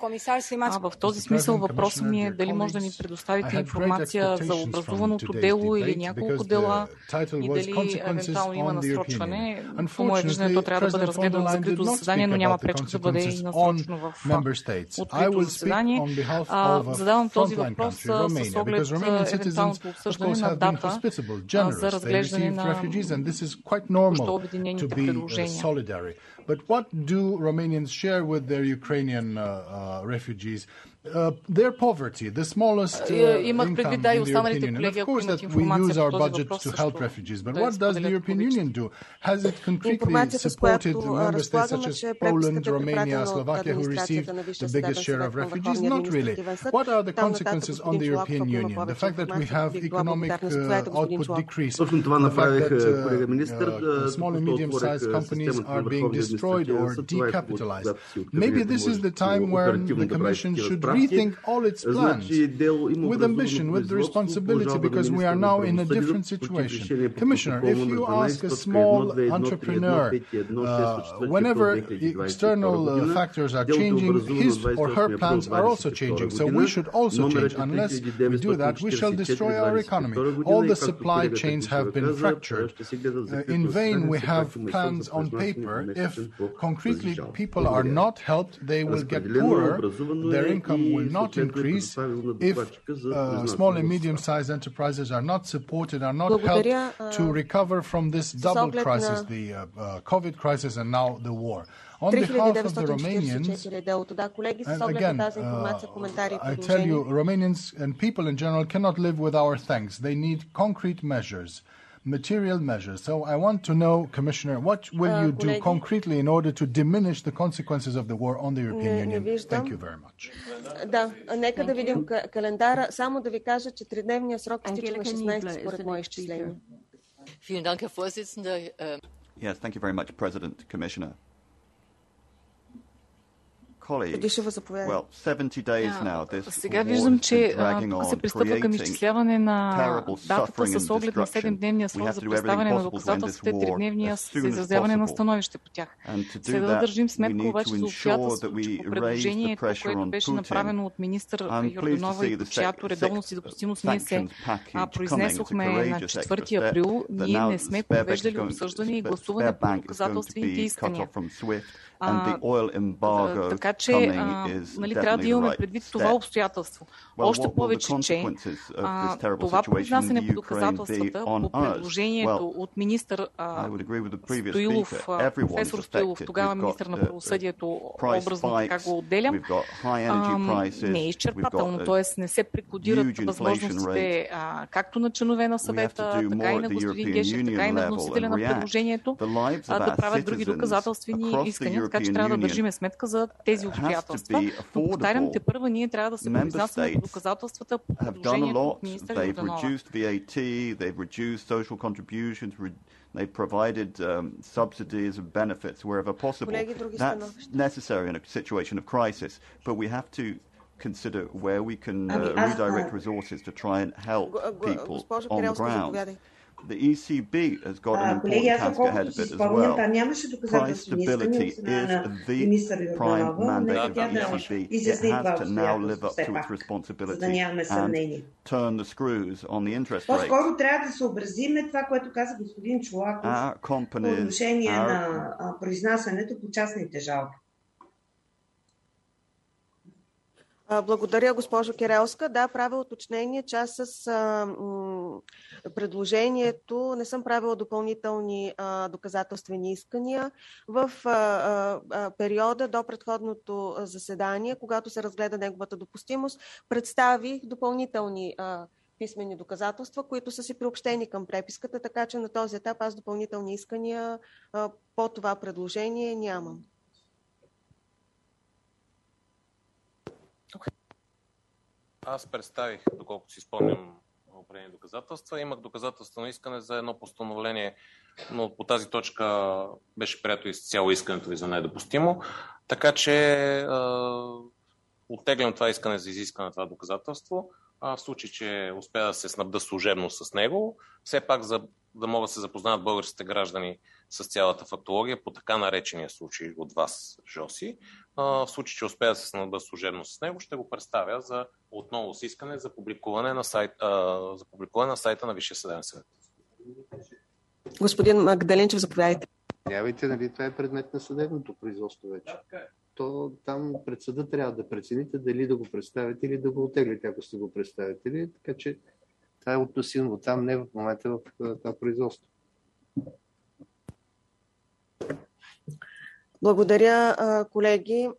А в този смисъл въпросът ми е дали може да ни предоставите информация за образуваното дело или няколко дела и дали евентуално има насрочване. По мое виждане, то трябва да бъде разгледано в закрито заседание, но няма пречка да бъде и насрочено в открито заседание. А, задавам този въпрос с оглед евентуалното обсъждане на дата за разглеждане на току-що обединените предложения. But what do Romanians share with their Ukrainian uh, uh, refugees? Uh, their poverty, the smallest uh, income in the European Union. Of course that we use our budget to help refugees, but what does the European Union do? Has it concretely supported member states such as Poland, Romania, Slovakia, who received the biggest share of refugees? Not really. What are the consequences on the European Union? The fact that we have economic uh, output decrease, the fact that uh, uh, small and medium-sized companies are being destroyed or decapitalized. Maybe this is the time when the Commission should rethink all its plans with ambition, with the responsibility, because we are now in a different situation. Commissioner, if you ask a small entrepreneur, uh, whenever external uh, factors are changing, his or her plans are also changing. So we should also change. Unless we do that, we shall destroy our economy. All the supply chains have been fractured. Uh, in vain we have plans on paper. If concretely people are not helped, they will get poorer. Their income will not increase if uh, small and medium-sized enterprises are not supported, are not helped to recover from this double crisis, the uh, uh, COVID crisis and now the war. On behalf of the Romanians, and again, uh, I tell you, Romanians and people in general cannot live with our thanks. They need concrete measures. Material measures. So I want to know, Commissioner, what will you do concretely in order to diminish the consequences of the war on the European Union? Thank you very much. Да, нека да видим календара. Само да ви кажа, че тридневният срок изтича на шестнайсети според мои изчисления. Yes, thank you very much, President, Commissioner. Well, seventy days now, this Сега виждам, че тук се пристъпва към изчисляване на датата с оглед на седемдневния срок за представяне на доказателствата и тридневния за изразяване на становище по тях. Сега да държим сметка обаче за обстоятелството, че по предложението, което беше направено от министър Йорданова и по чиято редовност и допустимост ние се произнесохме на четвърти април, ние не сме провеждали обсъждане и гласуване по доказателствените искания. А, така че а, нали, трябва да имаме предвид това обстоятелство. Още повече, че а, това произнасяне по доказателствата по предложението от министър а, Стоилов, професор Стоилов, тогава министър на правосъдието, образно така го отделям, а, не е изчерпателно, т.е. не се прекодират възможностите а, както на членове на съвета, така и на господин Гешев, така и на вносителя на предложението, а, да правят други доказателствени искания. Така че трябва да държиме сметка за тези обстоятелства. Но повтарям, те първа ние трябва да се произнасяме по доказателствата по предложението от министър Йорданова. They provided um, subsidies and benefits wherever possible. That's necessary in a situation of crisis, but we have to consider where we can uh, redirect resources to try and help people on the ground. The E C B has got an important task ahead of it as well. Price stability is the prime mandate of the E C B. It has to now live up to its responsibility and turn the screws on the interest rates. По-скоро трябва да съобразиме това, което каза господин Чолаков по отношение на произнасянето по частните жалби. Благодаря, госпожо Кирелска. Да, правя уточнение, че аз с а, м, предложението не съм правила допълнителни а, доказателствени искания. В а, а, периода до предходното заседание, когато се разгледа неговата допустимост, представих допълнителни а, писмени доказателства, които са си приобщени към преписката, така че на този етап аз допълнителни искания а, по това предложение нямам. Аз представих, доколкото си спомням, определени доказателства. Имах доказателствено искане за едно постановление, но по тази точка беше прието изцяло искането ви за недопустимо. Така че е, оттеглям това искане за изискане на това доказателство. А в случай, че успея да се снабда служебно с него, все пак за да могат да се запознаят българските граждани с цялата фактология по така наречения случай от вас, Жоси. В случай, че успея да се снабда служебно с него, ще го представя за отново с искане за публикуване на, сайт, за публикуване на сайта на Висшия съдебен съвет. Господин Магдалинчев, заповядайте. Явайте, нали, това е предмет на съдебното производство вече. То там пред съда трябва да прецените дали да го представите или да го оттеглите, ако сте го представители. Така че това е относимо там, не в момента в това производство. Благодаря, колеги.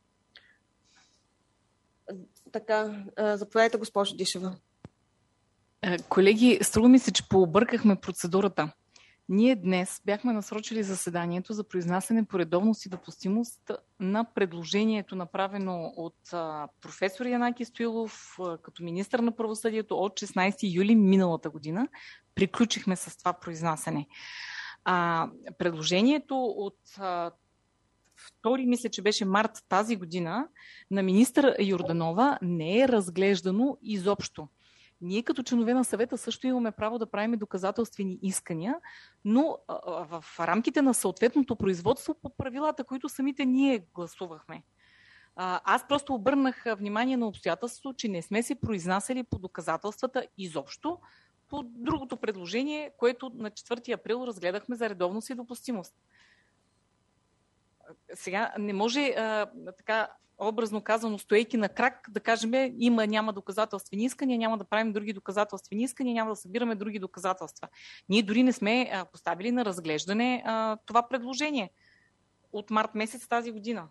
Така, заповядайте, госпожо Дишева. Колеги, струва ми се, че пообъркахме процедурата. Ние днес бяхме насрочили заседанието за произнасяне по редовност и допустимост на предложението, направено от а, професор Янаки Стоилов а, като министър на правосъдието от шестнайсети юли миналата година. Приключихме с това произнасяне. А, предложението от а, втори, мисля, че беше март тази година, на министър Йорданова не е разглеждано изобщо. Ние като членове на съвета също имаме право да правим доказателствени искания, но в рамките на съответното производство по правилата, които самите ние гласувахме. Аз просто обърнах внимание на обстоятелството, че не сме се произнасяли по доказателствата изобщо по другото предложение, което на четвърти април разгледахме за редовност и допустимост. Сега не може а, така образно казано, стоейки на крак, да кажем, има, няма доказателствени искания, няма да правим други доказателствени искания, няма да събираме други доказателства. Ние дори не сме а, поставили на разглеждане а, това предложение от март месец тази година.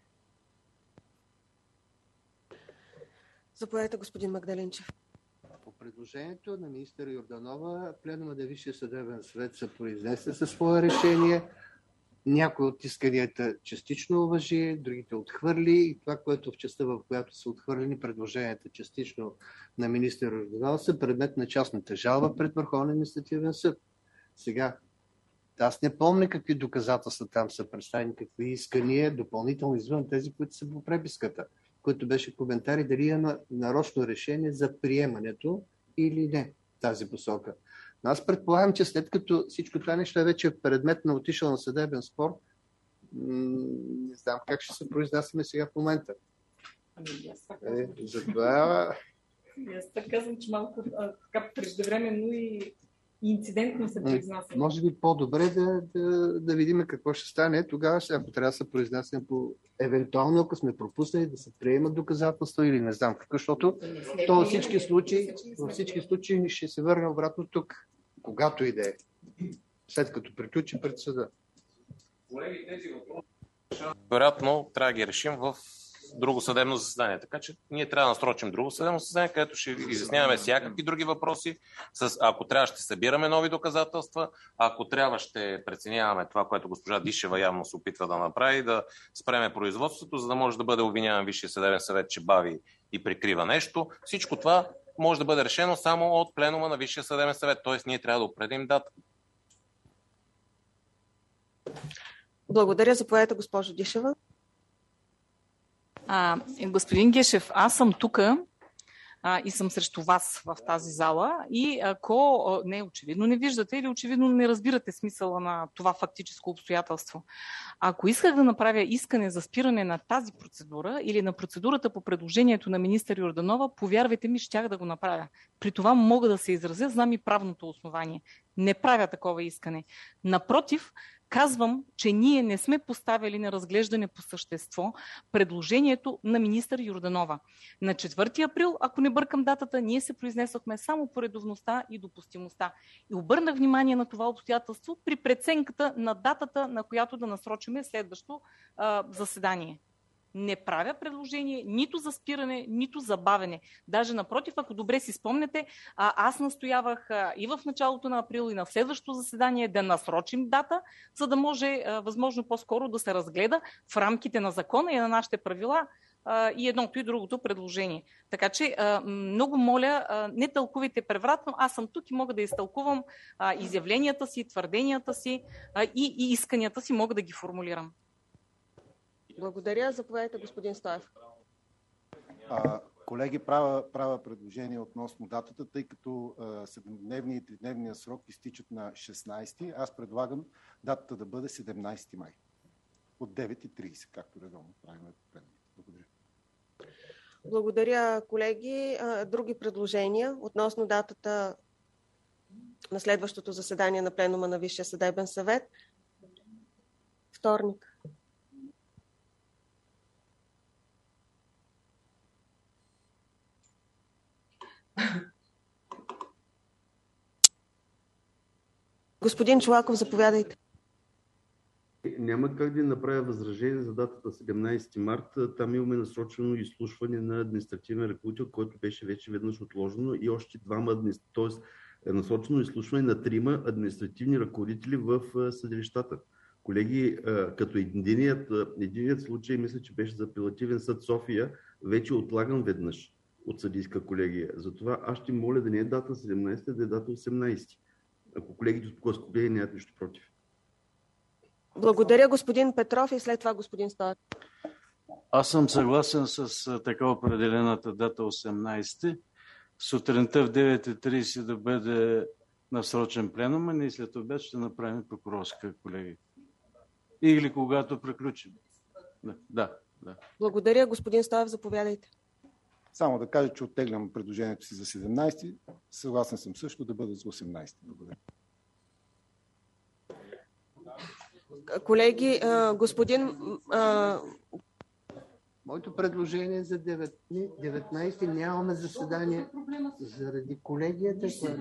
Заповядайте, господин Магдалинчев. По предложението на министър Йорданова, пленума на Висшия съдебен съвет се произнесе със свое решение. Някои от исканията частично уважи, другите отхвърли и това, което в частта, в която са отхвърлени предложенията частично на министър Йорданова, са предмет на частната жалба пред Върховния административен съд. Сега, аз не помня какви доказателства там са представени, какви искания, допълнително извън тези, които са по преписката, които беше коментари дали има нарочно решение за приемането или не в тази посока. Но аз предполагам, че след като всичко това нещо е вече предмет на отишъл на съдебен спор, не знам как ще се произнасяме сега в момента. Ами, аз така е, затова... Аз така казвам, че малко така преждевременно и инцидентно се произнасяме. Може би по-добре да, да, да видим какво ще стане. Тогава, ако трябва да се произнасяме по евентуално, ако сме пропуснали да се приемат доказателства или не знам какво, защото то във всички случаи, във всички случаи ще се върне обратно тук, когато и да е, след като приключи пред съда. Колеги, тези въпроси вероятно трябва да ги решим в друго съдебно заседание. Така че ние трябва да насрочим друго съдебно заседание, където ще изясняваме всякакви други въпроси. С, ако трябва, ще събираме нови доказателства. Ако трябва, ще преценяваме това, което госпожа Дишева явно се опитва да направи, да спреме производството, за да може да бъде обвиняван Висшия съдебен съвет, че бави и прикрива нещо. Всичко това може да бъде решено само от пленума на Висшия съдебен съвет. Тоест, ние трябва да определим дата. Благодаря. Заповядайте, госпожо Дишева. А, господин Гешев, аз съм тук и съм срещу вас в тази зала и ако не, очевидно не виждате или очевидно не разбирате смисъла на това фактическо обстоятелство. Ако исках да направя искане за спиране на тази процедура или на процедурата по предложението на министър Йорданова, повярвайте ми, щях да го направя. При това мога да се изразя, знам и правното основание. Не правя такова искане. Напротив, казвам, че ние не сме поставили на разглеждане по същество предложението на министър Йорданова. На четвърти април, ако не бъркам датата, ние се произнесохме само по редовността и допустимостта. И обърнах внимание на това обстоятелство при преценката на датата, на която да насрочиме следващо а, заседание. Не правя предложение нито за спиране, нито за бавене. Даже напротив, ако добре си спомняте, аз настоявах и в началото на април, и на следващото заседание да насрочим дата, за да може възможно по-скоро да се разгледа в рамките на закона и на нашите правила и едното и другото предложение. Така че много моля, не тълкувайте превратно. Аз съм тук и мога да изтълкувам изявленията си, твърденията си и, и исканията си, мога да ги формулирам. Благодаря. Заповядайте, господин Стоев. А, колеги, правя, правя предложение относно датата, тъй като седемдневния и тридневния срок изтичат на шестнайсети. Аз предлагам датата да бъде седемнайсети май. От девет и трийсет, както редовно правим. Благодаря. Благодаря, колеги. Други предложения относно датата на следващото заседание на пленума на Висшия съдебен съвет? Вторник. Господин Чолаков, заповядайте. Няма как да направя възражение за датата седемнайсети март. Там имаме насрочено изслушване на административен ръководител, който беше вече веднъж отложено, и още двама административни, т.е. е насрочено изслушване на трима административни ръководители в съдилищата. Колеги, като единият, единият случай, мисля, че беше за апелативен съд София, вече отлагам веднъж от съдийска колегия. Затова аз ще моля да не е дата седемнайсета, да е дата осемнайсети. Ако колегите от Коскопия нямат нищо против. Благодаря, господин Петров, и след това господин Стоев. Аз съм съгласен с така определената дата осемнайсети. Сутринта в девет и трийсет да бъде насрочен пленум, а ние след обед ще направим прокурорска, колеги. Или когато приключим. Да, да, да. Благодаря, господин Стоев, заповядайте. Само да кажа, че оттеглям предложението си за седемнайсети. Съгласен съм също да бъде за осемнайсети. Благодаря. Колеги, господин... Моето предложение е за деветнайсети. Нямаме заседание заради колегията, която...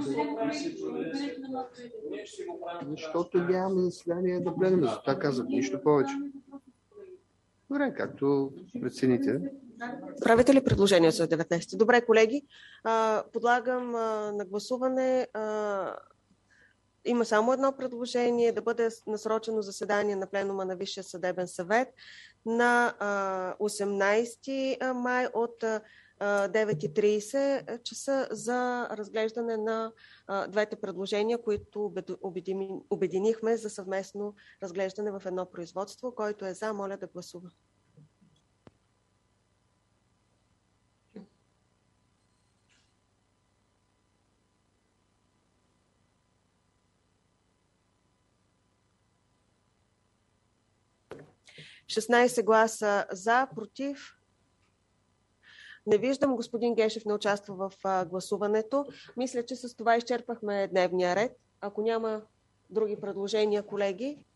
Защото нямаме заседание да гледаме. Затова казах нищо повече. Добре, както прецените. Правите ли предложение за деветнайсети? Добре, колеги. Подлагам на гласуване. Има само едно предложение да бъде насрочено заседание на пленума на Висшия съдебен съвет на осемнайсети май от девет и трийсет часа за разглеждане на двете предложения, които обединихме за съвместно разглеждане в едно производство. Който е за, моля да гласува. шестнайсет гласа за, против. Не виждам. Господин Гешев не участва в гласуването. Мисля, че с това изчерпахме дневния ред. Ако няма други предложения, колеги,